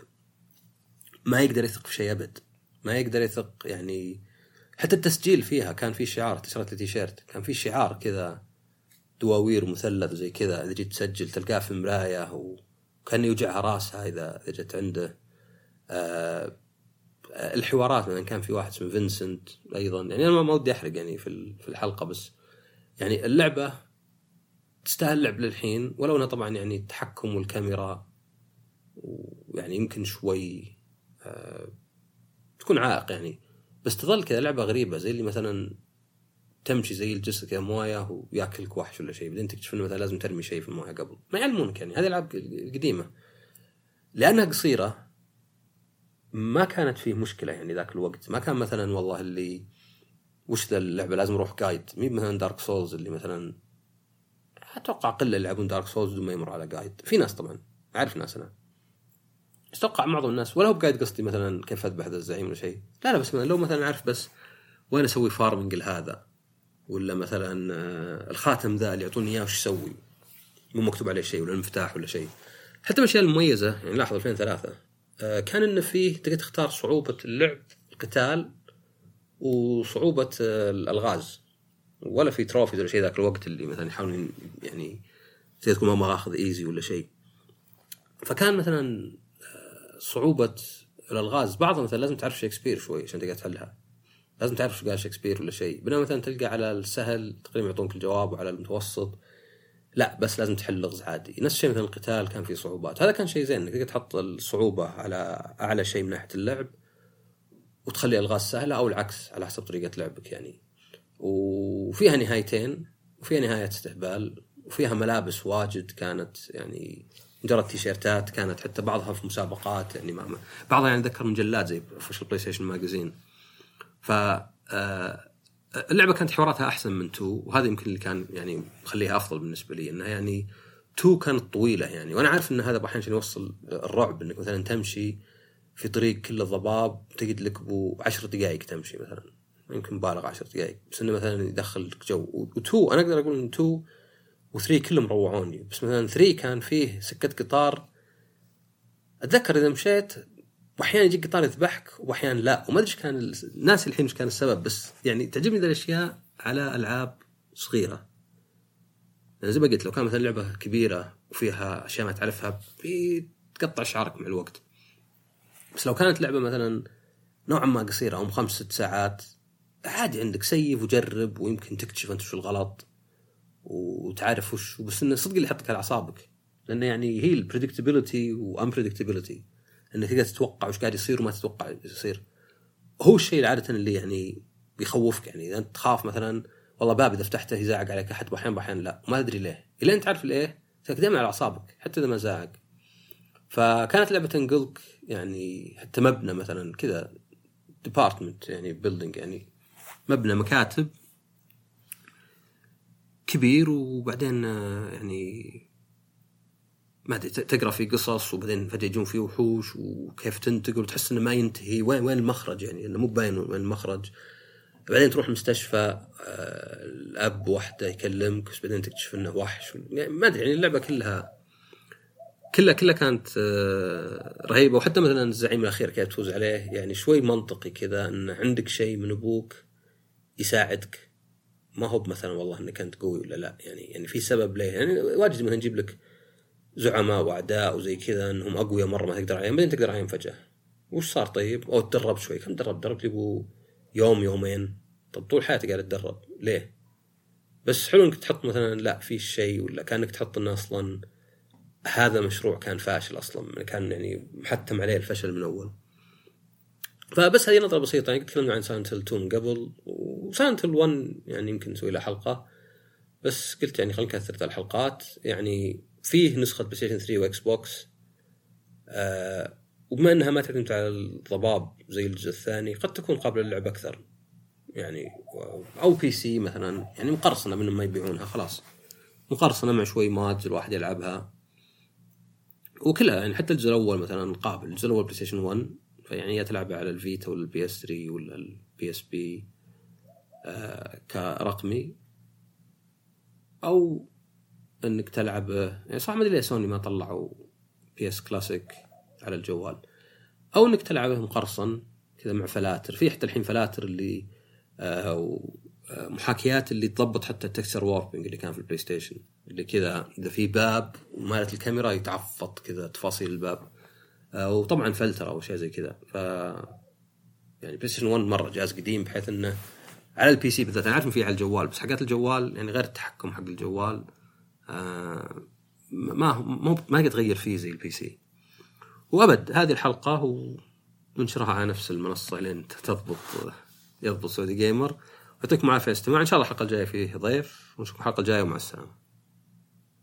ما يقدر يثق في شيء أبد، ما يقدر يثق. يعني حتى التسجيل فيها كان في شعار، تشرت التيشيرت كان في شعار كذا دواوير مثلث زي كذا، إذا جيت تسجل تلقاه في مراية وكان يوجعها راسها إذا جت عنده. آه الحوارات مثلا كان في واحد اسمه فينسنت أيضا، يعني أنا ما ودي أحرق يعني في في الحلقة، بس يعني اللعبة تستاهل لعب للحين، ولو أنها طبعا يعني التحكم والكاميرا ويعني يمكن شوي آه تكون عائق يعني، بس تظل كذا لعبة غريبة، زي اللي مثلا تمشي زي الجسر كذا موية وياكلك وحش ولا شيء، بعدين تكتشف إنه مثلا لازم ترمي شيء في الموية قبل ما يعلمونك. يعني هذه الألعاب قديمة لأنها قصيرة ما كانت فيه مشكلة، يعني ذاك الوقت ما كان مثلا والله اللي وش ذا اللعبة لازم أروح قايد، مين مثلا دارك سولز اللي مثلا أتوقع قلة اللي يلعبون دارك سولز دون ما يمر على قايد. في ناس طبعا أعرف ناس أنا أتوقع معظم الناس ولا هو بقايد، قصدي مثلا كيف أذبح ذا الزعيم ولا شيء، لا لا بس مثلا لو مثلا أعرف بس وين أسوي فارمنج لهذا، ولا مثلا الخاتم ذا اللي يعطوني إياه وش يسوي، مو مكتوب عليه شيء، ولا المفتاح ولا شيء. حتى الأشياء المميزة يعني لاحظ ألفين وثلاثة كان إنه فيه تقدر تختار صعوبة اللعب القتال وصعوبة الألغاز، ولا في تروفيز ولا شيء ذاك الوقت اللي مثلا يحاولون يعني زي تكون ما أخذ إيزي ولا شيء. فكان مثلا صعوبة الألغاز بعضها مثلا لازم تعرف شكسبير شوي عشان تقدر تحلها، لازم تعرف شو قال شكسبير ولا شيء، بينما مثلا تلقى على السهل تقريبا يعطونك الجواب، وعلى المتوسط لا بس لازم تحل لغز عادي. نفس الشيء مثلا القتال كان فيه صعوبات، هذا كان شيء زين انك تقدر تحط الصعوبة على أعلى شيء من ناحية اللعب وتخلي الألغاز سهلة، أو العكس على حسب طريقة لعبك يعني. وفيها نهايتين، وفيها نهاية استهبال، وفيها ملابس واجد كانت يعني مجرد تيشيرتات، كانت حتى بعضها في مسابقات، يعني ما بعضها يعني ذكر مجلات زي في البلاي ستيشن ماجازين. ف اللعبة كانت حواراتها أحسن من تو، وهذا يمكن اللي كان يعني مخليها أفضل بالنسبة لي، إنها يعني تو كانت طويلة يعني، وأنا عارف إن هذا أحيانا يوصل الرعب، إنك مثلا تمشي في طريق كله ضباب تجد لك بو عشر دقائق تمشي مثلا، يمكن بالغ عشر دقائق، بس إنه مثلا يدخل جو. وتو أنا أقدر أقول إن تو وثري كلهم روعوني، بس مثلا ثري كان فيه سكة قطار أتذكر إذا مشيت وأحيانا يجي قطار يذبحك وأحيانا لا، وما أدري إيش كان الناس الحين إيش كان السبب، بس يعني تعجبني ذا الأشياء على ألعاب صغيرة. يعني زي ما قلت لو كان مثلا لعبة كبيرة وفيها أشياء ما تعرفها بتقطع شعرك مع الوقت، بس لو كانت لعبة مثلا نوعا ما قصيرة أو خمس ست ساعات عادي عندك سيف وجرب، ويمكن تكتشف أنت شو الغلط وتعرف وش، بس إنه صدق اللي يحطك على أعصابك، لأنه يعني هي البريدكتابيلتي وأنبريدكتابيلتي، إنك تقدر تتوقع وش قاعد يصير وما تتوقع يصير، هو الشيء العادة اللي يعني بيخوفك. يعني إذا أنت تخاف مثلا والله باب اذا فتحته يزعق عليك احد، واحيانا باحيان لا، وما ادري ليه، الى انت تعرف ليه تقدم على اعصابك حتى اذا ما زعق. فكانت لعبه تنقلك يعني حتى مبنى مثلا كذا ديبارتمنت يعني بيلدينج يعني مبنى مكاتب كبير، وبعدين يعني ما ادري تقرا في قصص، وبعدين فجاه يجون فيه وحوش وكيف تنتقل وتحس انه ما ينتهي، وين وين المخرج يعني انه مو باين وين المخرج. بعدين تروح المستشفى الاب واحده يكلمك، بس بعدين تكتشف انه وحش يعني ما ادري يعني اللعبه كلها كلها كلها كانت رهيبه. وحتى مثلا الزعيم الاخير كيف تفوز عليه يعني شوي منطقي كذا، ان عندك شيء من ابوك يساعدك، ما هو مثلا والله انك انت قوي ولا لا، يعني يعني في سبب ليه. يعني واجد مثلا نجيب لك زعماء واعداء وزي كذا انهم اقوياء مره ما تقدر عليهم، بعدين تقدر عليهم فجاه. وش صار طيب؟ او تدرب شوي، كم درب درب يبو يوم يومين، طب طول حياتي قاعد اتدرب ليه؟ بس حلو انك تحط مثلا لا في شيء، ولا كانك تحط انه اصلا هذا مشروع كان فاشل اصلا، كان يعني محتم عليه الفشل من اول. فبس هذه نظرة بسيطة. يعني تكلمنا عن سايلنت هيل تو من قبل، وسايلنت هيل ون يعني يمكن نسوي له حلقة، بس قلت يعني خلينا نكثر الحلقات. يعني فيه نسخة بلاي ستيشن ثري واكس بوكس، آه وبما انها ما تعتمد على الضباب زي الجزء الثاني قد تكون قابلة للعب اكثر يعني، او بي سي مثلا يعني مقرصنة منهم ما يبيعونها خلاص، مقرصنة مع شوي مادز الواحد يلعبها وكلها. يعني حتى الجزء الأول مثلا قابل، الجزء الأول بلاي ستيشن ون، فيعني تلعب على الفيتا ولا البي اس ثري ولا البي اس بي آه كرقمي، أو إنك تلعب يعني صح ما أدري ليه سوني ما طلعوا بي اس كلاسيك على الجوال، أو إنك تلعبه مقرصن كذا مع فلاتر. في حتى الحين فلاتر اللي آه محاكيات اللي تضبط حتى التكستشر ووربنج اللي كان في البلاي ستيشن، اللي كذا إذا في باب ومالت الكاميرا يتعفط كذا تفاصيل الباب، وطبعا فلتر أو شيء زي كذا. ف يعني بلاي ستيشن ون مرة جهاز قديم، بحيث إنه على البي سي بالذات أنا عارف إنه فيه على الجوال، بس حاجات الجوال يعني غير التحكم حق الجوال آه ما ما ما قد تغير فيه زي البي سي. وأبد هذه الحلقة وننشرها على نفس المنصة لين تضبط يضبط سعودي جيمر. ويعطيكم العافية استماع. إن شاء الله الحلقة الجاية فيه ضيف، ونشوفكم الحلقة الجاية ومع السلامة.